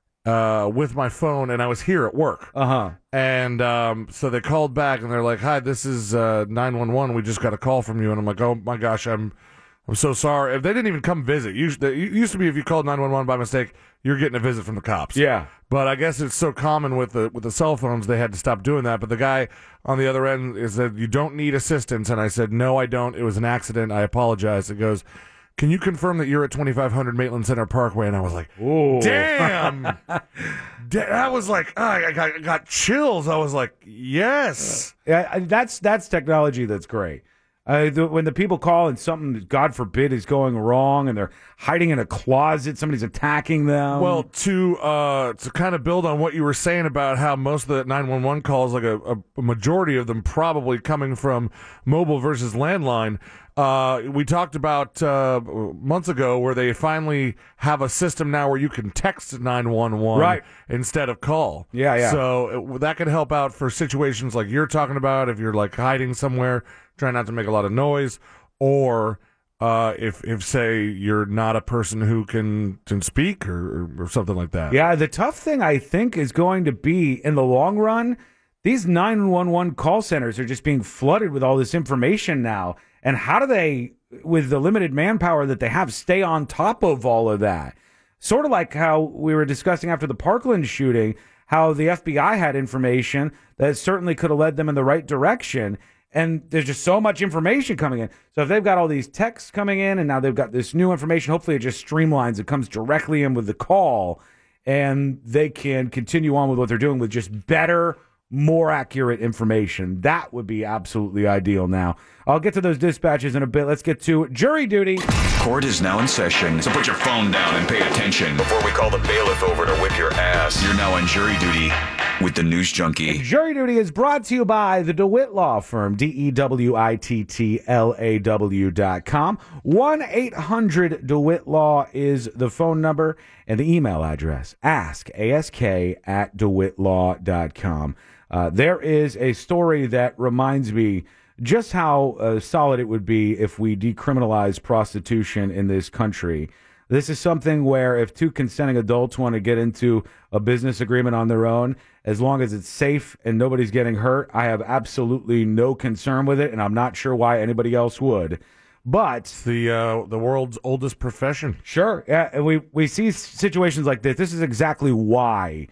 Uh, with my phone, and I was here at work. Uh huh. And um, so they called back, and they're like, "Hi, this is uh, nine one one. We just got a call from you." And I'm like, "Oh my gosh, I'm, I'm so sorry." If they didn't even come visit. Usually, it used to be if you called nine one one by mistake, you're getting a visit from the cops. Yeah. But I guess it's so common with the with the cell phones, they had to stop doing that. But the guy on the other end is that you don't need assistance, and I said, "No, I don't. It was an accident. I apologize." It goes, "Can you confirm that you're at twenty-five hundred Maitland Center Parkway?" And I was like, Ooh. damn. Da- that was like, oh, I, got, I got chills. I was like, yes. Yeah, I- that's that's technology that's great. Uh, the, when the people call and something, God forbid, is going wrong, and they're hiding in a closet, somebody's attacking them. Well, to uh, to kind of build on what you were saying about how most of the nine one one calls, like a, a majority of them probably coming from mobile versus landline, uh, we talked about uh, months ago where they finally have a system now where you can text nine one one Right. instead of call. Yeah, yeah. So it, that could help out for situations like you're talking about, if you're like hiding somewhere, trying not to make a lot of noise, or uh, if, if say, you're not a person who can, can speak or, or something like that. Yeah, the tough thing, I think, is going to be, in the long run, these nine one one call centers are just being flooded with all this information now. And how do they, with the limited manpower that they have, stay on top of all of that? Sort of like how we were discussing after the Parkland shooting, how the F B I had information that certainly could have led them in the right direction. And there's just so much information coming in. So if they've got all these texts coming in and now they've got this new information, hopefully it just streamlines. It comes directly in with the call. and they can continue on with what they're doing with just better, more accurate information. That would be absolutely ideal now. I'll get to those dispatches in a bit. Let's get to jury duty. Court is now in session, so put your phone down and pay attention. Before we call the bailiff over to whip your ass, you're now on jury duty with the News Junkie. Jury duty is brought to you by the DeWitt Law Firm, D E W I T T L A W dot com. one eight hundred DeWitt Law is the phone number, and the email address, ask, A S K, at DeWitt Law dot com. Uh, there is a story that reminds me just how uh, solid it would be if we decriminalized prostitution in this country. This is something where if two consenting adults want to get into a business agreement on their own, as long as it's safe and nobody's getting hurt, I have absolutely no concern with it, and I'm not sure why anybody else would. But it's the uh, the world's oldest profession. Sure, yeah, and we we see situations like this. This is exactly why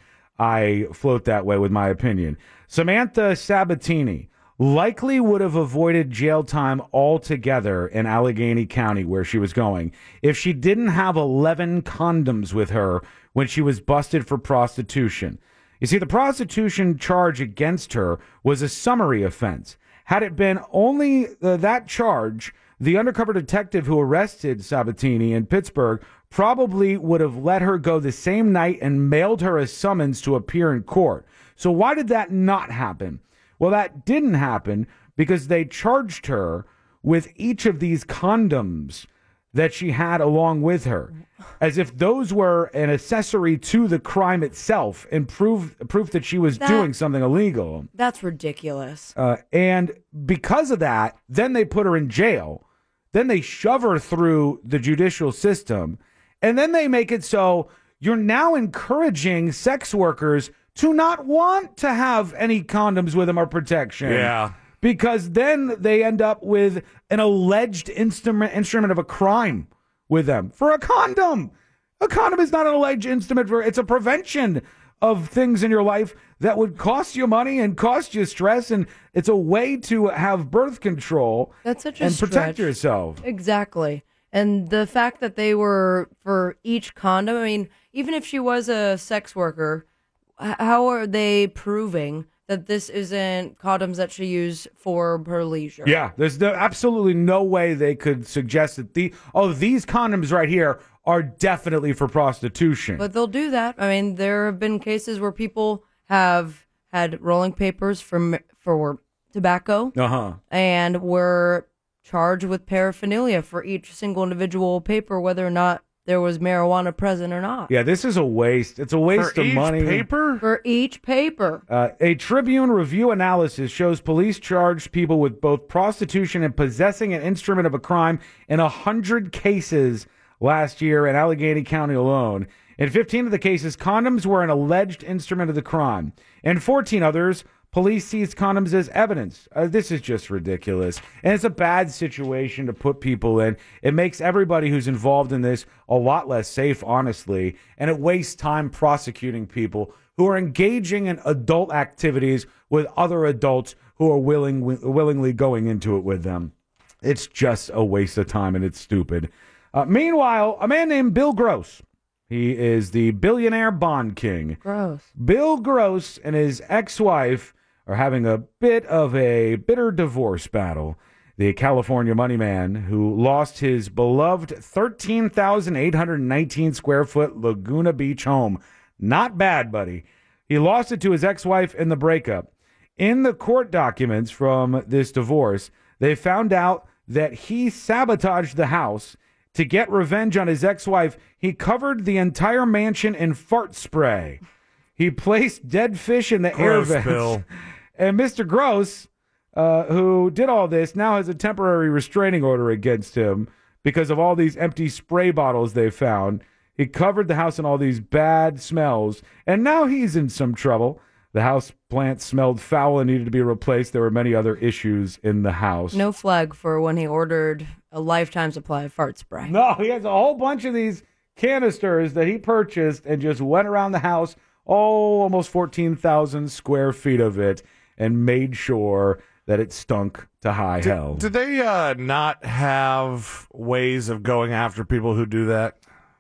I float that way with my opinion. Samantha Sabatini likely would have avoided jail time altogether in Allegheny County, where she was going, if she didn't have eleven condoms with her when she was busted for prostitution. You see, the prostitution charge against her was a summary offense. Had it been only uh, that charge, the undercover detective who arrested Sabatini in Pittsburgh probably would have let her go the same night and mailed her a summons to appear in court. So why did that not happen? Well, that didn't happen because they charged her with each of these condoms that she had along with her, as if those were an accessory to the crime itself and proof, proof that she was That- doing something illegal. That's ridiculous. Uh, and because of that, then they put her in jail. Then they shove her through the judicial system. And then they make it so you're now encouraging sex workers to not want to have any condoms with them or protection. Yeah. Because then they end up with an alleged instrument instrument of a crime with them for a condom. A condom is not an alleged instrument for, it's a prevention of things in your life that would cost you money and cost you stress, and it's a way to have birth control. That's such a and protect stretch. yourself. Exactly. And the fact that they were for each condom, I mean, even if she was a sex worker, h- how are they proving that this isn't condoms that she used for her leisure? Yeah, there's no, absolutely no way they could suggest that the oh these condoms right here are definitely for prostitution. But they'll do that. I mean, there have been cases where people have had rolling papers for m- for tobacco Uh huh. and were charged with paraphernalia for each single individual paper, whether or not there was marijuana present or not. Yeah, this is a waste. It's a waste For of each money. paper? For each paper. Uh, a Tribune review analysis shows police charged people with both prostitution and possessing an instrument of a crime in one hundred cases last year in Allegheny County alone. In fifteen of the cases, condoms were an alleged instrument of the crime. In fourteen others, police seized condoms as evidence. Uh, this is just ridiculous. And it's a bad situation to put people in. It makes everybody who's involved in this a lot less safe, honestly. And it wastes time prosecuting people who are engaging in adult activities with other adults who are willing, willingly going into it with them. It's just a waste of time, and it's stupid. Uh, meanwhile, a man named Bill Gross. He is the billionaire bond king. Gross. Bill Gross and his ex-wife are having a bit of a bitter divorce battle. The California money man who lost his beloved thirteen thousand eight hundred nineteen square foot Laguna Beach home. Not bad, buddy. He lost it to his ex-wife in the breakup. In the court documents from this divorce, they found out that he sabotaged the house. To get revenge on his ex-wife, he covered the entire mansion in fart spray. He placed dead fish in the air Gross, vents. Bill. And Mister Gross, uh, who did all this, now has a temporary restraining order against him because of all these empty spray bottles they found. He covered the house in all these bad smells, and now he's in some trouble. The house plant smelled foul and needed to be replaced. There were many other issues in the house. No flag for when he ordered a lifetime supply of fart spray. No, he has a whole bunch of these canisters that he purchased and just went around the house, oh, almost fourteen thousand square feet of it, and made sure that it stunk to high Did, hell. did they uh, not have ways of going after people who do that?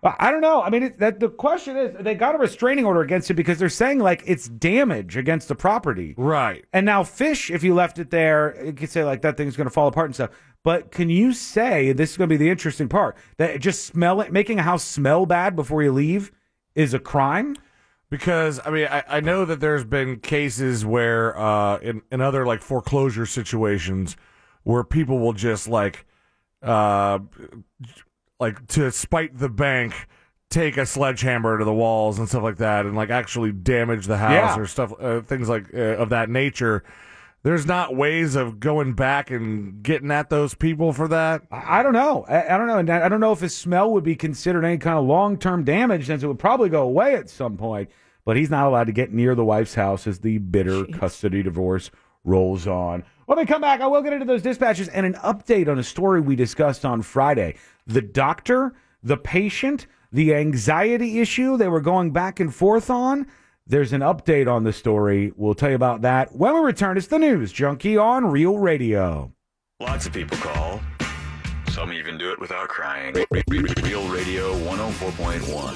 Well, I don't know. I mean, it, that the question is, they got a restraining order against it because they're saying like it's damage against the property, right? And now fish, if you left it there, you could say like that thing's going to fall apart and stuff. But can you say this is going to be the interesting part that just smell it, making a house smell bad before you leave is a crime? Because I mean, I, I know that there's been cases where uh, in in other like foreclosure situations where people will just like. Uh, like to spite the bank, take a sledgehammer to the walls and stuff like that, and like actually damage the house Yeah. or stuff, uh, things like uh, of that nature. There's not ways of going back and getting at those people for that. I I don't know. I, I don't know. And I I don't know if his smell would be considered any kind of long-term damage, since it would probably go away at some point. But he's not allowed to get near the wife's house as the bitter custody divorce rolls on. When we come back, I will get into those dispatches and an update on a story we discussed on Friday. The doctor, the patient, the anxiety issue they were going back and forth on. There's an update on the story. We'll tell you about that when we return. It's the News Junkie on Real Radio. Lots of people call. Some even do it without crying. Real Radio one oh four point one.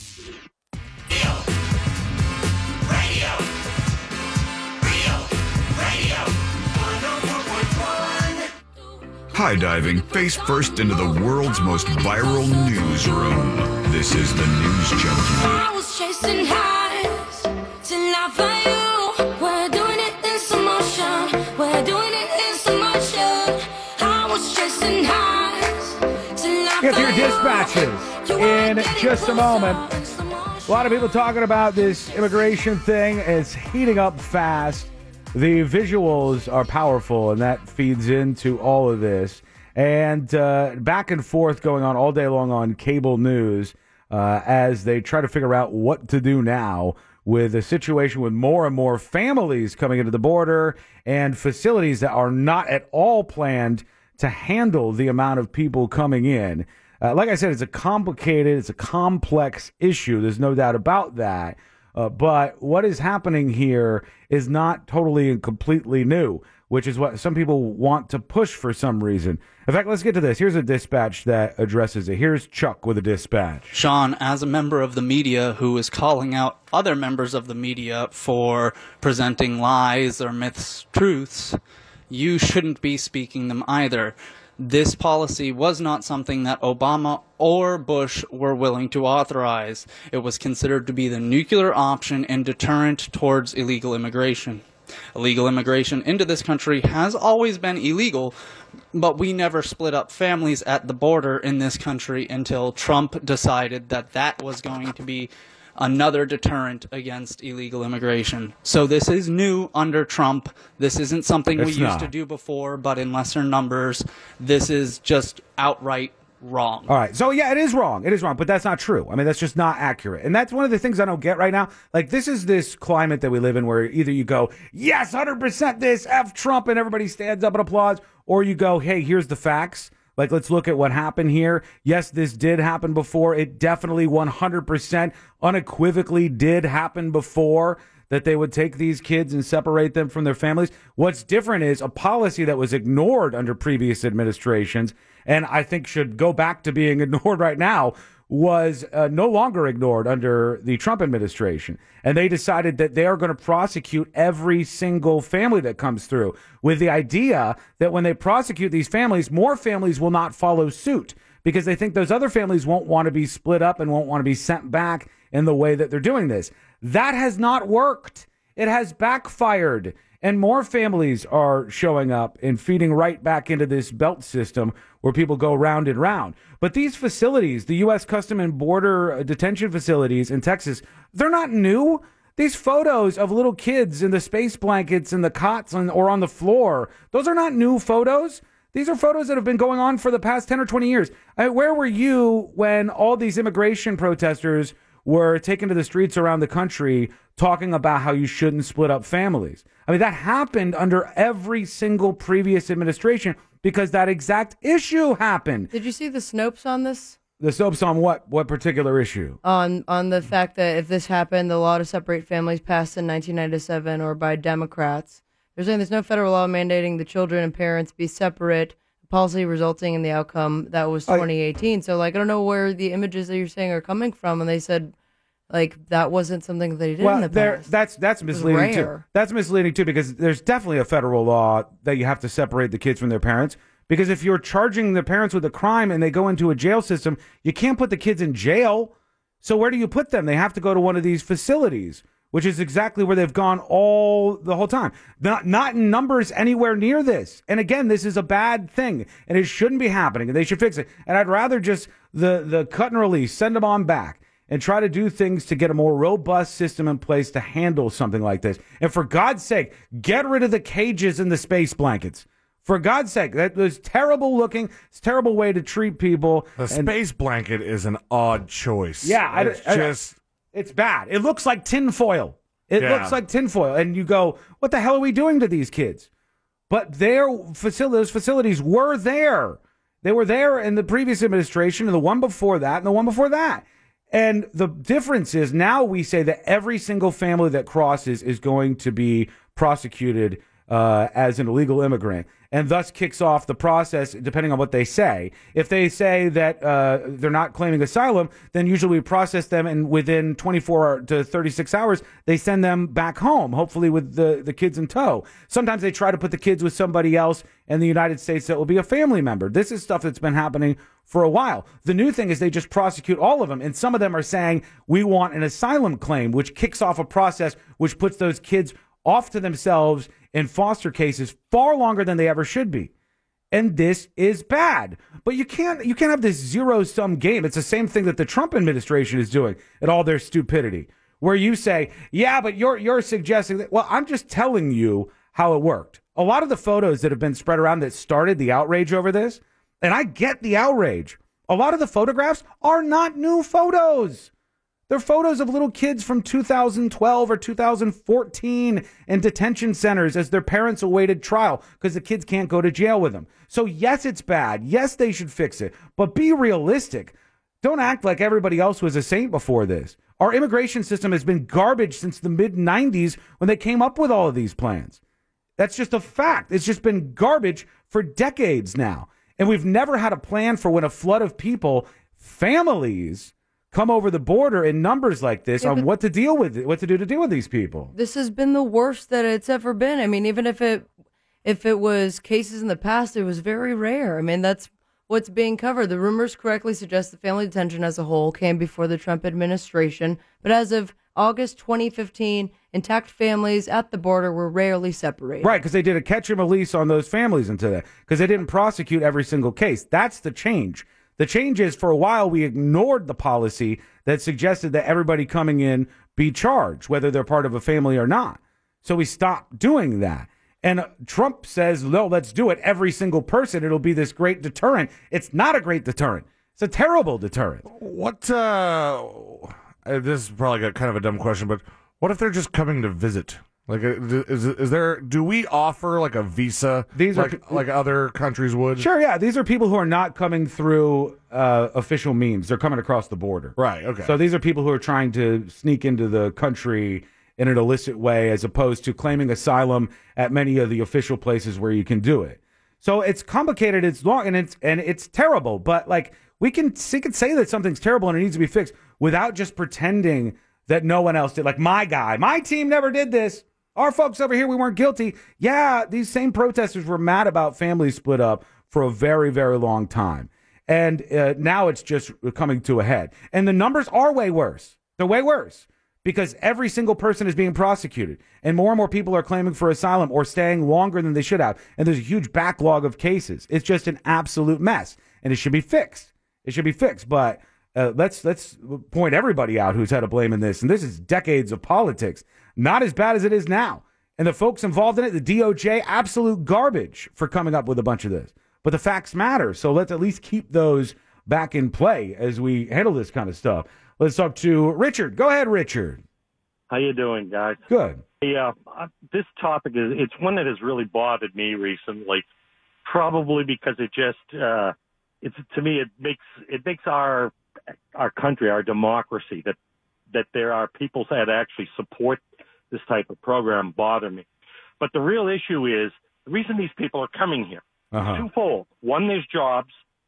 High diving face first into the world's most viral newsroom. This is the News Junkie. I was chasing highs till I found you. We're doing it in slow motion. We're doing it in slow motion. I was chasing highs till I Get to your found you. dispatches in just a moment. A lot of people talking about this immigration thing. It's heating up fast. The visuals are powerful, and that feeds into all of this. And uh, back and forth going on all day long on cable news uh, as they try to figure out what to do now with a situation with more and more families coming into the border and facilities that are not at all planned to handle the amount of people coming in. Uh, like I said, it's a complicated, it's a complex issue. There's no doubt about that. Uh, but what is happening here is not totally and completely new, which is what some people want to push for some reason. In fact, let's get to this. Here's a dispatch that addresses it. Here's Chuck with a dispatch. Sean, as a member of the media who is calling out other members of the media for presenting lies or myths, truths, you shouldn't be speaking them either. This policy was not something that Obama or Bush were willing to authorize. It was considered to be the nuclear option and deterrent towards illegal immigration. Illegal immigration into this country has always been illegal, but we never split up families at the border in this country until Trump decided that that was going to be another deterrent against illegal immigration. So this is new under Trump. This isn't something we It's used not. to do before, but in lesser numbers. This is just outright wrong. All right. So, yeah, it is wrong. It is wrong, but that's not true. I mean, that's just not accurate. And that's one of the things I don't get right now. Like, this is this climate that we live in where either you go, yes, one hundred percent this, F Trump, and everybody stands up and applauds, or you go, hey, here's the facts. Like, let's look at what happened here. Yes, this did happen before. It definitely one hundred percent unequivocally did happen before, that they would take these kids and separate them from their families. What's different is a policy that was ignored under previous administrations, and I think should go back to being ignored right now, was uh, no longer ignored under the Trump administration. And they decided that they are going to prosecute every single family that comes through, with the idea that when they prosecute these families, more families will not follow suit because they think those other families won't want to be split up and won't want to be sent back in the way that they're doing this. That has not worked. It has backfired. And more families are showing up and feeding right back into this belt system where people go round and round. But these facilities, the U S Custom and Border Detention facilities in Texas, they're not new. These photos of little kids in the space blankets and the cots on, or on the floor, those are not new photos. These are photos that have been going on for the past ten or twenty years. I mean, where were you when all these immigration protesters were taken to the streets around the country talking about how you shouldn't split up families? I mean, that happened under every single previous administration because that exact issue happened. Did you see the Snopes on this? The soaps on what? What particular issue? On on the fact that if this happened, the law to separate families passed in nineteen ninety-seven or by Democrats. They're saying there's no federal law mandating the children and parents be separate. The policy resulting in the outcome that was Oh, twenty eighteen. So, like, I don't know where the images that you're saying are coming from. And they said, like, that wasn't something that they did in Well, the there, past. that's that's It was misleading too. rare. That's misleading too because there's definitely a federal law that you have to separate the kids from their parents. Because if you're charging the parents with a crime and they go into a jail system, you can't put the kids in jail. So where do you put them? They have to go to one of these facilities, which is exactly where they've gone all the whole time. Not not in numbers anywhere near this. And again, this is a bad thing, and it shouldn't be happening. And they should fix it. And I'd rather just the the cut and release, send them on back, and try to do things to get a more robust system in place to handle something like this. And for God's sake, get rid of the cages and the space blankets. For God's sake, that was terrible looking. It's a terrible way to treat people. The And- space blanket is an odd choice. Yeah, I, it's I- just it's bad. It looks like tinfoil. It Yeah. looks like tinfoil, and you go, "What the hell are we doing to these kids?" But their facilities, those facilities were there. They were there in the previous administration, and the one before that, and the one before that. And the difference is now we say that every single family that crosses is going to be prosecuted uh, as an illegal immigrant, and thus kicks off the process depending on what they say. If they say that uh, they're not claiming asylum, then usually we process them, and within twenty-four to thirty-six hours, they send them back home, hopefully with the, the kids in tow. Sometimes they try to put the kids with somebody else in the United States that will be a family member. This is stuff that's been happening for a while. The new thing is they just prosecute all of them, and some of them are saying, we want an asylum claim, which kicks off a process which puts those kids off to themselves in foster cases far longer than they ever should be. And this is bad. But you can't you can't have this zero-sum game. It's the same thing that the Trump administration is doing at all their stupidity, where you say, yeah, but you're you're suggesting that. Well, I'm just telling you how it worked. A lot of the photos that have been spread around that started the outrage over this, and I get the outrage, a lot of the photographs are not new photos. They're photos of little kids from two thousand twelve or two thousand fourteen in detention centers as their parents awaited trial because the kids can't go to jail with them. So yes, it's bad. Yes, they should fix it. But be realistic. Don't act like everybody else was a saint before this. Our immigration system has been garbage since the mid nineties when they came up with all of these plans. That's just a fact. It's just been garbage for decades now. And we've never had a plan for when a flood of people, families, come over the border in numbers like this Yeah, on but- what to deal with, what to do to deal with these people. This has been the worst that it's ever been. I mean, even if it if it was cases in the past, it was very rare. I mean, that's what's being covered. The rumors correctly suggest that family detention as a whole came before the Trump administration, but as of August twenty fifteen, intact families at the border were rarely separated. Right, because they did a catch and release on those families into that, because they didn't prosecute every single case. That's the change. The change is, for a while, we ignored the policy that suggested that everybody coming in be charged, whether they're part of a family or not. So we stopped doing that. And uh, Trump says, no, let's do it. Every single person, it'll be this great deterrent. It's not a great deterrent. It's a terrible deterrent. What, uh, uh, this is probably got kind of a dumb question, but what if they're just coming to visit? Like, uh, is is there? Do we offer like a visa? These are like, like other countries would. Sure, yeah. These are people who are not coming through uh, official means. They're coming across the border. Right, okay. So these are people who are trying to sneak into the country in an illicit way, as opposed to claiming asylum at many of the official places where you can do it. So it's complicated, it's long, and it's and it's terrible. But like we can, we can say that something's terrible and it needs to be fixed without just pretending that no one else did. Like my guy, my team never did this. Our folks over here, we weren't guilty. Yeah, these same protesters were mad about families split up for a very, very long time. And uh, now it's just coming to a head. And the numbers are way worse. They're way worse because every single person is being prosecuted. And more and more people are claiming for asylum or staying longer than they should have. And there's a huge backlog of cases. It's just an absolute mess. And it should be fixed. It should be fixed. But uh, let's let's point everybody out who's had a blame in this. And this is decades of politics. Not as bad as it is now. And the folks involved in it, the D O J, absolute garbage for coming up with a bunch of this. But the facts matter. So let's at least keep those back in play as we handle this kind of stuff. Let's talk to Richard. Go ahead, Richard. How you doing, guys? Good. Yeah, uh, this topic is it's one that has really bothered me recently, probably because it just uh, it's to me it makes it makes our our country, our democracy, that that there are people that actually support this type of program bother me. But the real issue is the reason these people are coming here. Uh-huh. Twofold. One, there's jobs,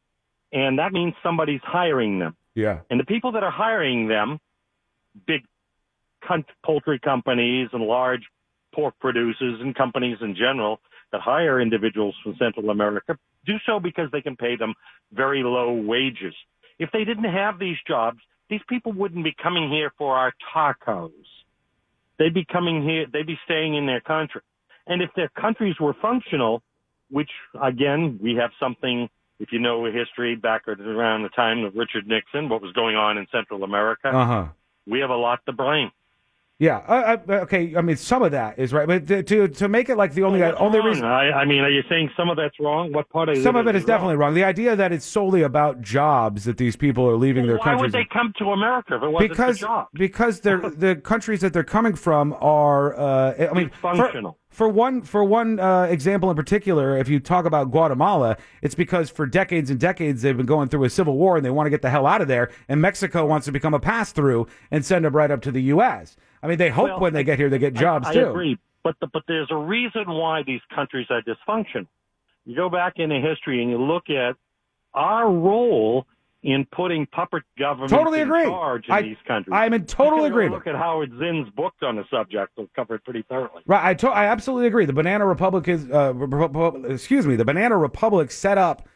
and that means somebody's hiring them. Yeah. And the people that are hiring them, big con- poultry companies and large pork producers and companies in general that hire individuals from Central America, do so because they can pay them very low wages. If they didn't have these jobs, these people wouldn't be coming here for our tacos. They'd be coming here, they'd be staying in their country. And if their countries were functional, which, again, we have something, if you know history, back around the time of Richard Nixon, what was going on in Central America, Uh-huh. we have a lot to blame. Yeah. Uh, uh, okay. I mean, some of that is right, but to to, to make it like the only What's only wrong? reason. I, I mean, are you saying some of that's wrong? What part of Some it of it is wrong? definitely wrong. The idea that it's solely about jobs that these people are leaving their Why countries. would they come to America if it wasn't because for jobs? because they're the countries that they're coming from are uh, I mean Dysfunctional. For, for one for one uh, example in particular, if you talk about Guatemala, it's because for decades and decades they've been going through a civil war and they want to get the hell out of there, and Mexico wants to become a pass through and send them right up to the U S. I mean, they hope Well, when they get here they get jobs I, I too. agree, but the, but there's a reason why these countries are dysfunctional. You go back into history and you look at our role in putting puppet governments Totally in agree. charge in I- these countries. I'm in total You can go agreement. Look at Howard Zinn's book on the subject; will cover it pretty thoroughly. Right, I to- I absolutely agree. The Banana Republic is, uh, Repu- excuse me, the Banana Republic set up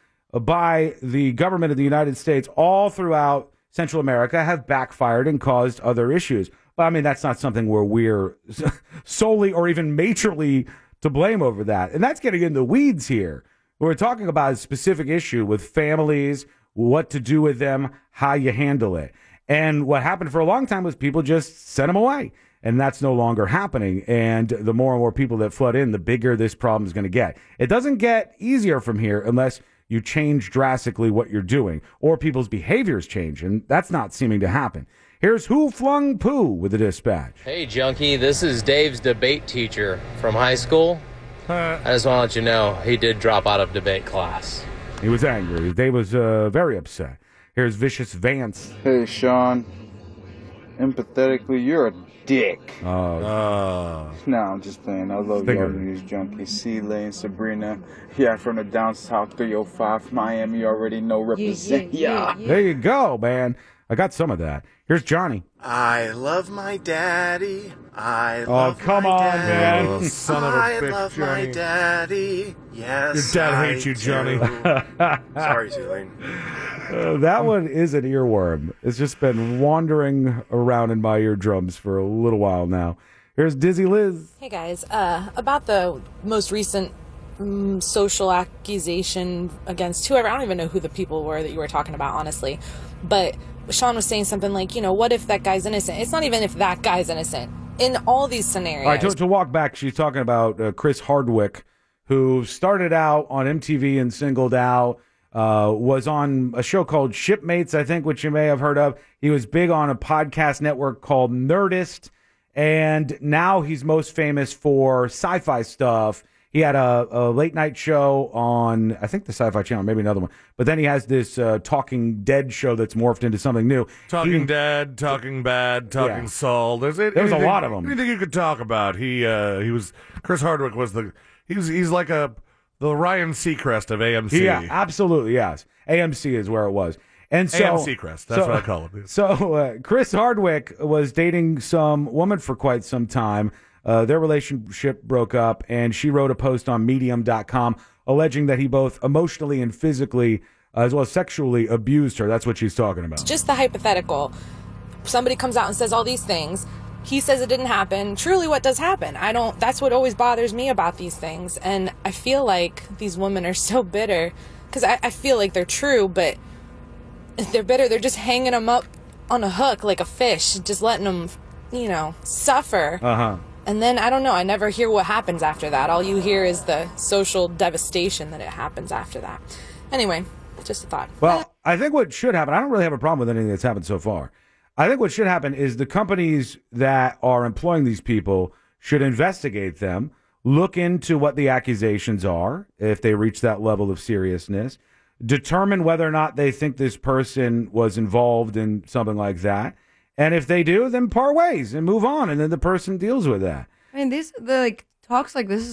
by the government of the United States all throughout Central America have backfired and caused other issues. But I mean, that's not something where we're solely or even majorly to blame over that. And that's getting in the weeds here. We're talking about a specific issue with families, what to do with them, how you handle it. And what happened for a long time was people just sent them away. And that's no longer happening. And the more and more people that flood in, the bigger this problem is going to get. It doesn't get easier from here unless you change drastically what you're doing or people's behaviors change. And that's not seeming to happen. Here's Who Flung Poo with the Dispatch. Hey, Junkie, this is Dave's debate teacher from high school. I just want to let you know he did drop out of debate class. He was angry. Dave was uh, very upset. Here's Vicious Vance. Hey, Sean. Empathetically, you're a dick. Oh. No, I'm just playing. I love Stinger. y'all news junkies. C-Lane, Sabrina. Yeah, from the down south three oh five, Miami. You already know. Represent. Yeah. There you go, man. I got some of that. Here's Johnny. I love my daddy. I Oh, love come my on, daddy. man. Oh, son of a I bitch, love Johnny. my daddy. Yes, Your dad I hates you, do. Johnny. Sorry, Celine. Uh, that one is an earworm. It's just been wandering around in my eardrums for a little while now. Here's Dizzy Liz. Hey guys, uh, about the most recent mm, social accusation against whoever, I don't even know who the people were that you were talking about, honestly. But Sean was saying something like, you know, what if that guy's innocent? It's not even if that guy's innocent. In all these scenarios. All right, to, to walk back, she's talking about uh, Chris Hardwick, who started out on M T V and singled out, uh, was on a show called Shipmates, I think, which you may have heard of. He was big on a podcast network called Nerdist, and now he's most famous for sci-fi stuff. He had a, a late night show on, I think, the Sci-Fi Channel, maybe another one. But then he has this uh, Talking Dead show that's morphed into something new. Talking He- Dead, Talking Bad, Talking Yeah. Saul. There's, it, There was a anything- lot of 'em. Anything you could talk about. He uh, he was Chris Hardwick was the he's he's like a the Ryan Seacrest of A M C. Yeah, absolutely, yes. A M C is where it was. And so, A M C Crest, that's what I call it. So uh, Chris Hardwick was dating some woman for quite some time. Uh, their relationship broke up, and she wrote a post on medium dot com alleging that he both emotionally and physically, uh, as well as sexually, abused her. That's what she's talking about. Just the hypothetical. Somebody comes out and says all these things. He says it didn't happen. Truly, what does happen? I don't, that's what always bothers me about these things. And I feel like these women are so bitter because I, I feel like they're true, but if they're bitter, they're just hanging them up on a hook like a fish, just letting them, you know, suffer. Uh-huh. And then, I don't know, I never hear what happens after that. All you hear is the social devastation that it happens after that. Anyway, just a thought. Well, I think what should happen, I don't really have a problem with anything that's happened so far. I think what should happen is the companies that are employing these people should investigate them, look into what the accusations are, if they reach that level of seriousness, determine whether or not they think this person was involved in something like that. And if they do, then part ways and move on, and then the person deals with that. I mean, these the like talks like this is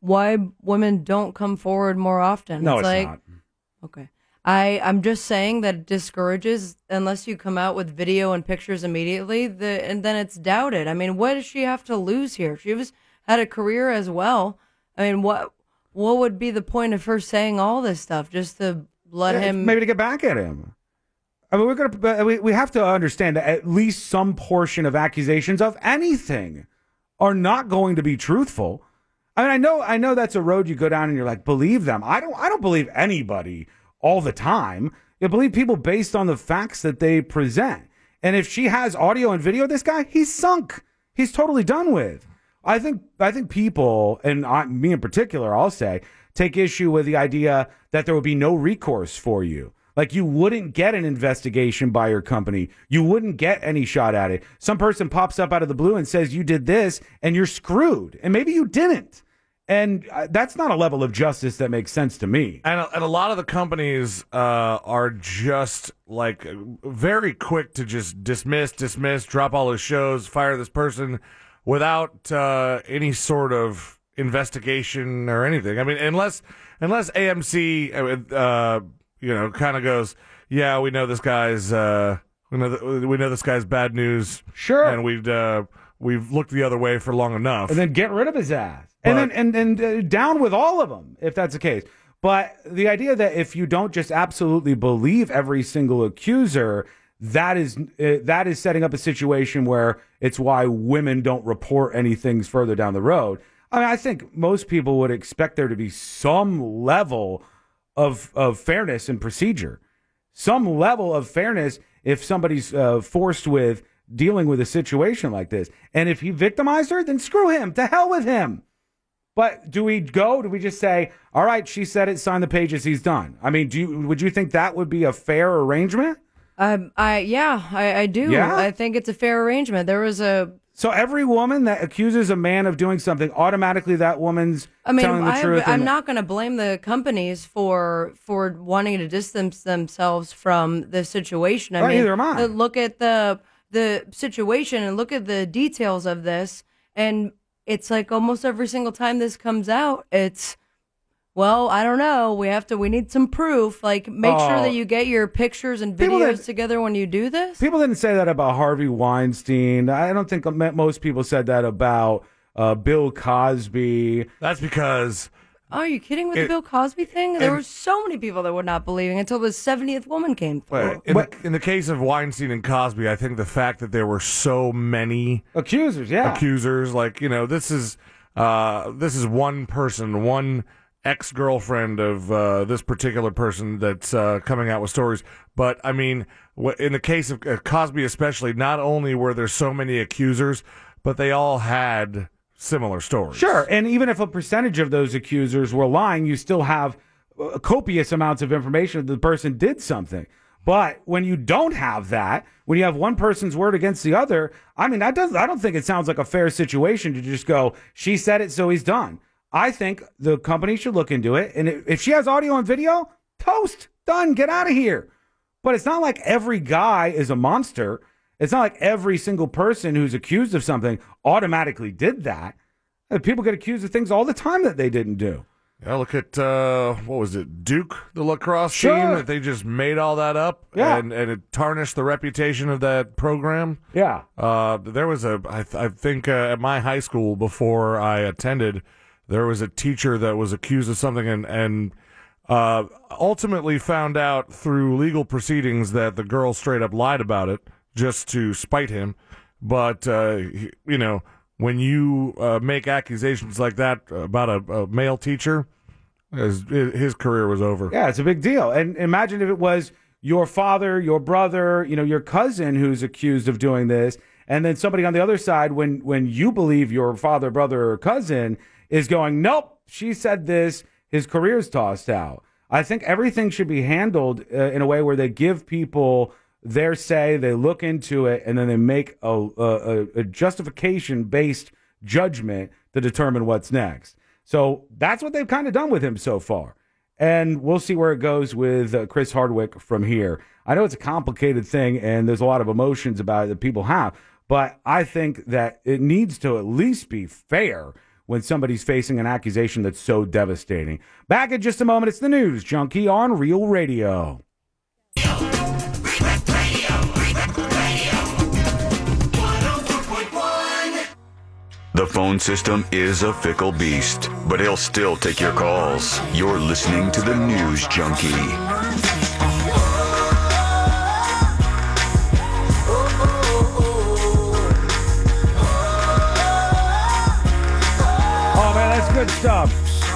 why women don't come forward more often. No, it's, it's like, not. Okay. I, I'm just saying that it discourages unless you come out with video and pictures immediately, the, and then it's doubted. I mean, what does she have to lose here? She was had a career as well. I mean, what what would be the point of her saying all this stuff just to let Yeah, him? maybe to get back at him. I mean, we're gonna we we have to understand that at least some portion of accusations of anything are not going to be truthful. I mean, I know I know that's a road you go down and you're like, believe them. I don't I don't believe anybody all the time. You believe people based on the facts that they present. And if she has audio and video of this guy, he's sunk. He's totally done with. I think I think people, and I, me in particular, I'll say, take issue with the idea that there would be no recourse for you. Like you wouldn't get an investigation by your company. You wouldn't get any shot at it. Some person pops up out of the blue and says you did this and you're screwed. And maybe you didn't. And uh, that's not a level of justice that makes sense to me. And a, and a lot of the companies uh, are just like very quick to just dismiss, dismiss, drop all those shows, fire this person without uh, any sort of investigation or anything. I mean, unless unless A M C, uh, you know, kind of goes, yeah, we know this guy's, uh, we know th- we know this guy's bad news, sure, and we've uh, we've looked the other way for long enough, and then get rid of his ass. And then and, and uh, down with all of them, if that's the case. But the idea that if you don't just absolutely believe every single accuser, that is uh, that is setting up a situation where it's why women don't report anything further down the road. I mean, I think most people would expect there to be some level of of fairness and procedure, some level of fairness if somebody's uh, forced with dealing with a situation like this. And if he victimized her, then screw him. To hell with him. But do we go? Do we just say, all right, she said it, sign the pages, he's done? I mean, do you, would you think that would be a fair arrangement? Um, I yeah, I, I do. Yeah? I think it's a fair arrangement. There was a. So every woman that accuses a man of doing something, automatically that woman's I mean, telling the I, truth. I'm and- not going to blame the companies for for wanting to distance themselves from the situation. I Oh, mean, neither am I. uh, look at the the situation and look at the details of this, and it's like almost every single time this comes out, it's, well, I don't know. We have to, we need some proof. Like, make sure Oh. that you get your pictures and People videos that- together when you do this. People didn't say that about Harvey Weinstein. I don't think most people said that about uh, Bill Cosby. That's because. Oh, are you kidding with It- the Bill Cosby thing? There and- were so many people that were not believing until the seventieth woman came through. Well, in, the, in the case of Weinstein and Cosby, I think the fact that there were so many accusers, yeah, accusers, like you know, this is uh, this is one person, one ex girlfriend of uh, this particular person that's uh, coming out with stories. But I mean, wh- in the case of uh, Cosby, especially, not only were there so many accusers, but they all had similar stories. Sure, and even if a percentage of those accusers were lying, you still have uh, copious amounts of information that the person did something. But when you don't have that, when you have one person's word against the other, I mean, that does, I don't think it sounds like a fair situation to just go, she said it, so he's done. I think the company should look into it, and if she has audio and video, toast, done, get out of here. But it's not like every guy is a monster. It's not like every single person who's accused of something automatically did that. Uh, People get accused of things all the time that they didn't do. Yeah, look at, uh, what was it, Duke, the lacrosse Sure. team, that they just made all that up, Yeah. and, and it tarnished the reputation of that program. Yeah. Uh, there was a, I, th- I think uh, at my high school before I attended, there was a teacher that was accused of something and, and uh, ultimately found out through legal proceedings that the girl straight up lied about it just to spite him. But, uh, he- you know, when you uh, make accusations like that about a, a male teacher, his, his career was over. Yeah, it's a big deal. And imagine if it was your father, your brother, you know, your cousin who's accused of doing this, and then somebody on the other side, when when you believe your father, brother, or cousin is going, nope, she said this, his career's tossed out. I think everything should be handled uh, in a way where they give people their say, they look into it, and then they make a, a, a justification-based judgment to determine what's next. So that's what they've kind of done with him so far. And we'll see where it goes with uh, Chris Hardwick from here. I know it's a complicated thing, and there's a lot of emotions about it that people have, but I think that it needs to at least be fair when somebody's facing an accusation that's so devastating. Back in just a moment, it's the News Junkie on Real Radio. The phone system is a fickle beast, but he'll still take your calls. You're listening to the News Junkie. Oh, man, that's good stuff.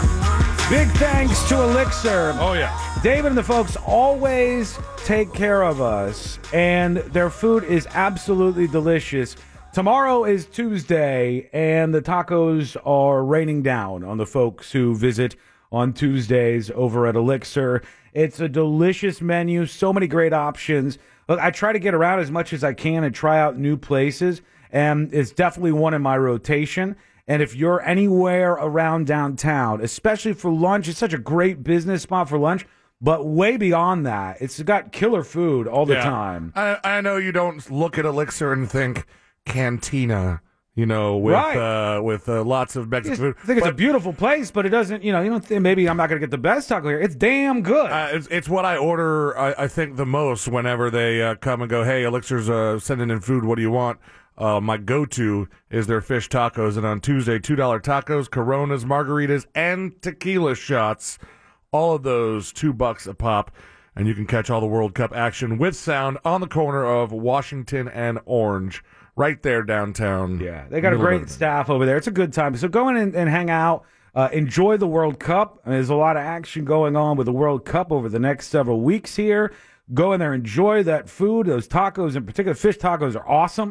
Big thanks to Elixir. Oh, yeah. David and the folks always take care of us, and their food is absolutely delicious. Tomorrow is Tuesday, and the tacos are raining down on the folks who visit on Tuesdays over at Elixir. It's a delicious menu, so many great options. Look, I try to get around as much as I can and try out new places, and it's definitely one in my rotation. And if you're anywhere around downtown, especially for lunch, it's such a great business spot for lunch. But way beyond that, it's got killer food all the Yeah. time. I, I know you don't look at Elixir and think cantina, you know, with Right. uh, with uh, lots of Mexican food. I think it's But, a beautiful place, but it doesn't, you know, you don't think maybe I'm not going to get the best taco here. It's damn good. Uh, it's, it's what I order, I, I think, the most whenever they uh, come and go, hey, Elixir's uh, sending in food. What do you want? Uh, my go-to is their fish tacos. And on Tuesday, two dollar tacos, Coronas, margaritas, and tequila shots. All of those, two bucks a pop. And you can catch all the World Cup action with sound on the corner of Washington and Orange. Right there downtown. Yeah, they got a great staff over there. It's a good time. So go in and, and hang out. Uh, enjoy the World Cup. There's a lot of action going on with the World Cup over the next several weeks here. Go in there, enjoy that food. Those tacos, in particular, fish tacos, are awesome.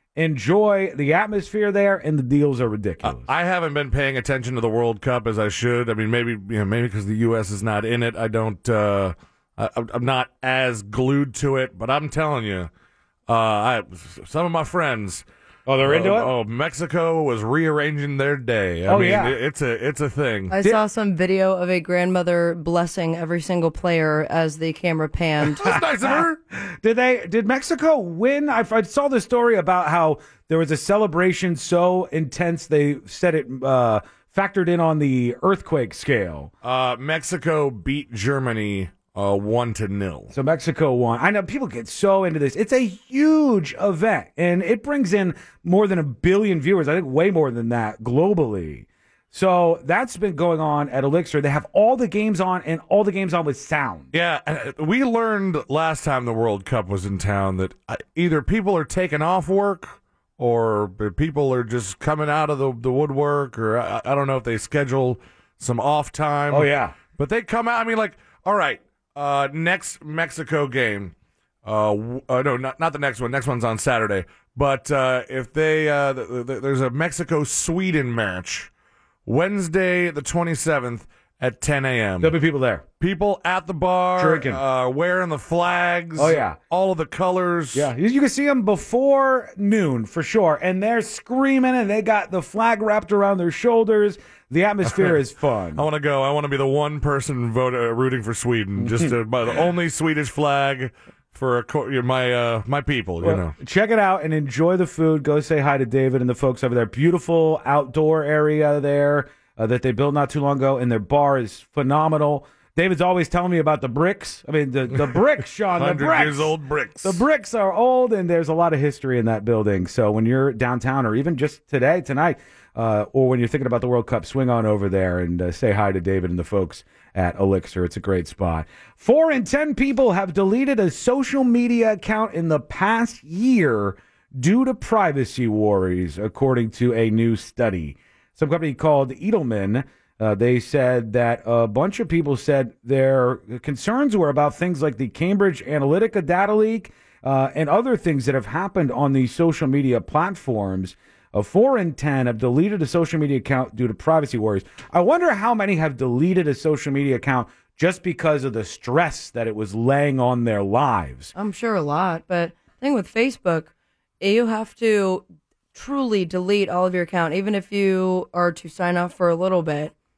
Enjoy the atmosphere there, and the deals are ridiculous. I haven't been paying attention to the World Cup as I should. I mean, maybe you know, maybe because the U S is not in it. I don't. Uh, I, I'm not as glued to it. But I'm telling you, uh, I some of my friends. Oh, they're into uh, it? Oh, Mexico was rearranging their day. I Oh, mean, yeah. it, it's a it's a thing. I saw some video of a grandmother blessing every single player as the camera panned. That's nice of her. Did they? Did Mexico win? I, I saw the story about how there was a celebration so intense they said it uh, factored in on the earthquake scale. Uh, Mexico beat Germany uh, one to nil. So Mexico won. I know people get so into this. It's a huge event, and it brings in more than a billion viewers. I think way more than that globally. So that's been going on at Elixir. They have all the games on, and all the games on with sound. Yeah, uh, we learned last time the World Cup was in town that uh, either people are taking off work or people are just coming out of the, the woodwork, or I, I don't know if they schedule some off time. Oh, yeah. But they come out, I mean, like, all right, uh, next Mexico game. Uh, w- uh, no, not not the next one. Next one's on Saturday. But uh, if they, uh, th- th- there's a Mexico-Sweden match Wednesday the twenty-seventh at ten a.m. There'll be people there. People at the bar, Drinking. uh, wearing the flags. Oh, yeah. All of the colors. Yeah, you, you can see them before noon for sure, and they're screaming, and they got the flag wrapped around their shoulders. The atmosphere is fun. I want to go. I want to be the one person vote, uh, rooting for Sweden. Just uh, by the only Swedish flag for a, co- my uh, my people. You Well, know. check it out and enjoy the food. Go say hi to David and the folks over there. Beautiful outdoor area there uh, that they built not too long ago, and their bar is phenomenal. David's always telling me about the bricks. I mean, the, the bricks, Sean, the Hundred bricks. years old bricks. The bricks are old, and there's a lot of history in that building. So when you're downtown, or even just today, tonight, uh, or when you're thinking about the World Cup, swing on over there and uh, say hi to David and the folks at Elixir. It's a great spot. Four in ten people have deleted a social media account in the past year due to privacy worries, according to a new study. Some company called Edelman, uh, they said that a bunch of people said their concerns were about things like the Cambridge Analytica data leak uh, and other things that have happened on these social media platforms. Uh, four in ten have deleted a social media account due to privacy worries. I wonder how many have deleted a social media account just because of the stress that it was laying on their lives. I'm sure a lot, but the thing with Facebook, you have to truly delete all of your account, even if you are to sign up for a little bit.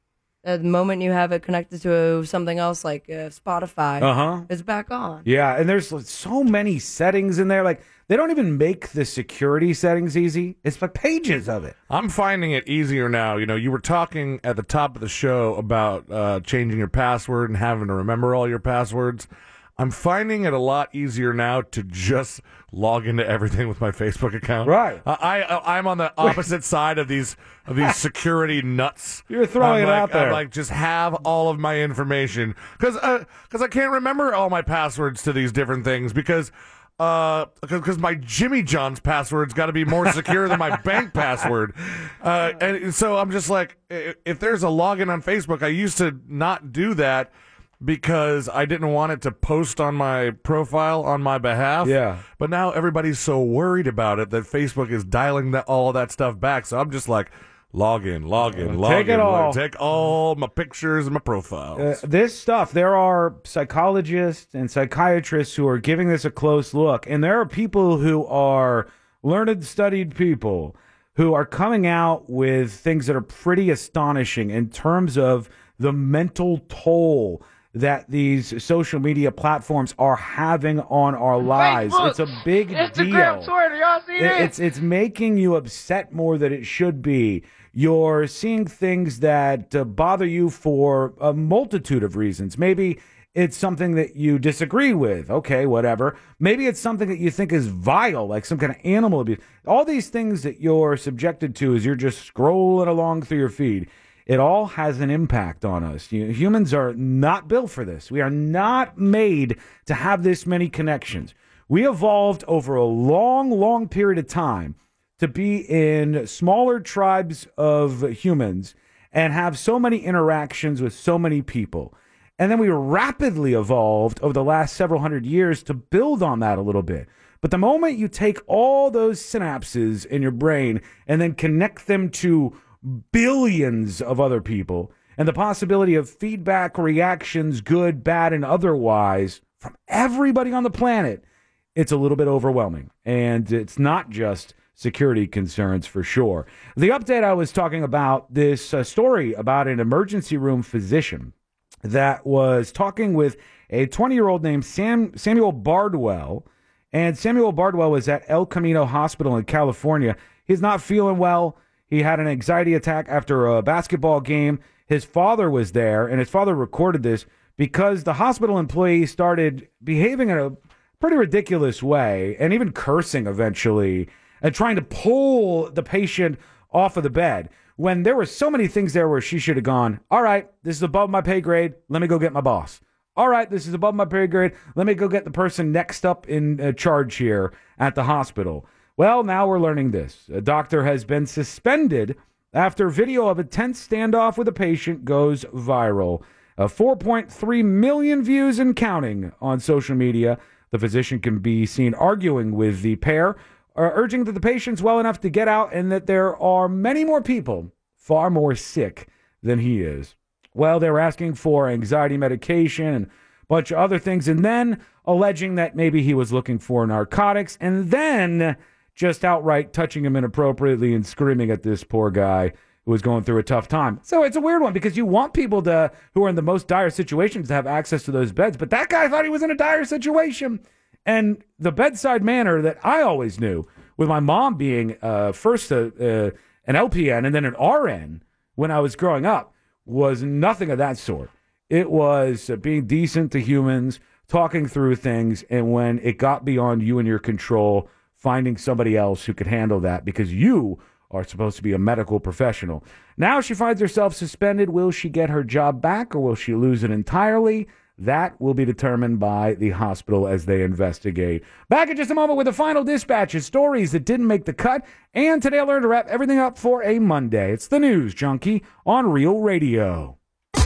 Uh, the moment you have it connected to something else like uh, Spotify, Uh-huh. it's back on. Yeah, and there's like, so many settings in there. Like, they don't even make the security settings easy. It's like pages of it. I'm finding it easier now. You know, you were talking at the top of the show about uh, changing your password and having to remember all your passwords. I'm finding it a lot easier now to just log into everything with my Facebook account. Right. Uh, I, I I'm on the opposite side of these of these security nuts. You're throwing I'm it like, out there. I'm like, just have all of my information because uh, cause I can't remember all my passwords to these different things because. Uh, because my Jimmy John's password's got to be more secure than my bank password, uh, and so I'm just like, if there's a login on Facebook, I used to not do that because I didn't want it to post on my profile on my behalf. Yeah. But now everybody's so worried about it that Facebook is dialing that, all of that stuff back. So I'm just like, log in, log in, log Take in, it log- all. take all my pictures and my profiles. Uh, this stuff, there are psychologists and psychiatrists who are giving this a close look, and there are people who are learned, studied people who are coming out with things that are pretty astonishing in terms of the mental toll that these social media platforms are having on our lives. Facebook, it's a big Instagram, deal. Twitter, y'all see It- this? It's it's making you upset more than it should be. You're seeing things that uh, bother you for a multitude of reasons. Maybe it's something that you disagree with. Okay, whatever. Maybe it's something that you think is vile, like some kind of animal abuse. All these things that you're subjected to as you're just scrolling along through your feed. It all has an impact on us. You, humans are not built for this. We are not made to have this many connections. We evolved over a long, long period of time to be in smaller tribes of humans and have so many interactions with so many people. And then we rapidly evolved over the last several hundred years to build on that a little bit. But the moment you take all those synapses in your brain and then connect them to billions of other people and the possibility of feedback, reactions, good, bad, and otherwise from everybody on the planet, it's a little bit overwhelming. And it's not just security concerns for sure. The update I was talking about, this uh, story about an emergency room physician that was talking with a twenty-year-old named Sam Samuel Bardwell. And Samuel Bardwell was at El Camino Hospital in California. He's not feeling well. He had an anxiety attack after a basketball game. His father was there, and his father recorded this because the hospital employee started behaving in a pretty ridiculous way and even cursing eventually and trying to pull the patient off of the bed when there were so many things there where she should have gone, all right, this is above my pay grade. Let me go get my boss. All right, this is above my pay grade. Let me go get the person next up in uh, charge here at the hospital. Well, now we're learning this. A doctor has been suspended after video of a tense standoff with a patient goes viral. Uh, four point three million views and counting on social media. The physician can be seen arguing with the pair, uh, urging that the patient's well enough to get out and that there are many more people far more sick than he is. Well, they were asking for anxiety medication and a bunch of other things, and then alleging that maybe he was looking for narcotics, and then just outright touching him inappropriately and screaming at this poor guy who was going through a tough time. So it's a weird one because you want people to who are in the most dire situations to have access to those beds, but that guy thought he was in a dire situation. And the bedside manner that I always knew, with my mom being uh, first a, uh, an L P N and then an R N when I was growing up, was nothing of that sort. It was uh, being decent to humans, talking through things, and when it got beyond you and your control, finding somebody else who could handle that because you are supposed to be a medical professional. Now she finds herself suspended. Will she get her job back or will she lose it entirely? That will be determined by the hospital as they investigate. Back in just a moment with the final dispatches, stories that didn't make the cut, and today I learned to wrap everything up for a Monday. It's the News Junkie on Real Radio.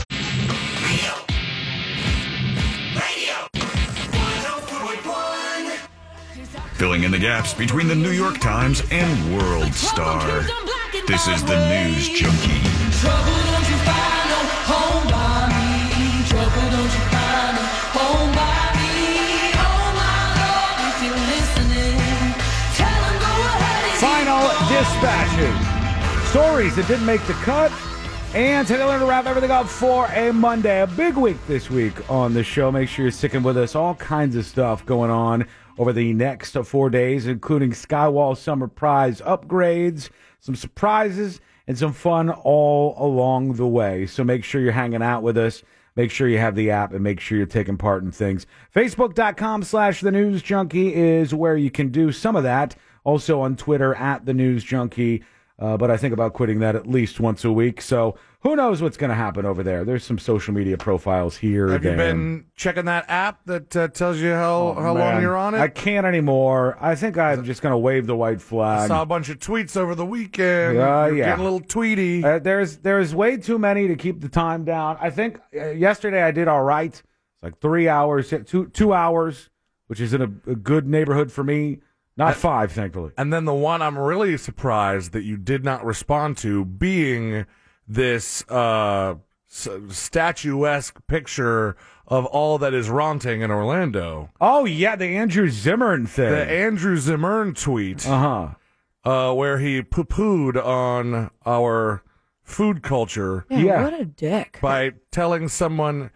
Filling in the gaps between the New York Times and World Star. This is the News Junkie. Trouble don't you find no home by me. Trouble don't you find no home by me. Oh my Lord, if you're listening, tell them go ahead and Final dispatches. Stories that didn't make the cut. And today we're going to wrap everything up for a Monday. A big week this week on the show. Make sure you're sticking with us. All kinds of stuff going on over the next four days, including Skywall Summer Prize upgrades, some surprises, and some fun all along the way. So make sure you're hanging out with us. Make sure you have the app and make sure you're taking part in things. Facebook.com slash The News Junkie is where you can do some of that. Also on Twitter at The News Junkie. Uh, but I think about quitting that at least once a week. So who knows what's going to happen over there? There's some social media profiles here. Have Dan. you been checking that app that uh, tells you how, Oh, how man. long you're on it? I can't anymore. I think I'm just going to wave the white I flag. saw a bunch of tweets over the weekend. Uh, You're yeah. getting a little tweety. Uh, there's there's way too many to keep the time down. I think uh, yesterday I did all right. It's like three hours, two two hours, which is in a, a good neighborhood for me. Not five, thankfully. And then the one I'm really surprised that you did not respond to being this uh, s- statuesque picture of all that is ranting in Orlando. Oh, yeah, the Andrew Zimmern thing. The Andrew Zimmern tweet. Uh-huh. Uh, where he poo-pooed on our food culture. Yeah, Yeah. what a dick. By telling someone...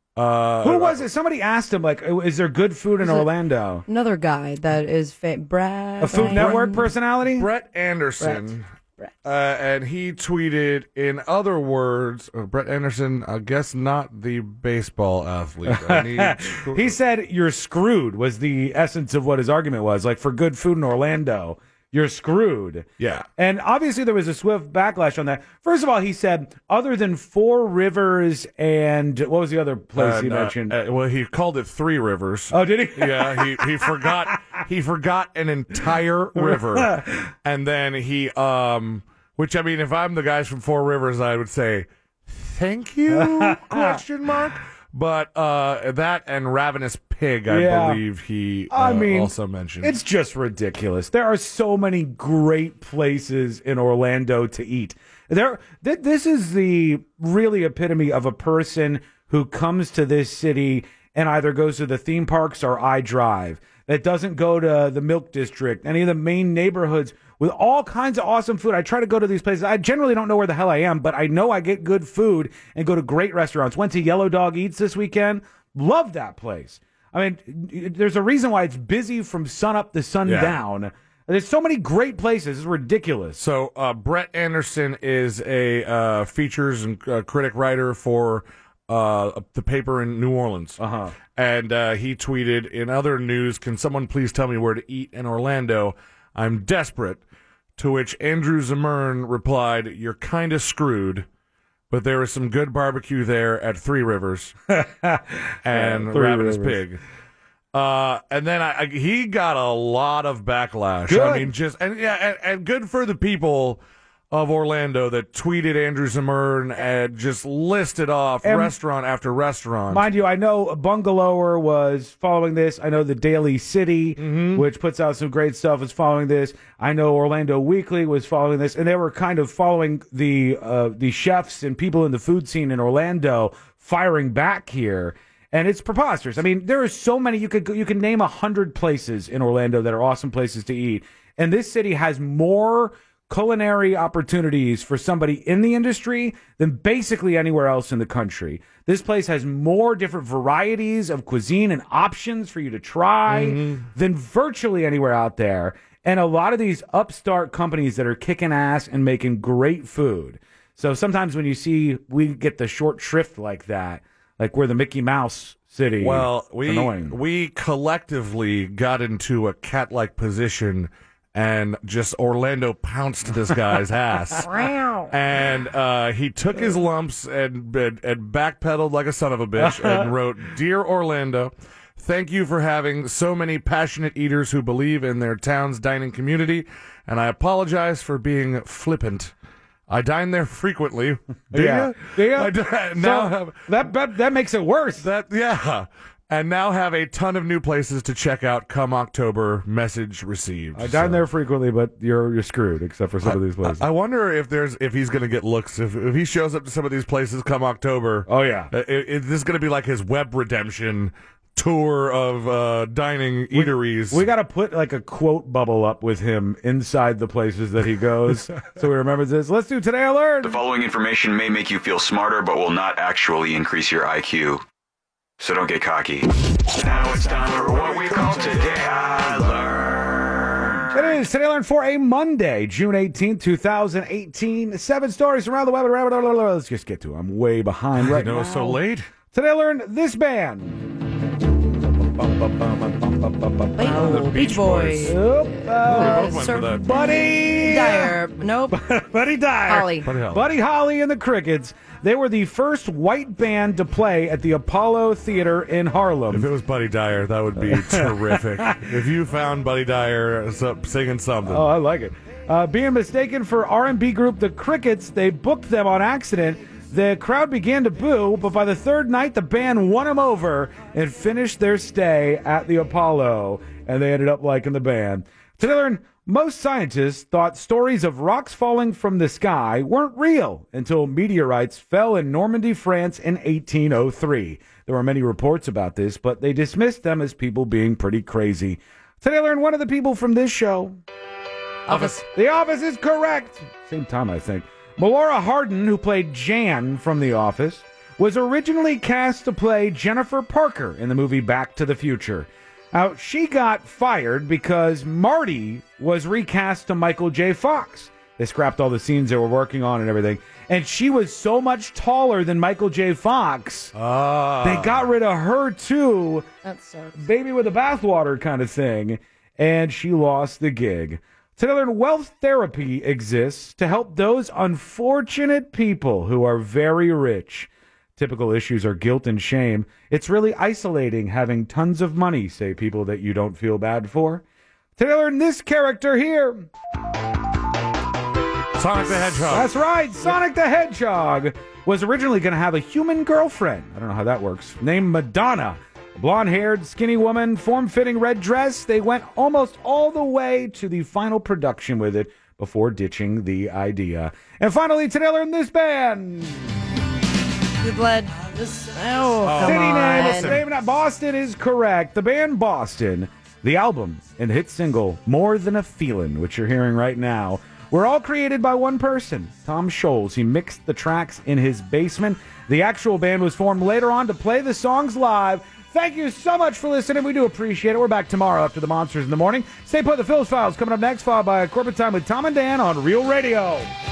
Uh, Who was it? Somebody asked him, like, is there good food in Was it- Orlando? Another guy that is fa- Brad. A Food Brad- Network personality? Brett Anderson. Uh, and he tweeted, in other words, uh, Brett Anderson, I guess not the baseball athlete. I need He said, you're screwed, was the essence of what his argument was. Like, for good food in Orlando, you're screwed. Yeah. And obviously there was a swift backlash on that. First of all, he said, other than Four Rivers and what was the other place he And, uh, mentioned? uh, well, he called it Three Rivers. Oh, did he? Yeah, he, he forgot he forgot an entire river, and then he um, which I mean, if I'm the guys from Four Rivers, I would say thank you question mark. But uh, that and Ravenous Pig, I Yeah. believe he uh, I mean, also mentioned. It's just ridiculous. There are so many great places in Orlando to eat. There, th- this is the really epitome of a person who comes to this city and either goes to the theme parks or I Drive. That doesn't go to the Milk District, any of the main neighborhoods with all kinds of awesome food. I try to go to these places. I generally don't know where the hell I am, but I know I get good food and go to great restaurants. Went to Yellow Dog Eats this weekend. Love that place. I mean, there's a reason why it's busy from sun up to sundown. Yeah. There's so many great places. It's ridiculous. So uh, Brett Anderson is a uh, features and uh, critic writer for uh, the paper in New Orleans. Uh-huh. And uh, he tweeted, in other news, can someone please tell me where to eat in Orlando? I'm desperate. To which Andrew Zimmern replied, you're kind of screwed, but there is some good barbecue there at Three Rivers and Yeah, Three Ravenous Rivers. Pig. Uh, and then I, I, he got a lot of backlash. Good. I mean, just and yeah, and, and good for the people of Orlando that tweeted Andrew Zimmern and just listed off And- restaurant after restaurant. Mind you, I know Bungalower was following this. I know the Daily City, which puts out some great stuff, is following this. I know Orlando Weekly was following this, and they were kind of following the uh, the chefs and people in the food scene in Orlando firing back here. And it's preposterous. I mean, there are so many. You could go- you can name a hundred places in Orlando that are awesome places to eat, and this city has more culinary opportunities for somebody in the industry than basically anywhere else in the country. This place has more different varieties of cuisine and options for you to try Mm-hmm. than virtually anywhere out there. And a lot of these upstart companies that are kicking ass and making great food. So sometimes when you see we get the short shrift like that, like we're the Mickey Mouse city. Well, it's we annoying. we collectively got into a cat-like position, and just Orlando pounced this guy's ass. And uh, he took his lumps and, and and backpedaled like a son of a bitch and wrote, "Dear Orlando, thank you for having so many passionate eaters who believe in their town's dining community, and I apologize for being flippant. I dine there frequently." Do Yeah. ya? Do ya? I d- now So, have, that, that that makes it worse. That yeah. And now have a ton of new places to check out come October. Message received. I dine So- there frequently, but you're you're screwed except for some of these places. I wonder if there's if he's going to get looks if if he shows up to some of these places come October. Oh yeah, uh, i- is this going to be like his web redemption tour of uh, dining eateries. We got to put like a quote bubble up with him inside the places that he goes so he remembers this. Let's do Today I Learned. The following information may make you feel smarter, but will not actually increase your I Q. So don't get cocky. Now it's time for what we call Today I Learned. It is Today I Learned for a Monday, June eighteenth, twenty eighteen. Seven stories around the web. Let's just get to it. I'm way behind right I know now. it's so late. Today I learned this band. Oh, Beach Boys. Nope. Oh, we Uh, both went Sir for that. Buddy Dyer. Nope. Buddy Dyer. Holly. Buddy Holly. Buddy Holly and the Crickets. They were the first white band to play at the Apollo Theater in Harlem. If it was Buddy Dyer, that would be terrific. If you found Buddy Dyer singing something. Oh, I like it. Uh, being mistaken for R and B group The Crickets, they booked them on accident. The crowd began to boo, but by the third night, the band won them over and finished their stay at the Apollo, and they ended up liking the band. Today, I learned most scientists thought stories of rocks falling from the sky weren't real until meteorites fell in Normandy, France in eighteen oh three. There were many reports about this, but they dismissed them as people being pretty crazy. Today, I learned one of the people from this show. Office. The Office is correct. Same time, I think. Melora Hardin, who played Jan from The Office, was originally cast to play Jennifer Parker in the movie Back to the Future. Now, she got fired because Marty was recast to Michael J. Fox. They scrapped all the scenes they were working on and everything. And she was so much taller than Michael J. Fox, Ah. they got rid of her too. That sucks. Baby with the bathwater kind of thing. And she lost the gig. Today, I learned wealth therapy exists to help those unfortunate people who are very rich. Typical issues are guilt and shame. It's really isolating having tons of money, say people that you don't feel bad for. Today, I learned this character here. Sonic the Hedgehog. That's right. Sonic the Hedgehog was originally going to have a human girlfriend. I don't know how that works. Named Madonna. Blonde-haired, skinny woman, form-fitting red dress. They went almost all the way to the final production with it before ditching the idea. And finally, today I learned this band. Good blood. This, oh, come City name, on. the name of Boston is correct. The band Boston, the album and hit single More Than a Feelin', which you're hearing right now, were all created by one person, Tom Scholz. He mixed the tracks in his basement. The actual band was formed later on to play the songs live. Thank you so much for listening. We do appreciate it. We're back tomorrow after the Monsters in the Morning. Stay put. The Phillips Files coming up next, followed by Corporate Time with Tom and Dan on Real Radio.